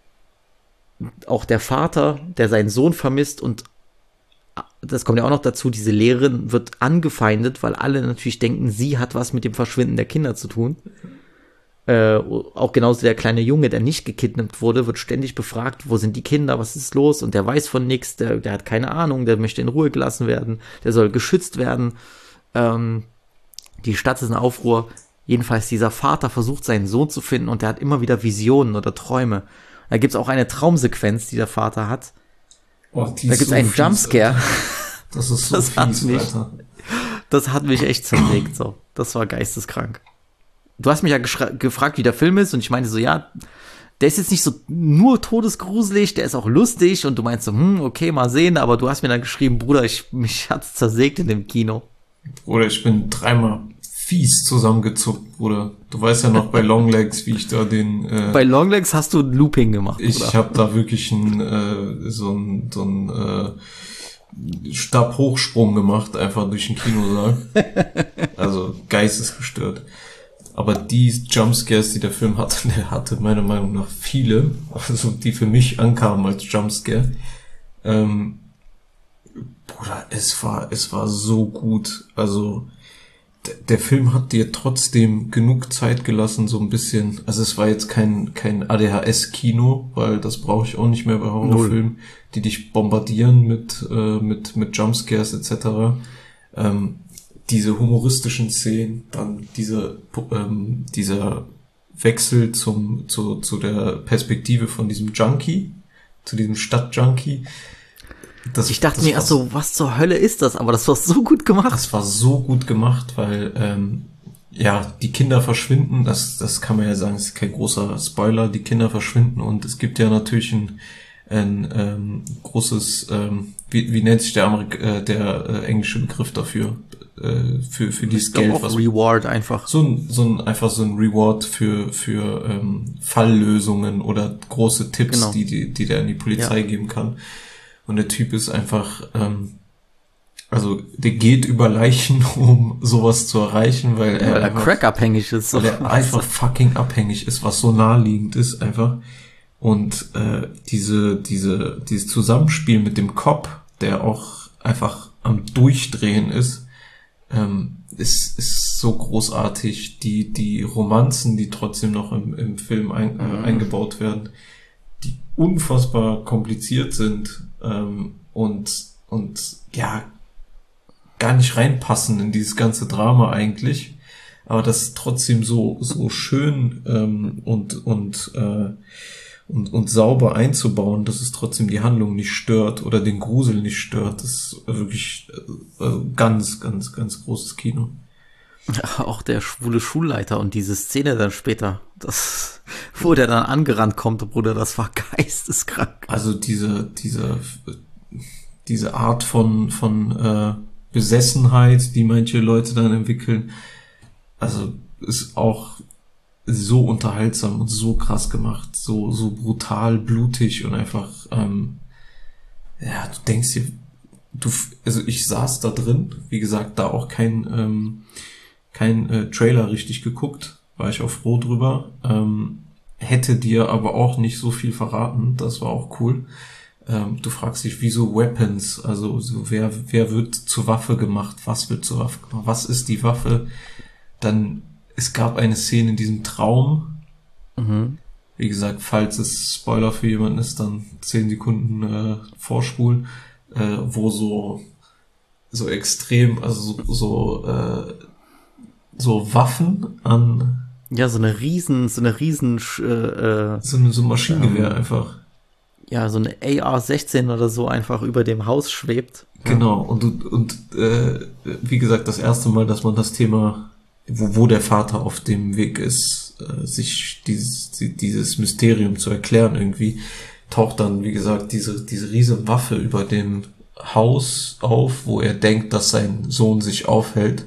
auch der Vater, der seinen Sohn vermisst und das kommt ja auch noch dazu, diese Lehrerin wird angefeindet, weil alle natürlich denken, sie hat was mit dem Verschwinden der Kinder zu tun. Äh, auch genauso der kleine Junge, der nicht gekidnappt wurde, wird ständig befragt, wo sind die Kinder, was ist los? Und der weiß von nichts, der, der hat keine Ahnung, der möchte in Ruhe gelassen werden, der soll geschützt werden. Ähm, die Stadt ist in Aufruhr. Jedenfalls dieser Vater versucht, seinen Sohn zu finden und der hat immer wieder Visionen oder Träume. Da gibt's auch eine Traumsequenz, die der Vater hat. Oh, die da gibt's so einen fies, Jumpscare. Alter. Das ist so das fies, hat mich, Alter. Das hat mich echt zerlegt, so. Das war geisteskrank. Du hast mich ja geschra- gefragt, wie der Film ist und ich meinte so, ja, der ist jetzt nicht so nur todesgruselig, der ist auch lustig und du meinst so, hm, okay, mal sehen, aber du hast mir dann geschrieben, Bruder, ich, mich hat's zersägt in dem Kino. Bruder, ich bin dreimal fies zusammengezuckt, Bruder. Du weißt ja noch bei Longlegs, wie ich da den... Äh, bei Longlegs hast du ein Looping gemacht, ich Bruder. Ich habe da wirklich ein, äh, so ein, so ein äh, Stabhochsprung gemacht, einfach durch den Kinosaal. Also geistesgestört. Aber die Jumpscares, die der Film hatte, der hatte meiner Meinung nach viele, also die für mich ankamen als Jumpscare. Ähm, Bruder, es war, es war so gut. Also d- der Film hat dir trotzdem genug Zeit gelassen, so ein bisschen. Also es war jetzt kein kein A D H S-Kino, weil das brauche ich auch nicht mehr bei Horrorfilmen, die dich bombardieren mit äh, mit mit Jumpscares et cetera. Ähm, diese humoristischen Szenen, dann diese, ähm, dieser Wechsel zum, zu, zu der Perspektive von diesem Junkie, zu diesem Stadtjunkie. Das, ich dachte das mir erst so, was zur Hölle ist das? Aber das war so gut gemacht. Das war so gut gemacht, weil, ähm, ja, die Kinder verschwinden, das, das kann man ja sagen, das ist kein großer Spoiler, die Kinder verschwinden und es gibt ja natürlich ein, ein ähm, großes, ähm, wie, wie nennt sich der, Amerik- äh, der äh, englische Begriff dafür? für für dieses Geld, was Reward einfach so ein so ein einfach so ein Reward für für ähm, Falllösungen oder große Tipps, genau. die die die der an die Polizei ja. geben kann. Und der Typ ist einfach ähm, also der geht über Leichen, um sowas zu erreichen, weil er, weil er crack-abhängig ist, weil er einfach fucking abhängig ist, was so naheliegend ist einfach. Und äh, diese diese dieses Zusammenspiel mit dem Cop, der auch einfach am Durchdrehen ist, ähm, ist, ist so großartig. Die, die Romanzen, die trotzdem noch im, im Film ein, äh, mhm. eingebaut werden, die unfassbar kompliziert sind, ähm, und, und, ja, gar nicht reinpassen in dieses ganze Drama eigentlich, aber das trotzdem so, so schön, ähm, und, und, äh, und, und sauber einzubauen, dass es trotzdem die Handlung nicht stört oder den Grusel nicht stört. Das ist wirklich äh, ganz, ganz, ganz großes Kino. Auch der schwule Schulleiter und diese Szene dann später, das, wo der dann angerannt kommt, Bruder, das war geisteskrank. Also diese, diese, diese Art von, von äh, Besessenheit, die manche Leute dann entwickeln, also ist auch so unterhaltsam und so krass gemacht, so so brutal, blutig und einfach, ähm, ja, du denkst dir, du, also ich saß da drin, wie gesagt, da auch kein ähm, kein äh, Trailer richtig geguckt, war ich auch froh drüber, ähm, hätte dir aber auch nicht so viel verraten, das war auch cool. Ähm, du fragst dich, wieso Weapons, also so wer wer wird zur Waffe gemacht, was wird zur Waffe gemacht, was ist die Waffe, dann es gab eine Szene in diesem Traum. Mhm. Wie gesagt, falls es Spoiler für jemanden ist, dann zehn Sekunden äh, vorspulen, äh, wo so so extrem, also so so, äh, so Waffen an, ja, so eine riesen, so eine riesen äh, so ein so ein Maschinengewehr ähm, einfach. Ja, so eine A R sechzehn oder so einfach über dem Haus schwebt. Genau, und und äh, wie gesagt, das erste Mal, dass man das Thema, wo, wo der Vater auf dem Weg ist, äh, sich dieses, dieses Mysterium zu erklären irgendwie, taucht dann, wie gesagt, diese, diese riesen Waffe über dem Haus auf, wo er denkt, dass sein Sohn sich aufhält,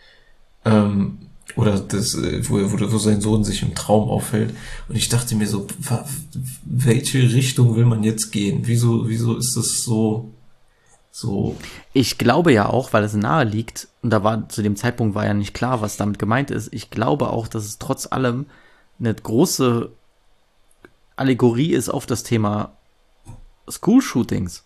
ähm, oder das, wo, er, wo, wo sein Sohn sich im Traum aufhält. Und ich dachte mir so, welche Richtung will man jetzt gehen? Wieso, wieso ist das so, so? Ich glaube ja auch, weil es nahe liegt, und da war zu dem Zeitpunkt war ja nicht klar, was damit gemeint ist, ich glaube auch, dass es trotz allem eine große Allegorie ist auf das Thema School-Shootings.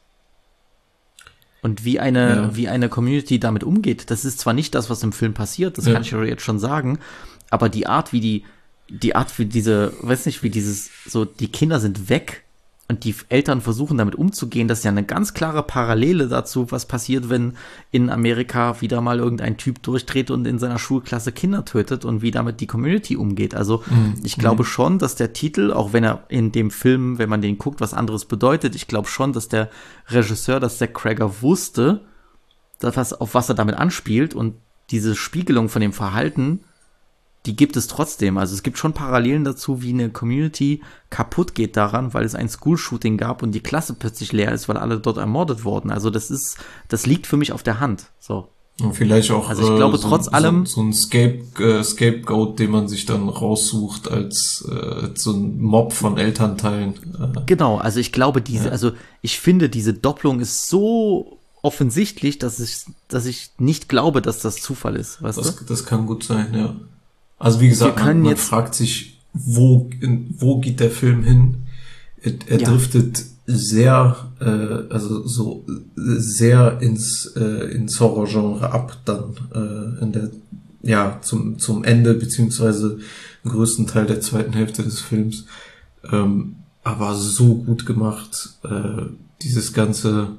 Und wie eine, ja. wie eine Community damit umgeht. Das ist zwar nicht das, was im Film passiert, das ja. kann ich jetzt schon sagen, aber die Art, wie die, die Art, wie diese, weiß nicht, wie dieses, so, die Kinder sind weg und die Eltern versuchen damit umzugehen, das ist ja eine ganz klare Parallele dazu, was passiert, wenn in Amerika wieder mal irgendein Typ durchdreht und in seiner Schulklasse Kinder tötet und wie damit die Community umgeht. Also mhm. ich glaube mhm. schon, dass der Titel, auch wenn er in dem Film, wenn man den guckt, was anderes bedeutet, ich glaube schon, dass der Regisseur, dass Zach Cregger wusste, dass was, auf was er damit anspielt, und diese Spiegelung von dem Verhalten, die gibt es trotzdem. Also es gibt schon Parallelen dazu, wie eine Community kaputt geht daran, weil es ein School-Shooting gab und die Klasse plötzlich leer ist, weil alle dort ermordet wurden. Also das ist, das liegt für mich auf der Hand. So. Und vielleicht auch, also ich glaube, äh, so, trotz allem so, so ein Scape, äh, Scapegoat, den man sich dann raussucht als äh, so ein Mob von Elternteilen. Äh. Genau, also ich glaube, diese, ja. also ich finde, diese Doppelung ist so offensichtlich, dass ich, dass ich nicht glaube, dass das Zufall ist. Weißt das, du? Das kann gut sein, ja. Also wie gesagt, man, man fragt sich, wo, in, wo geht der Film hin? Er, er ja. driftet sehr, äh, also so sehr ins äh, ins Horror-Genre ab dann äh, in der, ja, zum zum Ende beziehungsweise im größten Teil der zweiten Hälfte des Films. Ähm, aber so gut gemacht, äh, dieses ganze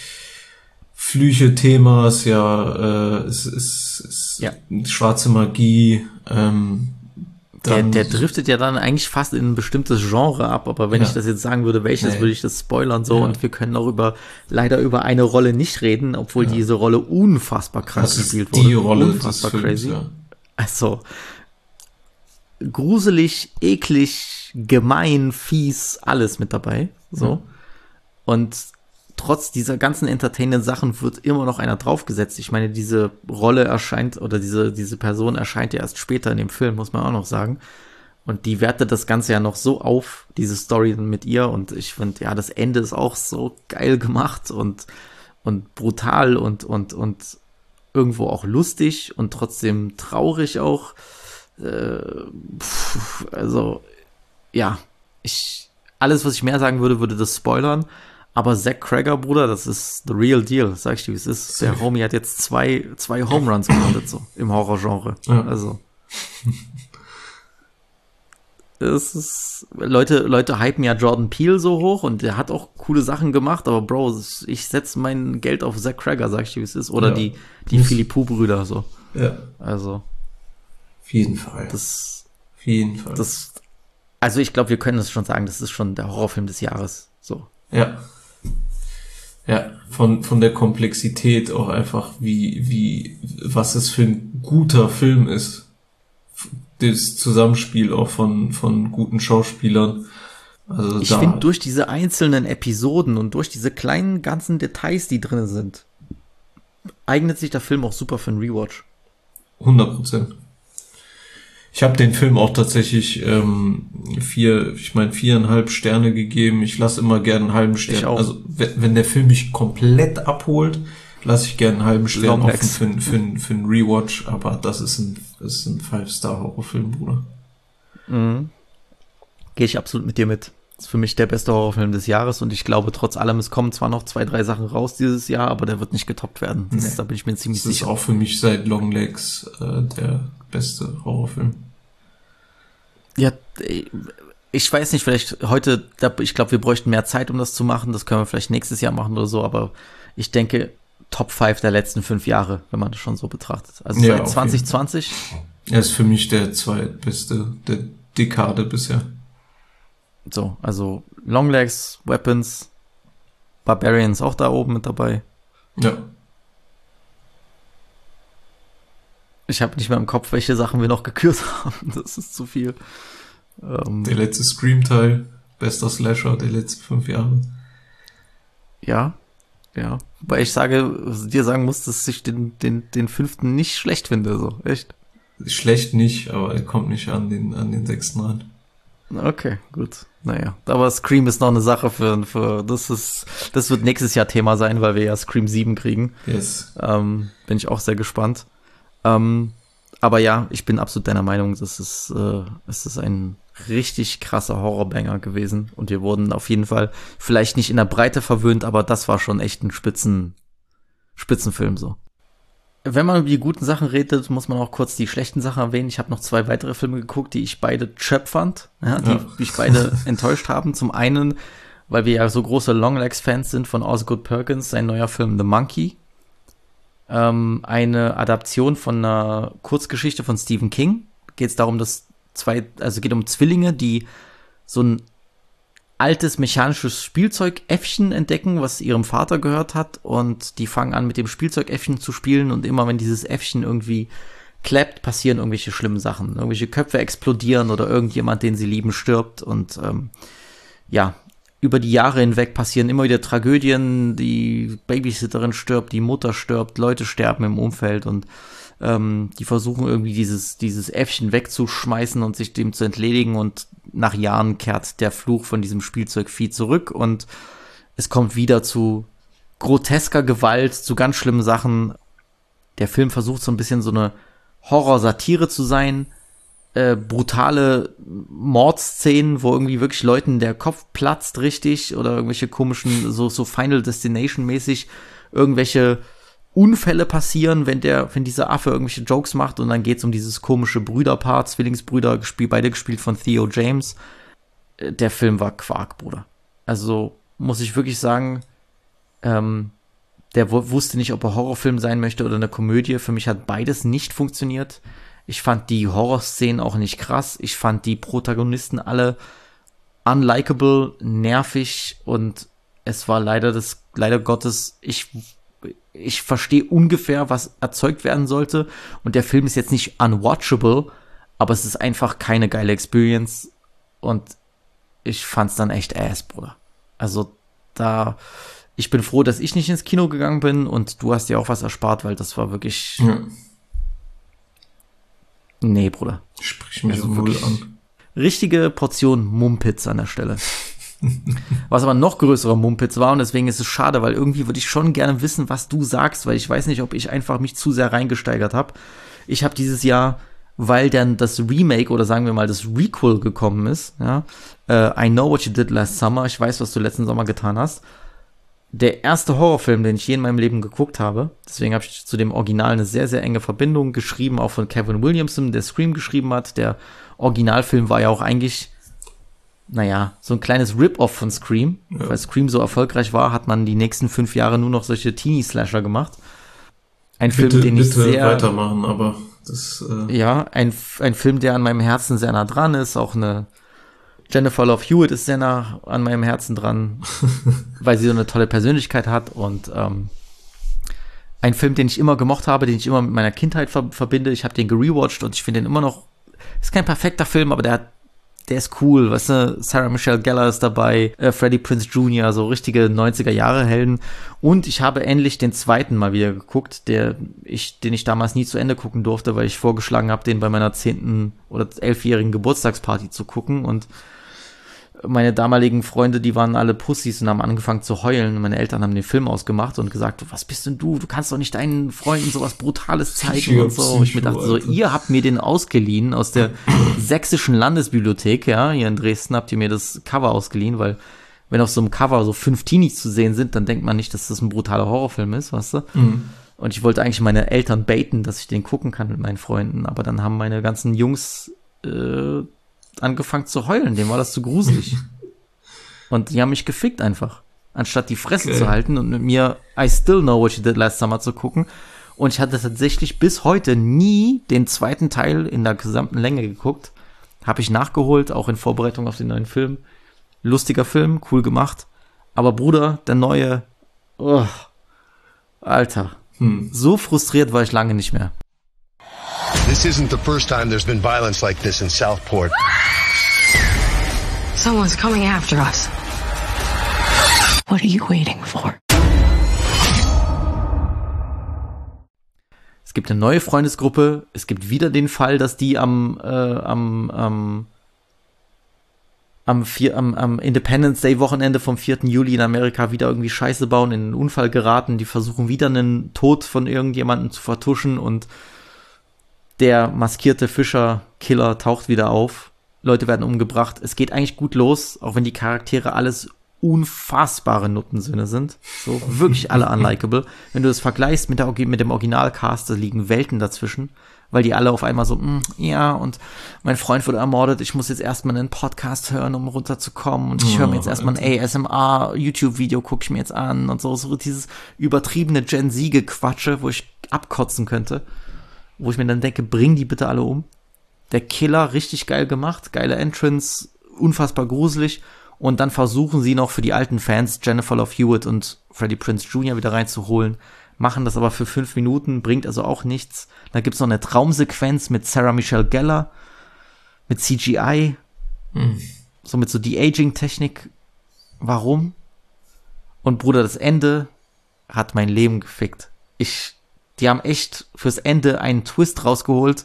Flüche-Thema ist ja, äh, ist, ist, ist ja. schwarze Magie. Ähm, der, der driftet ja dann eigentlich fast in ein bestimmtes Genre ab, aber wenn ja. ich das jetzt sagen würde, welches, nee. würde ich das spoilern so, ja. und wir können auch über, leider über eine Rolle nicht reden, obwohl ja. diese Rolle unfassbar krass das gespielt ist wurde. Die Rolle unfassbar des crazy. Films, ja. Also, gruselig, eklig, gemein, fies, alles mit dabei, so. Ja. Und trotz dieser ganzen entertainenden Sachen wird immer noch einer draufgesetzt. Ich meine, diese Rolle erscheint, oder diese, diese Person erscheint ja erst später in dem Film, muss man auch noch sagen. Und die wertet das Ganze ja noch so auf, diese Story mit ihr. Und ich finde, ja, das Ende ist auch so geil gemacht und, und brutal und, und, und irgendwo auch lustig und trotzdem traurig auch. Äh, pff, also, ja, ich, alles, was ich mehr sagen würde, würde das spoilern. Aber Zach Cregger, Bruder, das ist the real deal, sag ich dir, wie es ist. Der Homie hat jetzt zwei, zwei Home Runs gelandet, so, im Horrorgenre. Ja. Also. Es ist, Leute, Leute hypen ja Jordan Peele so hoch und der hat auch coole Sachen gemacht, aber Bro, ich setze mein Geld auf Zach Cregger, sag ich dir, wie es ist. Oder ja. die, die Philippou-Brüder, so. Ja. Also. Auf jeden Fall. Das, Auf jeden Fall. Das, also ich glaube, wir können es schon sagen, das ist schon der Horrorfilm des Jahres, so. Ja. Ja, von, von der Komplexität auch einfach, wie, wie, was es für ein guter Film ist. Das Zusammenspiel auch von, von guten Schauspielern. Also ich finde, durch diese einzelnen Episoden und durch diese kleinen ganzen Details, die drin sind, eignet sich der Film auch super für einen Rewatch. hundert Prozent. Ich habe den Film auch tatsächlich ähm, vier, ich meine viereinhalb Sterne gegeben. Ich lasse immer gerne einen halben Stern. Also wenn, wenn der Film mich komplett abholt, lasse ich gerne einen halben Stern offen für, für, für einen Rewatch. Aber das ist ein, das ist ein Five-Star-Horrorfilm, Bruder. Mhm. Gehe ich absolut mit dir mit. Das ist für mich der beste Horrorfilm des Jahres und ich glaube, trotz allem, es kommen zwar noch zwei, drei Sachen raus dieses Jahr, aber der wird nicht getoppt werden. Das, nee. Da bin ich mir ziemlich das sicher. Das ist auch für mich seit Longlegs äh, der beste Horrorfilm. Ja, ich weiß nicht, vielleicht heute, ich glaube, wir bräuchten mehr Zeit, um das zu machen. Das können wir vielleicht nächstes Jahr machen oder so, aber ich denke, Top fünf der letzten fünf Jahre, wenn man das schon so betrachtet. Also ja, seit zwanzig zwanzig. Er ist für mich der zweitbeste der Dekade bisher. So, also Longlegs, Weapons, Barbarians auch da oben mit dabei. Ja. Ich habe nicht mehr im Kopf, welche Sachen wir noch gekürt haben. Das ist zu viel. Ähm, der letzte Scream-Teil, bester Slasher der letzten fünf Jahre. Ja, ja. Wobei ich sage, dir sagen muss, dass ich den, den, den fünften nicht schlecht finde, so, echt. Schlecht nicht, aber er kommt nicht an den, an den sechsten ran. Okay, gut. Naja, aber Scream ist noch eine Sache für, für das ist, das wird nächstes Jahr Thema sein, weil wir ja Scream sieben kriegen. Yes. Ähm, bin ich auch sehr gespannt. Ähm, aber ja, ich bin absolut deiner Meinung, das ist, äh, es ist ein richtig krasser Horrorbanger gewesen und wir wurden auf jeden Fall vielleicht nicht in der Breite verwöhnt, aber das war schon echt ein Spitzen, Spitzenfilm so. Wenn man über die guten Sachen redet, muss man auch kurz die schlechten Sachen erwähnen. Ich habe noch zwei weitere Filme geguckt, die ich beide chöp fand, ja, die ja. mich beide enttäuscht haben. Zum einen, weil wir ja so große Longlegs-Fans sind von Osgood Perkins, sein neuer Film The Monkey. Ähm, eine Adaption von einer Kurzgeschichte von Stephen King. Geht es darum, dass zwei, also geht um Zwillinge, die so ein altes mechanisches Spielzeugäffchen entdecken, was ihrem Vater gehört hat, und die fangen an, mit dem Spielzeugäffchen zu spielen, und immer wenn dieses Äffchen irgendwie klappt, passieren irgendwelche schlimmen Sachen. Irgendwelche Köpfe explodieren oder irgendjemand, den sie lieben, stirbt, und ähm, ja, über die Jahre hinweg passieren immer wieder Tragödien, die Babysitterin stirbt, die Mutter stirbt, Leute sterben im Umfeld, und ähm, die versuchen irgendwie dieses, dieses Äffchen wegzuschmeißen und sich dem zu entledigen, und nach Jahren kehrt der Fluch von diesem Spielzeugvieh zurück und es kommt wieder zu grotesker Gewalt, zu ganz schlimmen Sachen. Der Film versucht so ein bisschen so eine Horror-Satire zu sein, äh, brutale Mordszenen, wo irgendwie wirklich Leuten der Kopf platzt richtig, oder irgendwelche komischen, so, so Final Destination mäßig, irgendwelche Unfälle passieren, wenn der, wenn dieser Affe irgendwelche Jokes macht, und dann geht's um dieses komische Brüderpaar, Zwillingsbrüder, gespielt, beide gespielt von Theo James. Der Film war Quark, Bruder. Also, muss ich wirklich sagen, ähm, der w- wusste nicht, ob er Horrorfilm sein möchte oder eine Komödie. Für mich hat beides nicht funktioniert. Ich fand die Horrorszenen auch nicht krass. Ich fand die Protagonisten alle unlikable, nervig, und es war leider das, leider Gottes, ich ich verstehe ungefähr, was erzeugt werden sollte, und der Film ist jetzt nicht unwatchable, aber es ist einfach keine geile Experience, und ich fand's dann echt ass, Bruder. Also da, ich bin froh, dass ich nicht ins Kino gegangen bin, und du hast dir auch was erspart, weil das war wirklich ja. Nee, Bruder. Sprich mich also wohl an. Richtige Portion Mumpitz an der Stelle. Was aber noch größerer Mumpitz war, und deswegen ist es schade, weil irgendwie würde ich schon gerne wissen, was du sagst, weil ich weiß nicht, ob ich einfach mich zu sehr reingesteigert habe. Ich habe dieses Jahr, weil dann das Remake oder sagen wir mal das Requel gekommen ist, ja, uh, I Know What You Did Last Summer, ich weiß, was du letzten Sommer getan hast, der erste Horrorfilm, den ich je in meinem Leben geguckt habe. Deswegen habe ich zu dem Original eine sehr, sehr enge Verbindung, geschrieben auch von Kevin Williamson, der Scream geschrieben hat. Der Originalfilm war ja auch eigentlich, naja, so ein kleines Rip-Off von Scream. Ja. Weil Scream so erfolgreich war, hat man die nächsten fünf Jahre nur noch solche Teenie-Slasher gemacht. Ein Film, bitte, den ich bitte sehr... weitermachen, aber das... Äh ja, ein, ein Film, der an meinem Herzen sehr nah dran ist. Auch eine Jennifer Love Hewitt ist sehr nah an meinem Herzen dran, weil sie so eine tolle Persönlichkeit hat. Und ähm, ein Film, den ich immer gemocht habe, den ich immer mit meiner Kindheit ver- verbinde. Ich habe den gerewatcht und ich finde den immer noch... Ist kein perfekter Film, aber der hat Der ist cool, weißt du, Sarah Michelle Gellar ist dabei, äh, Freddie Prinze Junior, so richtige neunziger-Jahre-Helden. Und ich habe endlich den zweiten mal wieder geguckt, der ich, den ich damals nie zu Ende gucken durfte, weil ich vorgeschlagen habe, den bei meiner zehnten oder elfjährigen Geburtstagsparty zu gucken. Und meine damaligen Freunde, die waren alle Pussys und haben angefangen zu heulen. Und meine Eltern haben den Film ausgemacht und gesagt, was bist denn du? Du kannst doch nicht deinen Freunden sowas Brutales zeigen Psycho, und so. Psycho, ich mir dachte so, ihr habt mir den ausgeliehen aus der sächsischen Landesbibliothek, ja, hier in Dresden habt ihr mir das Cover ausgeliehen, weil wenn auf so einem Cover so fünf Teenies zu sehen sind, dann denkt man nicht, dass das ein brutaler Horrorfilm ist, weißt du? Mhm. Und ich wollte eigentlich meine Eltern baiten, dass ich den gucken kann mit meinen Freunden, aber dann haben meine ganzen Jungs äh, angefangen zu heulen, dem war das zu gruselig. Und die haben mich gefickt einfach, anstatt die Fresse okay. zu halten und mit mir I Still Know What You Did Last Summer zu gucken. Und ich hatte tatsächlich bis heute nie den zweiten Teil in der gesamten Länge geguckt. Habe ich nachgeholt, auch in Vorbereitung auf den neuen Film. Lustiger Film, cool gemacht. Aber Bruder, der neue, oh, Alter, hm. so frustriert war ich lange nicht mehr. This isn't the first time there's been violence like this in Southport. Someone's coming after us. What are you waiting for? Es gibt eine neue Freundesgruppe. Es gibt wieder den Fall, dass die am äh, am am am, vier, am am Independence Day Wochenende vom vierten Juli in Amerika wieder irgendwie Scheiße bauen, in einen Unfall geraten. Die versuchen wieder einen Tod von irgendjemandem zu vertuschen und der maskierte Fischer-Killer taucht wieder auf. Leute werden umgebracht. Es geht eigentlich gut los, auch wenn die Charaktere alles unfassbare Nuttensöhne sind. So, wirklich alle unlikable. Wenn du das vergleichst mit, der, mit dem Originalcast, da liegen Welten dazwischen, weil die alle auf einmal so, mm, ja, und mein Freund wurde ermordet, ich muss jetzt erstmal einen Podcast hören, um runterzukommen und ich höre mir jetzt erstmal ein A S M R-YouTube-Video, gucke ich mir jetzt an und so, so dieses übertriebene Gen-Z-Gequatsche, wo ich abkotzen könnte. Wo ich mir dann denke, bring die bitte alle um. Der Killer, richtig geil gemacht, geile Entrance, unfassbar gruselig. Und dann versuchen sie noch für die alten Fans Jennifer Love Hewitt und Freddie Prinze Junior wieder reinzuholen. Machen das aber für fünf Minuten, bringt also auch nichts. Da gibt's noch eine Traumsequenz mit Sarah Michelle Gellar, mit C G I, hm. so mit so De-Aging-Technik. Warum? Und Bruder, das Ende hat mein Leben gefickt. Ich... Die haben echt fürs Ende einen Twist rausgeholt.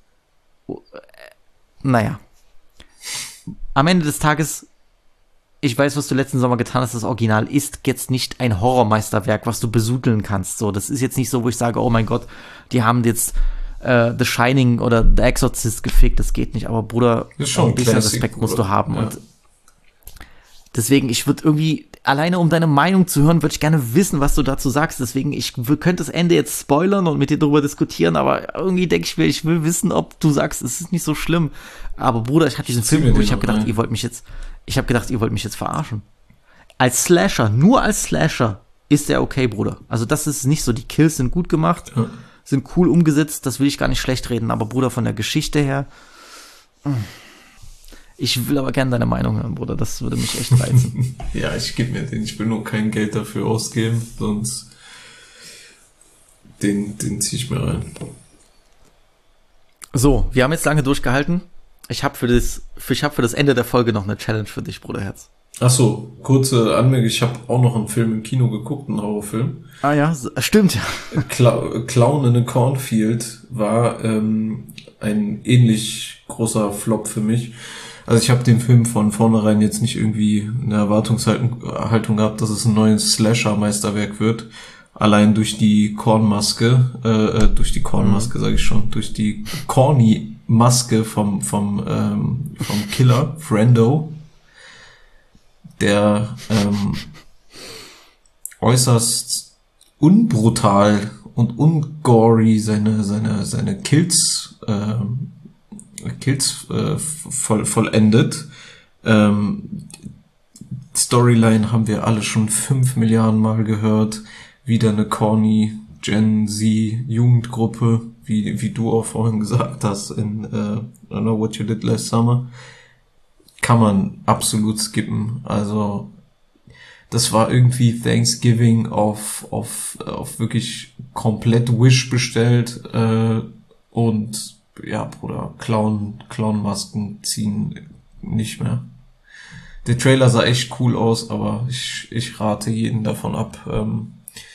Naja. Am Ende des Tages, ich weiß, was du letzten Sommer getan hast, das Original ist jetzt nicht ein Horrormeisterwerk, was du besudeln kannst. So, das ist jetzt nicht so, wo ich sage, oh mein Gott, die haben jetzt äh, The Shining oder The Exorcist gefickt, das geht nicht. Aber Bruder, ein bisschen Respekt musst du haben. Ja. Und deswegen, ich würde irgendwie, alleine um deine Meinung zu hören, würde ich gerne wissen, was du dazu sagst. Deswegen, ich könnte das Ende jetzt spoilern und mit dir darüber diskutieren, aber irgendwie denke ich mir, ich will wissen, ob du sagst, es ist nicht so schlimm. Aber Bruder, ich habe diesen Film geguckt, ich habe gedacht, rein. ihr wollt mich jetzt, ich habe gedacht, ihr wollt mich jetzt verarschen. Als Slasher, nur als Slasher ist der okay, Bruder. Also das ist nicht so, die Kills sind gut gemacht, ja. sind cool umgesetzt, das will ich gar nicht schlecht reden, aber Bruder, von der Geschichte her, ich will aber gerne deine Meinung hören, Bruder. Das würde mich echt reizen. Ja, ich gebe mir den. Ich will nur kein Geld dafür ausgeben, sonst den, den ziehe ich mir rein. So, wir haben jetzt lange durchgehalten. Ich habe für das, für, ich habe für das Ende der Folge noch eine Challenge für dich, Bruderherz. Ach so, kurze Anmerkung. Ich habe auch noch einen Film im Kino geguckt, einen Horrorfilm. Ah ja, stimmt ja. Cla- Clown in a Cornfield war ähm, ein ähnlich großer Flop für mich. Also ich habe den Film von vornherein jetzt nicht irgendwie eine Erwartungshaltung gehabt, dass es ein neues Slasher-Meisterwerk wird. Allein durch die Kornmaske, äh, durch die Kornmaske, mhm. sage ich schon, durch die Corny-Maske vom vom ähm, vom Killer, Frendo, der ähm, äußerst unbrutal und ungory seine seine seine Kills ähm, Kills äh, voll, vollendet. Ähm, Storyline haben wir alle schon fünf Milliarden Mal gehört. Wieder eine corny Gen Z Jugendgruppe, wie wie du auch vorhin gesagt hast in äh, I don't know what you did last summer. Kann man absolut skippen. Also das war irgendwie Thanksgiving auf auf auf wirklich komplett Wish bestellt äh, und ja, Bruder, Clown Clownmasken ziehen nicht mehr. Der Trailer sah echt cool aus, aber ich ich rate jeden davon ab, ähm,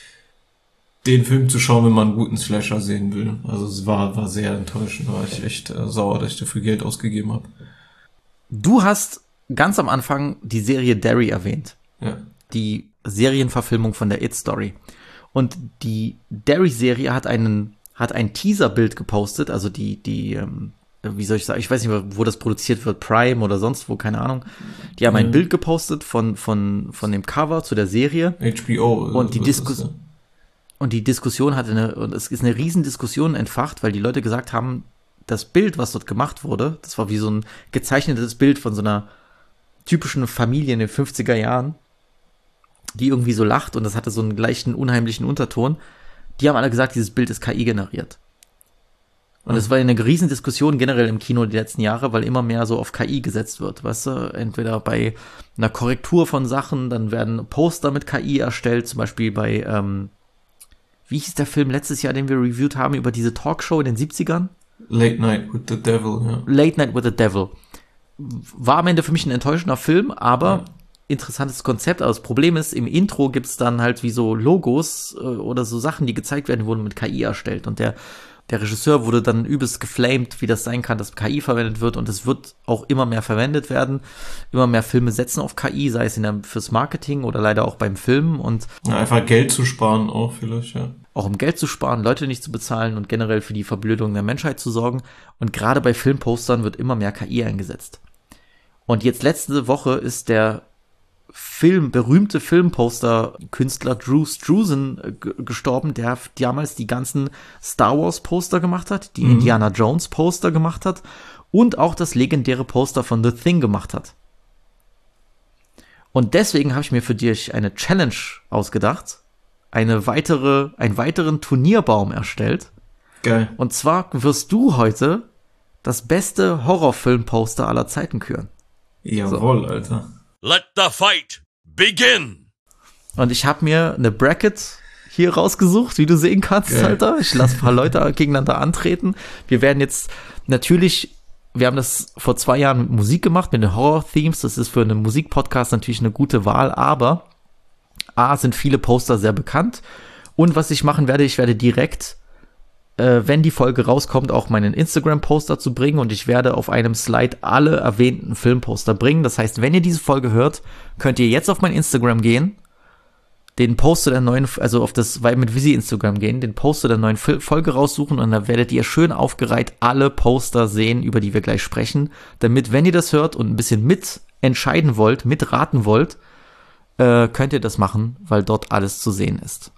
den Film zu schauen, wenn man einen guten Slasher sehen will. Also es war war sehr enttäuschend, war ich echt äh, sauer, dass ich dafür Geld ausgegeben habe. Du hast ganz am Anfang die Serie Derry erwähnt. Ja. Die Serienverfilmung von der It-Story. Und die Derry-Serie hat einen hat ein Teaserbild gepostet, also die die ähm, wie soll ich sagen, ich weiß nicht, wo das produziert wird, Prime oder sonst wo, keine Ahnung. Die haben ein Mhm. Bild gepostet von von von dem Cover zu der Serie. H B O. Und die wird das, Diskussion ja. und die Diskussion hatte eine und es ist eine riesen Diskussion entfacht, weil die Leute gesagt haben, das Bild, was dort gemacht wurde, das war wie so ein gezeichnetes Bild von so einer typischen Familie in den fünfziger Jahren, die irgendwie so lacht und das hatte so einen leichten, unheimlichen Unterton. Die haben alle gesagt, dieses Bild ist K I generiert. Und es war eine riesen Diskussion generell im Kino die letzten Jahre, weil immer mehr so auf K I gesetzt wird, weißt du? Entweder bei einer Korrektur von Sachen, dann werden Poster mit K I erstellt, zum Beispiel bei, ähm, wie hieß der Film letztes Jahr, den wir reviewed haben, über diese Talkshow in den siebzigern? Late Night with the Devil, ja. Late Night with the Devil. War am Ende für mich ein enttäuschender Film, aber ja. Interessantes Konzept. Aber das Problem ist, im Intro gibt's dann halt wie so Logos äh, oder so Sachen, die gezeigt werden, wurden mit K I erstellt. Und der, der Regisseur wurde dann übelst geflamed, wie das sein kann, dass K I verwendet wird. Und es wird auch immer mehr verwendet werden. Immer mehr Filme setzen auf K I, sei es in der, fürs Marketing oder leider auch beim Filmen. Und ja, einfach Geld zu sparen auch vielleicht, ja. Auch um Geld zu sparen, Leute nicht zu bezahlen und generell für die Verblödung der Menschheit zu sorgen. Und gerade bei Filmpostern wird immer mehr K I eingesetzt. Und jetzt letzte Woche ist der Film, berühmte Filmposter-Künstler Drew Struzan äh, g- gestorben, der damals die ganzen Star Wars Poster gemacht hat, die mhm. Indiana Jones Poster gemacht hat und auch das legendäre Poster von The Thing gemacht hat. Und deswegen habe ich mir für dich eine Challenge ausgedacht, eine weitere, einen weiteren Turnierbaum erstellt. Geil. Und zwar wirst du heute das beste Horrorfilm-Poster aller Zeiten küren. Jawohl, so. Alter. Let the fight begin! Und ich habe mir eine Bracket hier rausgesucht, wie du sehen kannst, Geil. Alter. Ich lasse ein paar Leute gegeneinander antreten. Wir werden jetzt natürlich, wir haben das vor zwei Jahren mit Musik gemacht, mit den Horror-Themes. Das ist für einen Musikpodcast natürlich eine gute Wahl, aber A, sind viele Poster sehr bekannt. Und was ich machen werde, ich werde direkt, äh, wenn die Folge rauskommt, auch meinen Instagram-Poster zu bringen. Und ich werde auf einem Slide alle erwähnten Filmposter bringen. Das heißt, wenn ihr diese Folge hört, könnt ihr jetzt auf mein Instagram gehen, den Poster der neuen, also auf das weil mit Visi Instagram gehen, den Poster der neuen Folge raussuchen und da werdet ihr schön aufgereiht alle Poster sehen, über die wir gleich sprechen, damit, wenn ihr das hört und ein bisschen mit entscheiden wollt, mitraten wollt, äh, könnt ihr das machen, weil dort alles zu sehen ist.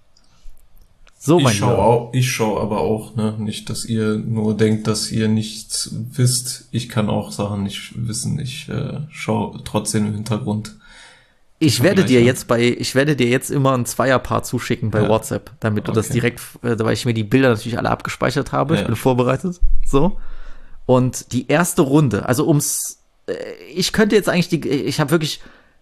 So, mein ich schau auch, ich schau aber auch, ne, nicht, dass ihr nur denkt, dass ihr nichts wisst. Ich kann auch Sachen nicht wissen. Ich äh, schau trotzdem im Hintergrund. Ich werde dir jetzt bei, ich werde dir jetzt immer ein Zweierpaar zuschicken bei ja. WhatsApp, damit du okay. das direkt, äh, weil ich mir die Bilder natürlich alle abgespeichert habe. Ja. Ich bin vorbereitet. So. Und die erste Runde, also ums, äh, ich könnte jetzt eigentlich die, ich habe wirklich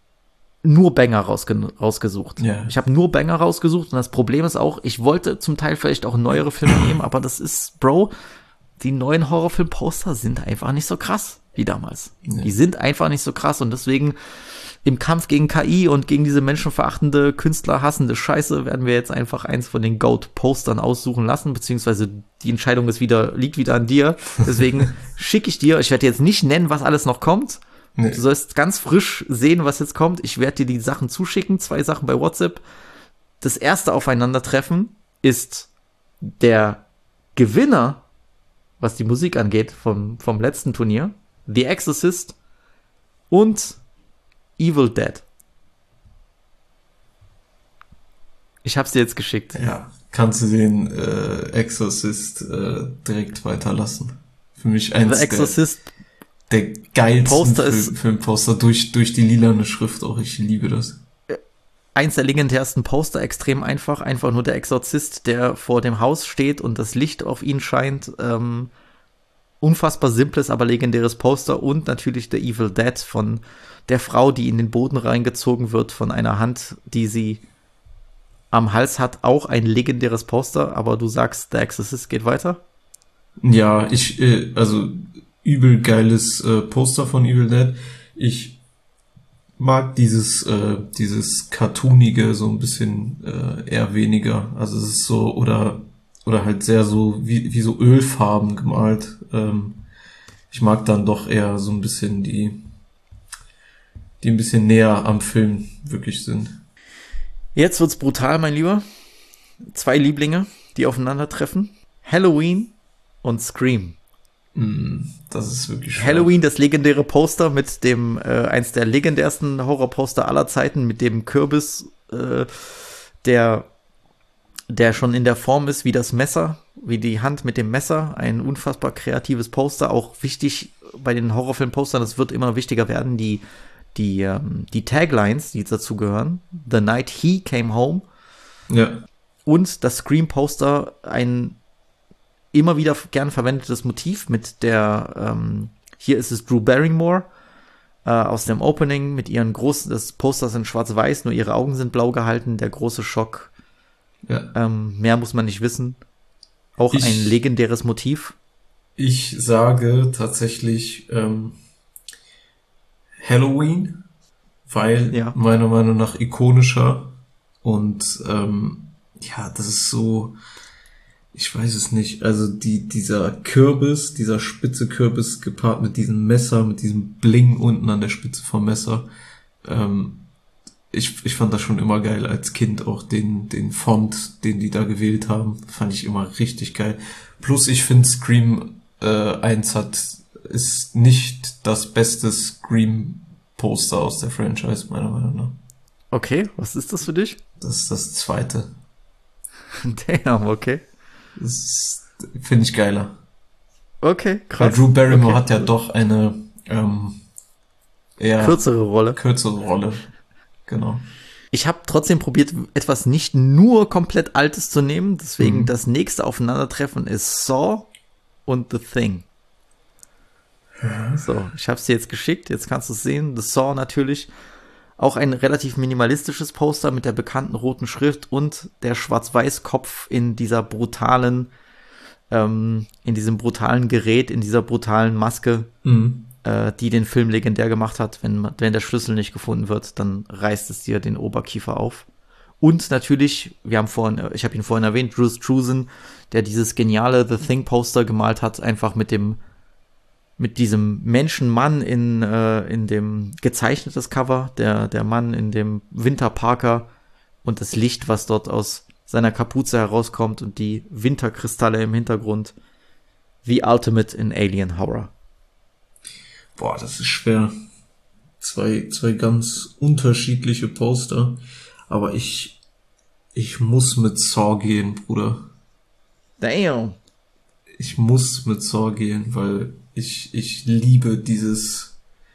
nur Banger rausge- rausgesucht. Ja. Ich habe nur Banger rausgesucht und das Problem ist auch, ich wollte zum Teil vielleicht auch neuere Filme nehmen, aber das ist, Bro, die neuen Horrorfilm-Poster sind einfach nicht so krass wie damals. Ja. Die sind einfach nicht so krass und deswegen im Kampf gegen K I und gegen diese menschenverachtende, künstlerhassende Scheiße werden wir jetzt einfach eins von den Goat-Postern aussuchen lassen, beziehungsweise die Entscheidung ist wieder, liegt wieder an dir. Deswegen schicke ich dir, ich werde jetzt nicht nennen, was alles noch kommt. Nee. Du sollst ganz frisch sehen, was jetzt kommt. Ich werde dir die Sachen zuschicken, zwei Sachen bei WhatsApp. Das erste Aufeinandertreffen ist der Gewinner, was die Musik angeht, vom, vom letzten Turnier, The Exorcist und Evil Dead. Ich hab's dir jetzt geschickt. Ja, kannst du den äh, Exorcist äh, direkt weiterlassen. Für mich eins The Exorcist der, der geilsten Poster Film, ist Filmposter durch, durch die lilane Schrift auch. Ich liebe das. Eins der legendärsten Poster, extrem einfach. Einfach nur der Exorzist, der vor dem Haus steht und das Licht auf ihn scheint. Ähm, unfassbar simples, aber legendäres Poster. Und natürlich The Evil Dead von der Frau, die in den Boden reingezogen wird von einer Hand, die sie am Hals hat. Auch ein legendäres Poster. Aber du sagst, The Exorcist geht weiter? Ja, ich, äh, also übel geiles äh, Poster von Evil Dead. Ich mag dieses äh, dieses cartoonige so ein bisschen äh, eher weniger. Also es ist so, oder oder halt sehr so wie wie so Ölfarben gemalt. Ähm, ich mag dann doch eher so ein bisschen die die ein bisschen näher am Film wirklich sind. Jetzt wird's brutal, mein Lieber. Zwei Lieblinge, die aufeinandertreffen. Halloween und Scream. Das ist wirklich schwer. Halloween, das legendäre Poster mit dem, äh, eins der legendärsten Horrorposter aller Zeiten, mit dem Kürbis, äh, der, der schon in der Form ist wie das Messer, wie die Hand mit dem Messer. Ein unfassbar kreatives Poster, auch wichtig bei den Horrorfilmpostern, das wird immer wichtiger werden, die, die, ähm, die Taglines, die dazu gehören. The Night He Came Home. Ja. Und das Scream-Poster, ein immer wieder gern verwendetes Motiv mit der, ähm, hier ist es Drew Barrymore äh, aus dem Opening mit ihren großen, das Poster ist in schwarz-weiß, nur ihre Augen sind blau gehalten, der große Schock. Ja. Ähm, mehr muss man nicht wissen. Auch ich, ein legendäres Motiv. Ich sage tatsächlich ähm, Halloween, weil ja. meiner Meinung nach ikonischer und ähm, ja, das ist so, ich weiß es nicht, also die dieser Kürbis, dieser spitze Kürbis gepaart mit diesem Messer, mit diesem Bling unten an der Spitze vom Messer, ähm, ich ich fand das schon immer geil als Kind, auch den den Font, den die da gewählt haben, fand ich immer richtig geil. Plus ich finde Scream äh, eins hat ist nicht das beste Scream Poster aus der Franchise, meiner Meinung nach. Okay, was ist das für dich? Das ist das zweite. Damn, okay. Das finde ich geiler. Okay, krass. Weil Drew Barrymore okay. hat ja doch eine ähm, eher kürzere Rolle. Kürzere Rolle, genau. Ich habe trotzdem probiert, etwas nicht nur komplett Altes zu nehmen. Deswegen mhm. das nächste Aufeinandertreffen ist Saw und The Thing. Mhm. So, ich habe es dir jetzt geschickt. Jetzt kannst du es sehen. The Saw natürlich. Auch ein relativ minimalistisches Poster mit der bekannten roten Schrift und der Schwarz-Weiß-Kopf in dieser brutalen, ähm, in diesem brutalen Gerät, in dieser brutalen Maske, mhm. äh, die den Film legendär gemacht hat. Wenn, wenn der Schlüssel nicht gefunden wird, dann reißt es dir den Oberkiefer auf. Und natürlich, wir haben vorhin, ich habe ihn vorhin erwähnt, Bruce Struzan, der dieses geniale The Thing-Poster gemalt hat, einfach mit dem mit diesem Menschenmann in äh, in dem gezeichnetes Cover, der der Mann in dem Winterparker und das Licht, was dort aus seiner Kapuze herauskommt und die Winterkristalle im Hintergrund. The Ultimate in Alien Horror. Boah, das ist schwer. Zwei zwei ganz unterschiedliche Poster, aber ich ich muss mit Saw gehen, Bruder. Damn. Ich muss mit Saw gehen, weil ich ich liebe dieses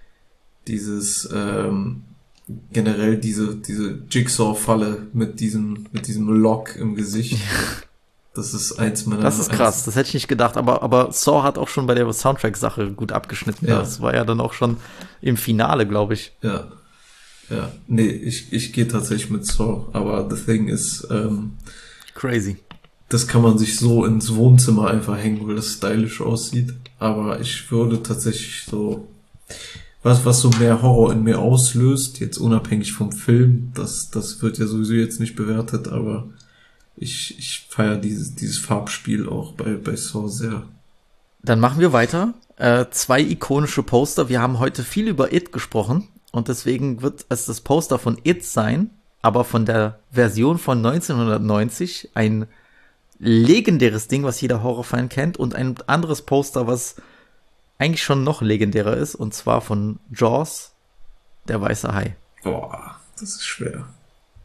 dieses ähm, generell diese diese Jigsaw-Falle mit diesem mit diesem Lock im Gesicht. Das ist eins meiner. Das ist krass. Das hätte ich nicht gedacht. Aber aber Saw hat auch schon bei der Soundtrack-Sache gut abgeschnitten. Ja. Das war ja dann auch schon im Finale, glaube ich. Ja, ja. Nee, ich ich gehe tatsächlich mit Saw. Aber The Thing ist ähm, crazy. Das kann man sich so ins Wohnzimmer einfach hängen, weil das stylisch aussieht. Aber ich würde tatsächlich so was, was so mehr Horror in mir auslöst, jetzt unabhängig vom Film, das, das wird ja sowieso jetzt nicht bewertet, aber ich, ich feiere dieses, dieses Farbspiel auch bei, bei Saw sehr. Dann machen wir weiter. Äh, zwei ikonische Poster. Wir haben heute viel über It gesprochen und deswegen wird es das Poster von It sein, aber von der Version von neunzehnhundertneunzig, ein legendäres Ding, was jeder Horrorfan kennt, und ein anderes Poster, was eigentlich schon noch legendärer ist, und zwar von Jaws, der weiße Hai. Boah, das ist schwer.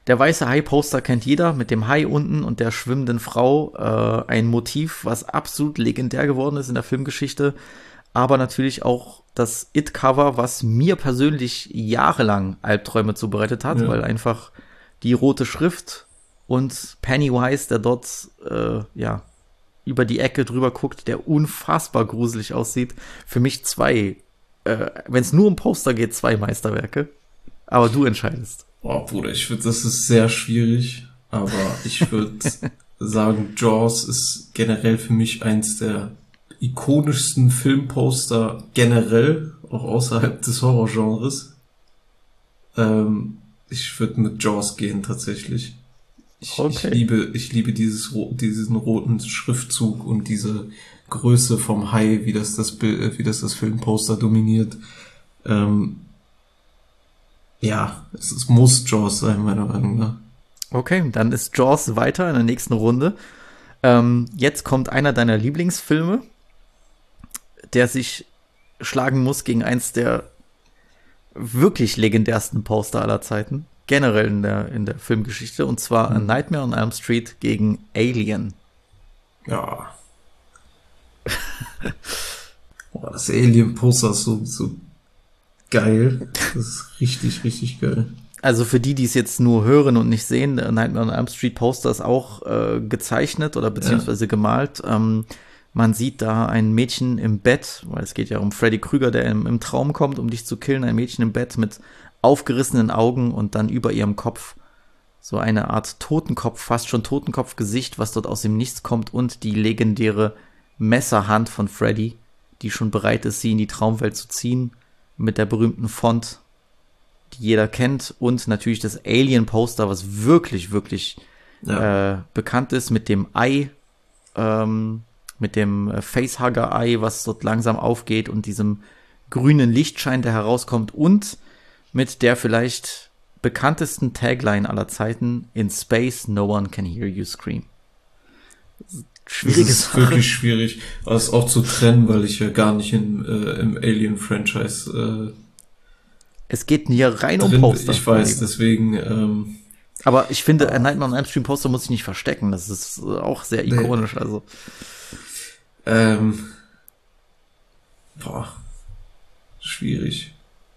Der weiße Hai-Poster kennt jeder mit dem Hai unten und der schwimmenden Frau. Äh, ein Motiv, was absolut legendär geworden ist in der Filmgeschichte. Aber natürlich auch das It-Cover, was mir persönlich jahrelang Albträume zubereitet hat, ja. weil einfach die rote Schrift und Pennywise, der dort äh, ja über die Ecke drüber guckt, der unfassbar gruselig aussieht. Für mich zwei, äh, wenn es nur um Poster geht, zwei Meisterwerke. Aber du entscheidest. Boah, Bruder, ich würde, das ist sehr schwierig, aber ich würde sagen, Jaws ist generell für mich eins der ikonischsten Filmposter generell, auch außerhalb des Horrorgenres. Ähm, ich würde mit Jaws gehen, tatsächlich. Ich, okay. ich liebe, ich liebe dieses, diesen roten Schriftzug und diese Größe vom Hai, wie das das Bild, wie das das Filmposter dominiert. Ähm, Ja, es, es muss Jaws sein, meiner Meinung nach. Okay, dann ist Jaws weiter in der nächsten Runde. Ähm, jetzt kommt einer deiner Lieblingsfilme, der sich schlagen muss gegen eins der wirklich legendärsten Poster aller Zeiten. Generell in der, in der Filmgeschichte. Und zwar mhm. A Nightmare on Elm Street gegen Alien. Ja. Boah, das Alien-Poster ist so, so geil. Das ist richtig, richtig geil. Also für die, die es jetzt nur hören und nicht sehen, Nightmare on Elm Street Poster ist auch äh, gezeichnet oder beziehungsweise ja. gemalt. Ähm, man sieht da ein Mädchen im Bett, weil es geht ja um Freddy Krüger, der im, im Traum kommt, um dich zu killen. Ein Mädchen im Bett mit aufgerissenen Augen und dann über ihrem Kopf so eine Art Totenkopf, fast schon Totenkopfgesicht, was dort aus dem Nichts kommt und die legendäre Messerhand von Freddy, die schon bereit ist, sie in die Traumwelt zu ziehen. Mit der berühmten Font, die jeder kennt. Und natürlich das Alien-Poster, was wirklich, wirklich ja. äh, bekannt ist, mit dem Ei, ähm, mit dem Facehugger-Ei, was dort langsam aufgeht und diesem grünen Lichtschein, der herauskommt. Und mit der vielleicht bekanntesten Tagline aller Zeiten: In space, no one can hear you scream. Schwierige Sache. Das ist wirklich schwierig, das auch zu trennen, weil ich ja gar nicht in, äh, im Alien-Franchise äh, es geht hier rein um Poster. Ich weiß, deswegen ähm, aber ich finde, ein Nightmare on Elm Street Poster muss ich nicht verstecken, das ist auch sehr ikonisch, nee. also ähm, boah, schwierig.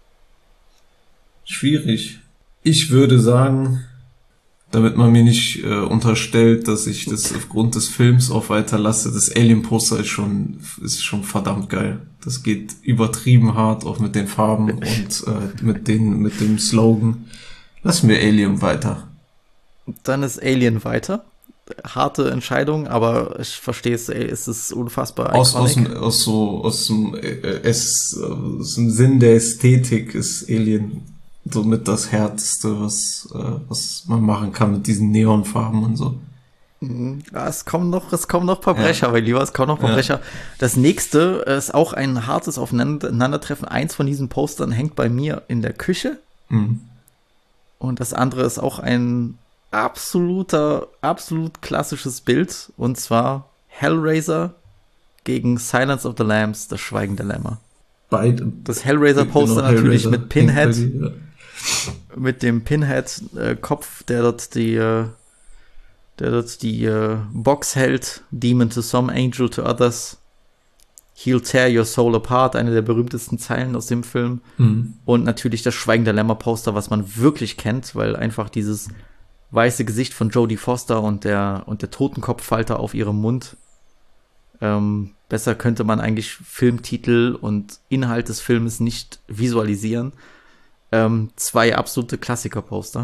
Schwierig. Ich würde sagen, damit man mir nicht äh, unterstellt, dass ich das aufgrund des Films auch weiterlasse, das Alien-Poster ist schon ist schon verdammt geil. Das geht übertrieben hart, auch mit den Farben und äh, mit den mit dem Slogan. Lassen wir Alien weiter. Dann ist Alien weiter. Harte Entscheidung, aber ich verstehe es, ey, es ist unfassbar aus, aus, dem, aus so aus dem, äh, es, aus dem Sinn der Ästhetik ist Alien somit das Härteste, was, äh, was man machen kann mit diesen Neonfarben und so. Ja, es kommen noch, es kommen noch ein paar Brecher, ja. mein Lieber, es kommen noch ein paar ja. Brecher. Das nächste ist auch ein hartes Aufeinandertreffen. Eins von diesen Postern hängt bei mir in der Küche. Mhm. Und das andere ist auch ein absoluter, absolut klassisches Bild. Und zwar Hellraiser gegen Silence of the Lambs, das Schweigen der Lämmer. Beide. Das Hellraiser-Poster natürlich Hellraiser. mit Pinhead. Ja. Mit dem Pinhead-Kopf, der dort die, äh, der dort die äh, Box hält. Demon to some, angel to others. He'll tear your soul apart. Eine der berühmtesten Zeilen aus dem Film. Mhm. Und natürlich das Schweigen der Lämmer-Poster, was man wirklich kennt, weil einfach dieses weiße Gesicht von Jodie Foster und der, und der Totenkopffalter auf ihrem Mund. Ähm, besser könnte man eigentlich Filmtitel und Inhalt des Filmes nicht visualisieren. Ähm, zwei absolute Klassiker-Poster.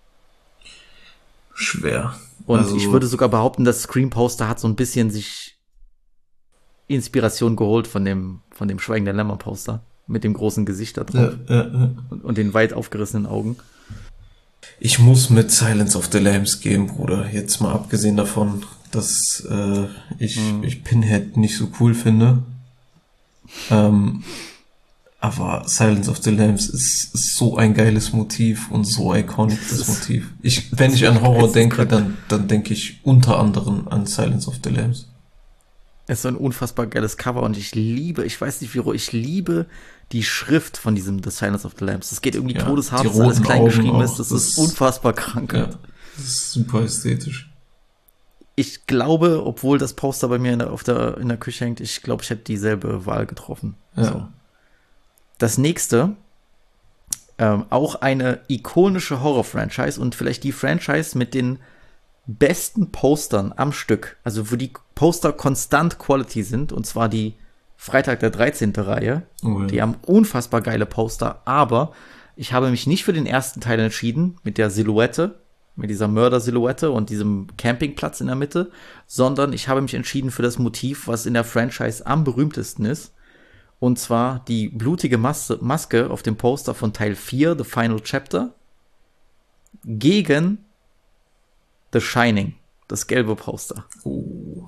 Schwer. Und also, ich würde sogar behaupten, das Scream-Poster hat so ein bisschen sich Inspiration geholt von dem, von dem Schweigen der Lämmer-Poster. Mit dem großen Gesicht da drauf. Ja, ja, ja. Und, und den weit aufgerissenen Augen. Ich muss mit Silence of the Lambs gehen, Bruder. Jetzt mal abgesehen davon, dass äh, ich, hm. ich Pinhead nicht so cool finde. Ähm, aber Silence of the Lambs ist, ist so ein geiles Motiv und so iconic, das Motiv. Ich, wenn ich an Horror denke, dann, dann denke ich unter anderem an Silence of the Lambs. Es ist so ein unfassbar geiles Cover und ich liebe, ich weiß nicht wie, ich liebe die Schrift von diesem The Silence of the Lambs. Das geht irgendwie ja, todeshart, dass alles klein Augen geschrieben auch. ist. Das, das ist unfassbar krank. Ja, das ist super ästhetisch. Ich glaube, obwohl das Poster bei mir in der, auf der, in der Küche hängt, ich glaube, ich hätte dieselbe Wahl getroffen. Ja. So. Das nächste, ähm, auch eine ikonische Horror-Franchise und vielleicht die Franchise mit den besten Postern am Stück, also wo die Poster konstant Quality sind, und zwar die Freitag der dreizehnte Reihe. Oh ja. Die haben unfassbar geile Poster, aber ich habe mich nicht für den ersten Teil entschieden, mit der Silhouette, mit dieser Mörder-Silhouette und diesem Campingplatz in der Mitte, sondern ich habe mich entschieden für das Motiv, was in der Franchise am berühmtesten ist, und zwar die blutige Mas- Maske auf dem Poster von Teil vier, The Final Chapter, gegen The Shining, das gelbe Poster. Oh.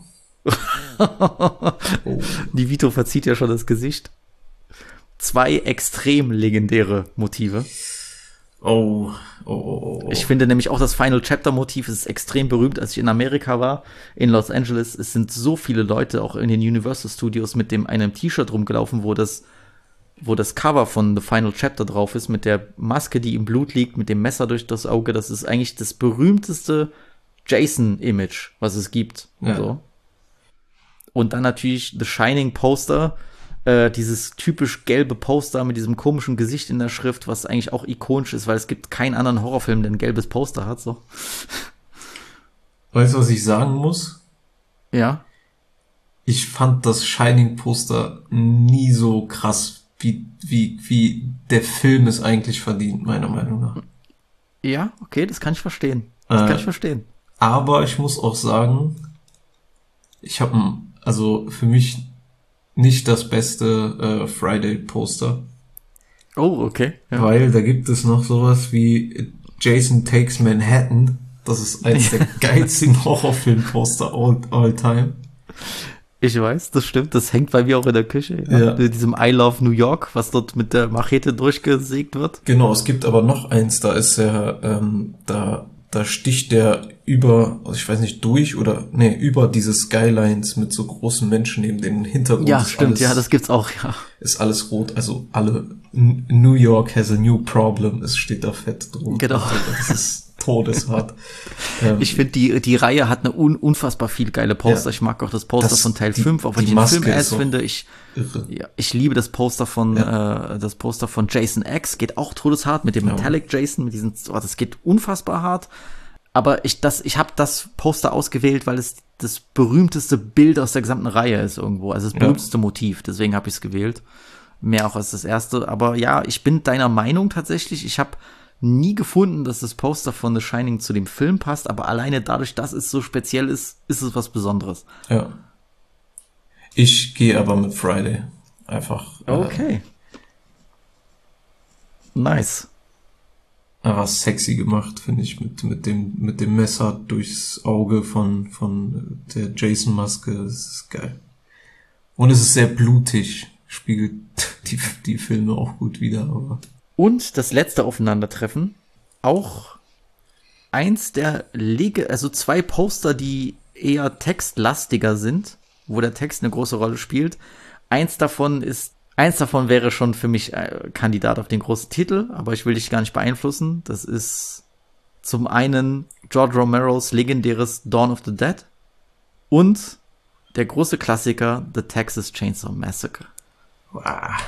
oh. Die Vito verzieht ja schon das Gesicht. Zwei extrem legendäre Motive. Oh. Oh, oh, oh. Ich finde nämlich auch das Final Chapter Motiv ist extrem berühmt. Als ich in Amerika war, in Los Angeles, es sind so viele Leute auch in den Universal Studios mit dem einem T-Shirt rumgelaufen, wo das wo das Cover von The Final Chapter drauf ist, mit der Maske, die im Blut liegt, mit dem Messer durch das Auge. Das ist eigentlich das berühmteste Jason-Image, was es gibt. Ja. So. Und dann natürlich The Shining Poster, äh, dieses typisch gelbe Poster mit diesem komischen Gesicht in der Schrift, was eigentlich auch ikonisch ist, weil es gibt keinen anderen Horrorfilm, der ein gelbes Poster hat. So. Weißt du, was ich sagen muss? Ja. Ich fand das Shining-Poster nie so krass, wie, wie, wie der Film es eigentlich verdient, meiner Meinung nach. Ja, okay, das kann ich verstehen. Das äh, kann ich verstehen. Aber ich muss auch sagen, ich habe also für mich nicht das beste äh, Friday-Poster. Oh, okay. Ja. Weil da gibt es noch sowas wie Jason Takes Manhattan. Das ist eins der geilsten Horrorfilm-Poster all, all time. Ich weiß, das stimmt. Das hängt bei mir auch in der Küche. Ja. Ja. Mit diesem I Love New York, was dort mit der Machete durchgesägt wird. Genau, es gibt aber noch eins, da ist er, ähm, da Da sticht der über, also ich weiß nicht, durch oder, nee, über diese Skylines mit so großen Menschen neben dem Hintergrund. Ja, stimmt, alles, ja, das gibt's auch, ja. Ist alles rot, also alle, New York has a new problem, es steht da fett drum. Genau. Also, das ist todeshart. ähm, ich finde, die, die Reihe hat eine un, unfassbar viel geile Poster. Ja, ich mag auch das Poster das, von Teil die, fünf, auch wenn ich den Film erst finde. Ich, ja, ich liebe das Poster von, ja. äh, das Poster von Jason X, geht auch todeshart mit dem ja. Metallic Jason, mit diesen, oh, das geht unfassbar hart. Aber ich das, ich habe das Poster ausgewählt, weil es das berühmteste Bild aus der gesamten Reihe ist irgendwo. Also das berühmteste ja. Motiv. Deswegen habe ich es gewählt. Mehr auch als das erste. Aber ja, ich bin deiner Meinung tatsächlich. Ich habe nie gefunden, dass das Poster von The Shining zu dem Film passt. Aber alleine dadurch, dass es so speziell ist, ist es was Besonderes. Ja. Ich gehe aber mit Friday. Einfach. Okay. Äh, nice. Einfach sexy gemacht, finde ich, mit, mit dem, mit dem Messer durchs Auge von, von der Jason-Maske. Das ist geil. Und es ist sehr blutig. Spiegelt die, die Filme auch gut wider, aber. Und das letzte Aufeinandertreffen. Auch eins der Lege, also zwei Poster, die eher textlastiger sind, wo der Text eine große Rolle spielt. Eins davon ist Eins davon wäre schon für mich äh, Kandidat auf den großen Titel, aber ich will dich gar nicht beeinflussen. Das ist zum einen George Romeros legendäres Dawn of the Dead und der große Klassiker The Texas Chainsaw Massacre. Wow.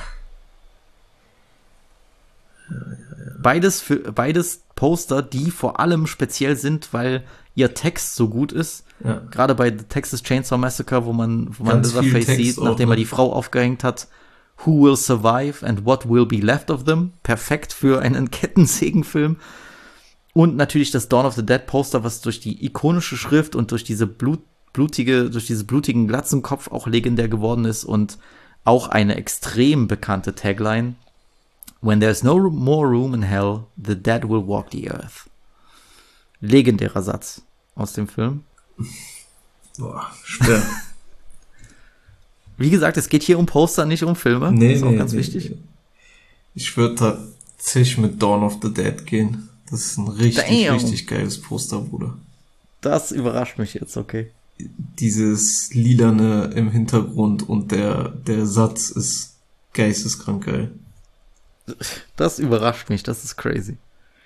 Beides, für, beides Poster, die vor allem speziell sind, weil ihr Text so gut ist. Ja. Gerade bei The Texas Chainsaw Massacre, wo man, wo man Leatherface sieht, nachdem er die Frau aufgehängt hat. Who will survive and what will be left of them? Perfekt für einen Kettensägenfilm. Und natürlich das Dawn of the Dead Poster, was durch die ikonische Schrift und durch diese Blut, blutige, durch diese blutigen Glatzenkopf auch legendär geworden ist und auch eine extrem bekannte Tagline. When there's no more room in hell, the dead will walk the earth. Legendärer Satz aus dem Film. Boah, schwer. Wie gesagt, es geht hier um Poster, nicht um Filme. Nee, das ist auch nee, ganz nee, wichtig. Nee. Ich würde tatsächlich mit Dawn of the Dead gehen. Das ist ein richtig, Damn. richtig geiles Poster, Bruder. Das überrascht mich jetzt, okay. dieses Lilane im Hintergrund und der, der Satz ist geisteskrank geil. Das überrascht mich, das ist crazy.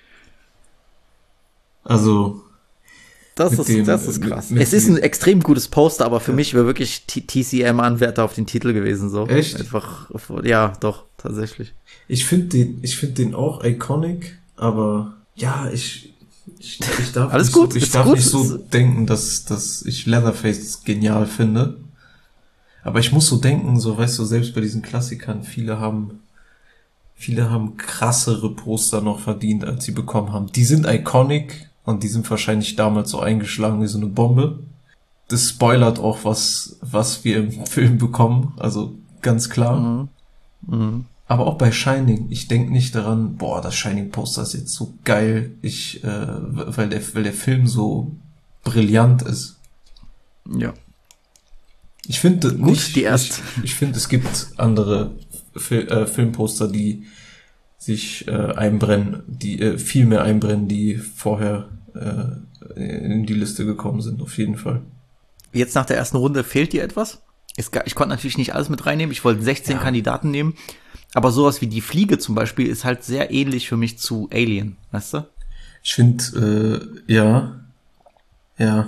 Also, das ist, dem, das ist krass. Mit, mit es ist ein extrem gutes Poster, aber für ja. mich wäre wirklich T C M-Anwärter auf den Titel gewesen, so. Echt? Einfach, ja, doch, tatsächlich. Ich finde den, ich finde den auch iconic, aber ja, ich, ich, ich darf Alles nicht, gut, so, ich darf nicht so denken, dass, dass ich Leatherface genial finde. Aber ich muss so denken, so, weißt du, selbst bei diesen Klassikern, viele haben, viele haben krassere Poster noch verdient, als sie bekommen haben. Die sind iconic und die sind wahrscheinlich damals so eingeschlagen wie so eine Bombe. Das spoilert auch, was, was wir im Film bekommen, also ganz klar. Mhm. Mhm. Aber auch bei Shining, ich denke nicht daran, boah, das Shining-Poster ist jetzt so geil, ich, äh, weil der, weil der Film so brillant ist. Ja. Ich finde Gut, nicht, die erst. ich, ich finde, es gibt andere Fil- äh, Filmposter, die sich äh, einbrennen, die äh, viel mehr einbrennen, die vorher äh, in die Liste gekommen sind, auf jeden Fall. Jetzt nach der ersten Runde fehlt dir etwas? Ich konnte natürlich nicht alles mit reinnehmen, ich wollte sechzehn ja. Kandidaten nehmen, aber sowas wie die Fliege zum Beispiel ist halt sehr ähnlich für mich zu Alien, weißt du? Ich finde, äh, ja, ja,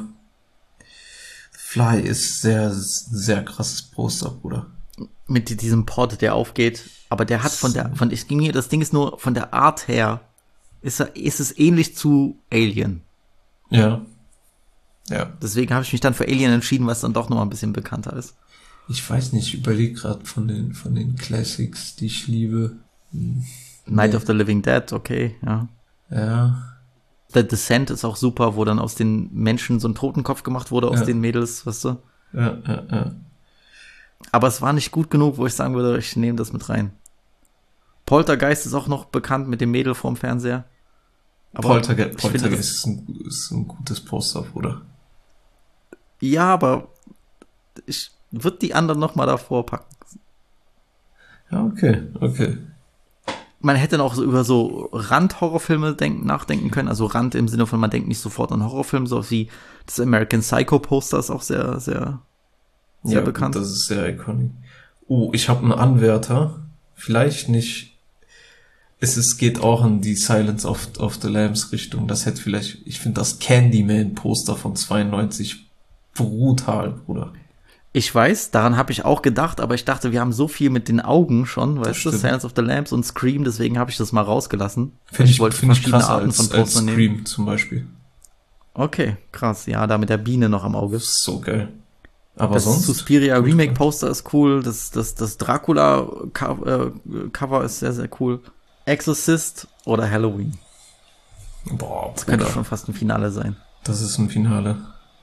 Fly ist sehr, sehr krasses Poster, Bruder. Mit diesem Pod, der aufgeht, aber der hat von der, von, ich ging hier, das Ding ist nur von der Art her, ist, er, ist es ähnlich zu Alien. Ja. Ja. Deswegen habe ich mich dann für Alien entschieden, was dann doch noch mal ein bisschen bekannter ist. Ich weiß nicht, ich überlege gerade von den, von den Classics, die ich liebe. Hm. Night nee. of the Living Dead, okay, ja. Ja. The Descent ist auch super, wo dann aus den Menschen so ein Totenkopf gemacht wurde, aus ja. den Mädels, weißt du? Ja, ja, ja. Aber es war nicht gut genug, wo ich sagen würde, ich nehme das mit rein. Poltergeist ist auch noch bekannt mit dem Mädel vorm Fernseher. Aber Polterge- Poltergeist ist ein, ist ein gutes Poster, Bruder. Ja, aber ich würde die anderen noch mal davor packen. Ja, okay, okay. Man hätte noch so über so Rand-Horrorfilme denken, nachdenken können. Also Rand im Sinne von, man denkt nicht sofort an Horrorfilme, so wie das American Psycho Poster ist auch sehr, sehr, sehr ja, bekannt. Das ist sehr iconic. Oh, ich habe einen Anwärter. Vielleicht nicht. Es ist, geht auch in die Silence of, of the Lambs Richtung. Das hätte vielleicht, ich finde das Candyman Poster von zweiundneunzig brutal, Bruder. Ich weiß, daran habe ich auch gedacht, aber ich dachte, wir haben so viel mit den Augen schon, weißt du, Silence of the Lambs und Scream, deswegen habe ich das mal rausgelassen. Find ich, ich wollte find verschiedene ich Arten als, von Postern als Scream nehmen. Zum Beispiel. Okay, krass, ja, da mit der Biene noch am Auge. So geil. Aber das sonst? Suspiria Remake Poster ist cool, das, das, das Dracula Cover ist sehr, sehr cool. Exorcist oder Halloween. Boah, das könnte schon fast ein Finale sein. Das ist ein Finale.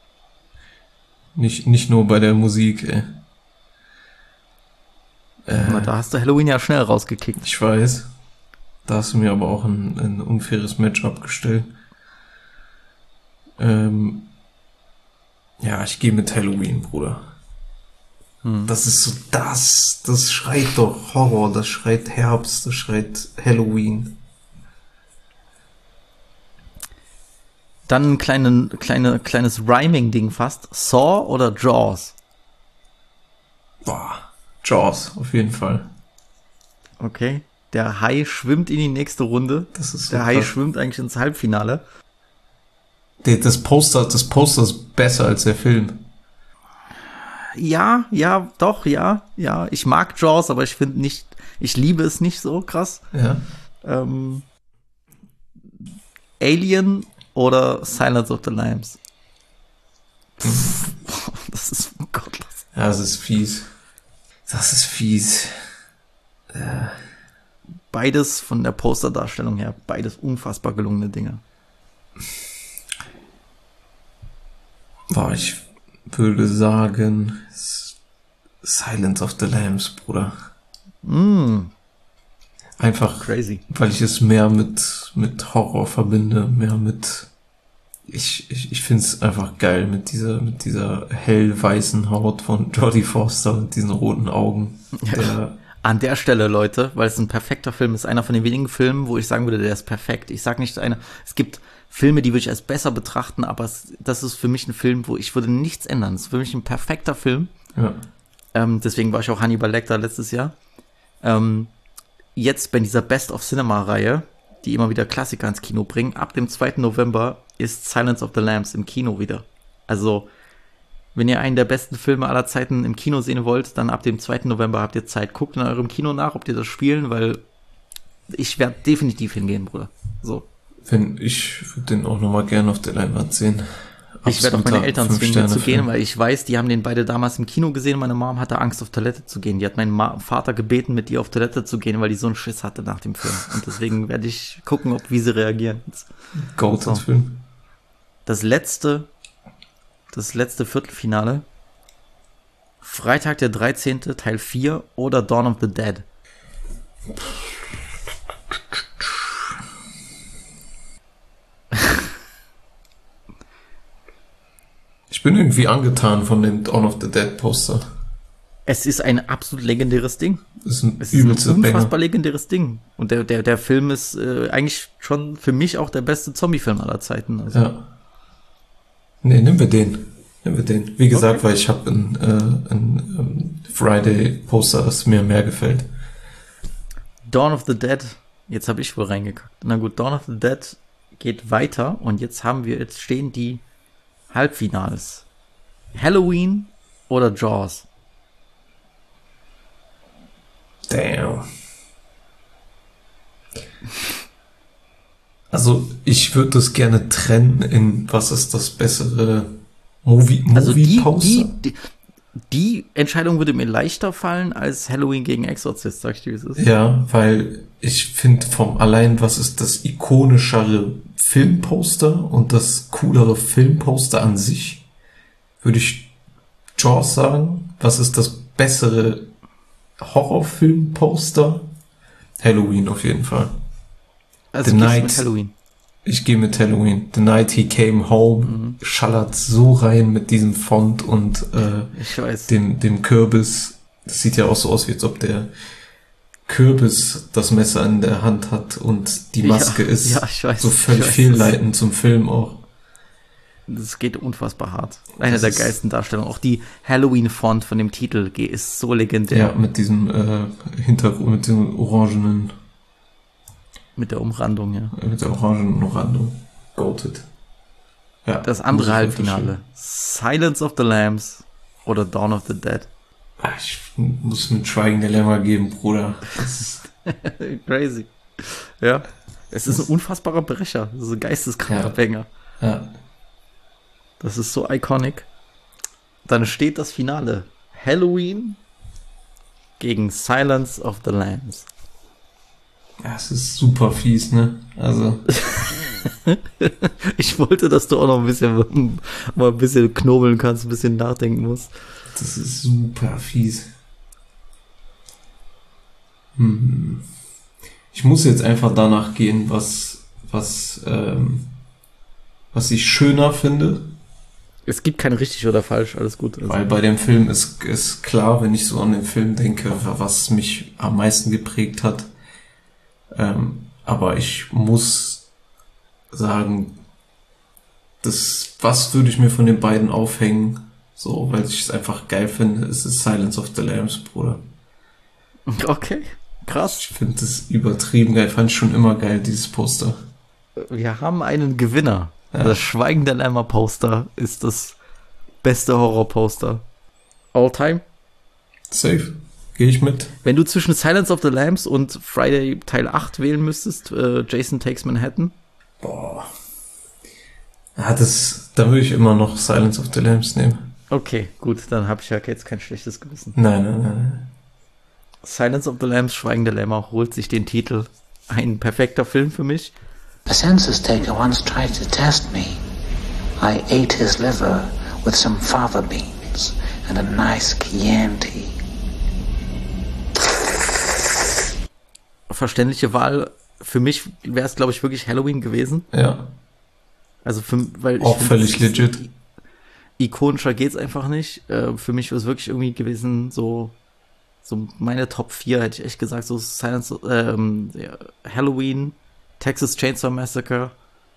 Nicht, nicht nur bei der Musik, ey. Äh, da hast du Halloween ja schnell rausgekickt. Ich weiß. Da hast du mir aber auch ein, ein unfaires Matchup gestellt. Ähm, ja, ich gehe mit Halloween, Bruder. Hm. Das ist so das, das schreit doch Horror, das schreit Herbst, das schreit Halloween. Dann ein kleine, kleine, kleines Rhyming-Ding fast. Saw oder Jaws? Boah, Jaws, auf jeden Fall. Okay. Der Hai schwimmt in die nächste Runde. Das ist so Der Hai krass. schwimmt eigentlich ins Halbfinale. Das Poster, das Poster ist besser als der Film. Ja, ja, doch, ja, ja. Ich mag Jaws, aber ich finde nicht, ich liebe es nicht so krass. Ja. Ähm, Alien oder Silence of the Lambs? Pff, das ist gottlos. Ja, das ist fies. Das ist fies. Äh. Beides von der Posterdarstellung her, beides unfassbar gelungene Dinge. Boah, ich würde sagen Silence of the Lambs, Bruder. Mm. Einfach crazy, weil ich es mehr mit mit Horror verbinde, mehr mit ich ich ich find's einfach geil mit dieser mit dieser hellweißen Haut von Jodie Foster und diesen roten Augen. Ja. Der An der Stelle, Leute, weil es ein perfekter Film ist, einer von den wenigen Filmen, wo ich sagen würde, der ist perfekt. Ich sag nicht einer, es gibt Filme, die würde ich als besser betrachten, aber es, das ist für mich ein Film, wo ich würde nichts ändern. Es ist für mich ein perfekter Film. Ja. Ähm, deswegen war ich auch Hannibal Lecter letztes Jahr. Ähm, jetzt bei dieser Best of Cinema-Reihe, die immer wieder Klassiker ins Kino bringen, ab dem zweiten November ist Silence of the Lambs im Kino wieder. Also, wenn ihr einen der besten Filme aller Zeiten im Kino sehen wollt, dann ab dem zweiten November habt ihr Zeit. Guckt in eurem Kino nach, ob die das spielen, weil ich werde definitiv hingehen, Bruder. So. Wenn ich würde den auch nochmal gerne auf der Leinwand sehen. Ich werde auch meine Eltern zwingen zu gehen, weil ich weiß, die haben den beide damals im Kino gesehen. Meine Mom hatte Angst, auf Toilette zu gehen. Die hat meinen Ma- Vater gebeten, mit ihr auf Toilette zu gehen, weil die so einen Schiss hatte nach dem Film. Und deswegen werde ich gucken, ob wie sie reagieren. Goat-Film. Das letzte, das letzte Viertelfinale. Freitag der dreizehnte Teil vier oder Dawn of the Dead. Ich bin irgendwie angetan von dem Dawn of the Dead Poster. Es ist ein absolut legendäres Ding. Das ist ein es ist ein unfassbar Banger. legendäres Ding. Und der, der, der Film ist äh, eigentlich schon für mich auch der beste Zombie-Film aller Zeiten. Also. Ja. Nee, nehmen wir den. Nehmen wir den. Wie gesagt, okay. Weil ich habe ein, äh, ein um, Friday-Poster, das mir mehr gefällt. Dawn of the Dead. Jetzt habe ich wohl reingekackt. Na gut, Dawn of the Dead geht weiter. Und jetzt haben wir, jetzt stehen die Halbfinals. Halloween oder Jaws? Damn. Also, ich würde das gerne trennen in, was ist das bessere Movie, Movie also die, Poster? Die, die, die Entscheidung würde mir leichter fallen als Halloween gegen Exorcist, sag ich dir, wie es ist. Ja, weil ich finde vom allein, was ist das ikonischere Filmposter und das coolere Filmposter an sich, würde ich Jaws sagen. Was ist das bessere Horrorfilmposter? Halloween auf jeden Fall. Also The Night, mit Halloween. Ich gehe mit Halloween. The Night He Came Home mhm. schallert so rein mit diesem Font und äh, ich weiß. Dem, dem Kürbis. Das sieht ja auch so aus, wie als ob der Kürbis das Messer in der Hand hat und die Maske ja, ist ja, ich weiß, so völlig ich weiß, fehlleitend zum Film auch. Das geht unfassbar hart. Eine das der geilsten Darstellungen. Auch die Halloween-Font von dem Titel ist so legendär. Ja, mit diesem äh, Hintergrund, mit dem orangenen. Mit der Umrandung, ja. Mit der orangenen Umrandung. Goated. Ja, das andere Halbfinale. Silence of the Lambs oder Dawn of the Dead. Ich muss mit Schweigen der Lämmer geben, Bruder. Das ist crazy. Ja. Es ist ein unfassbarer Brecher. Das ist ein geisteskranker Banger. Ja. ja. Das ist so iconic. Dann steht das Finale. Halloween gegen Silence of the Lambs. Ja, es ist super fies, ne? Also. Ich wollte, dass du auch noch ein bisschen, mal ein bisschen knobeln kannst, ein bisschen nachdenken musst. Das ist super fies. Hm. Ich muss jetzt einfach danach gehen, was, was, ähm, was ich schöner finde. Es gibt kein richtig oder falsch, alles gut. Also. Weil bei dem Film ist, ist klar, wenn ich so an den Film denke, was mich am meisten geprägt hat. Ähm, aber ich muss sagen, das, was würde ich mir von den beiden aufhängen? So, weil ich es einfach geil finde, es ist Silence of the Lambs, Bruder. Okay, krass. Ich finde das übertrieben geil, fand ich schon immer geil, dieses Poster. Wir haben einen Gewinner. Ja. Das Schweigen der Lämmer Poster ist das beste Horror-Poster. All time. Safe. Gehe ich mit. Wenn du zwischen Silence of the Lambs und Friday Teil acht wählen müsstest, äh, Jason Takes Manhattan. Boah. Ja, das, da würde ich immer noch Silence of the Lambs nehmen. Okay, gut, dann habe ich ja jetzt kein schlechtes Gewissen. Nein, nein, nein. Silence of the Lambs, Schweigen der Lämmer, holt sich den Titel. Ein perfekter Film für mich. The census taker once tried to test me. I ate his liver with some fava beans and a nice Chianti. Verständliche Wahl. Für mich wäre es, glaube ich, wirklich Halloween gewesen. Ja. Also für, weil auch ich völlig find, legit. Ikonischer geht's einfach nicht. Äh, für mich wäre es wirklich irgendwie gewesen so So meine Top vier hätte ich echt gesagt, so Silence, ähm, Halloween, Texas Chainsaw Massacre,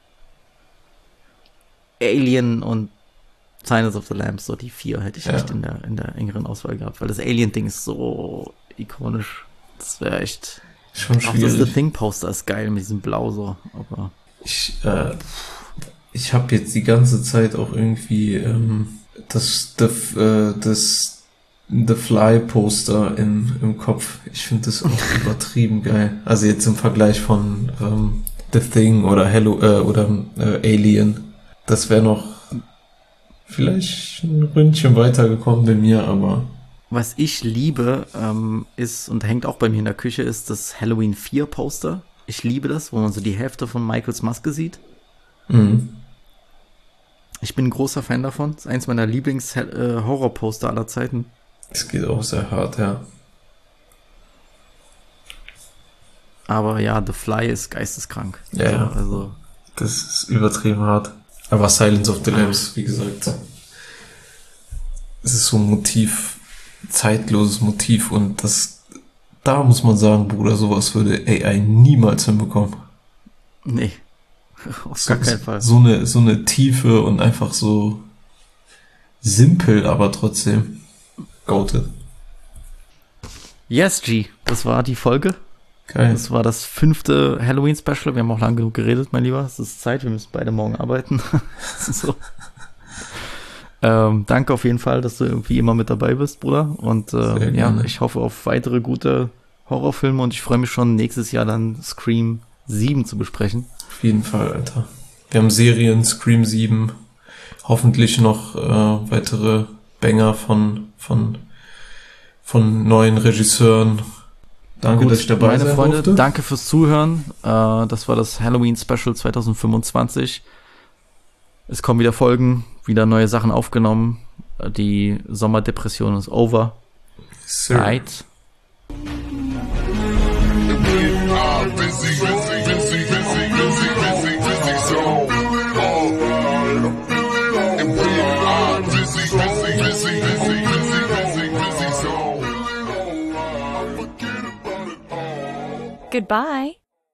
Alien und Silence of the Lambs, so die vier hätte ich ja. echt in der, in der engeren Auswahl gehabt, weil das Alien-Ding ist so ikonisch. Das wäre echt... Schon schwierig. Auch das The Thing-Poster ist geil mit diesem Blau so, aber... Ich, äh, ich habe jetzt die ganze Zeit auch irgendwie ähm, das, das, äh, das The Fly-Poster im, im Kopf. Ich finde das auch übertrieben geil. Also jetzt im Vergleich von ähm, The Thing oder Hello äh, oder äh, Alien. Das wäre noch vielleicht ein Ründchen weitergekommen bei mir, aber... Was ich liebe, ähm, ist, und hängt auch bei mir in der Küche, ist das Halloween vier Poster. Ich liebe das, wo man so die Hälfte von Michaels Maske sieht. Mhm. Ich bin ein großer Fan davon. Das ist eins meiner Lieblings-Horror-Poster aller Zeiten. Es geht auch sehr hart, ja. Aber ja, The Fly ist geisteskrank. Ja, ja. Also, also das ist übertrieben hart. Aber Silence of the Lambs, wie gesagt, es ist so ein Motiv, zeitloses Motiv, und das, da muss man sagen, Bruder, sowas würde A I niemals hinbekommen. Nee, auf so, gar keinen Fall. So eine, so eine Tiefe und einfach so simpel, aber trotzdem goated. Yes, G, das war die Folge. Geil. Das war das fünfte Halloween-Special. Wir haben auch lang genug geredet, mein Lieber. Es ist Zeit, wir müssen beide morgen arbeiten. so. ähm, danke auf jeden Fall, dass du irgendwie immer mit dabei bist, Bruder. Und äh, ja, ich hoffe auf weitere gute Horrorfilme, und ich freue mich schon, nächstes Jahr dann Scream sieben zu besprechen. Auf jeden Fall, Alter. Wir haben Serien, Scream sieben, hoffentlich noch äh, weitere Banger von, von, von neuen Regisseuren. Danke, Gut, dass ich dabei meine sein Freunde, durfte. Danke fürs Zuhören. Äh, das war das Halloween-Special zwanzig fünfundzwanzig. Es kommen wieder Folgen, wieder neue Sachen aufgenommen. Die Sommerdepression ist over. Sir. Right. Goodbye.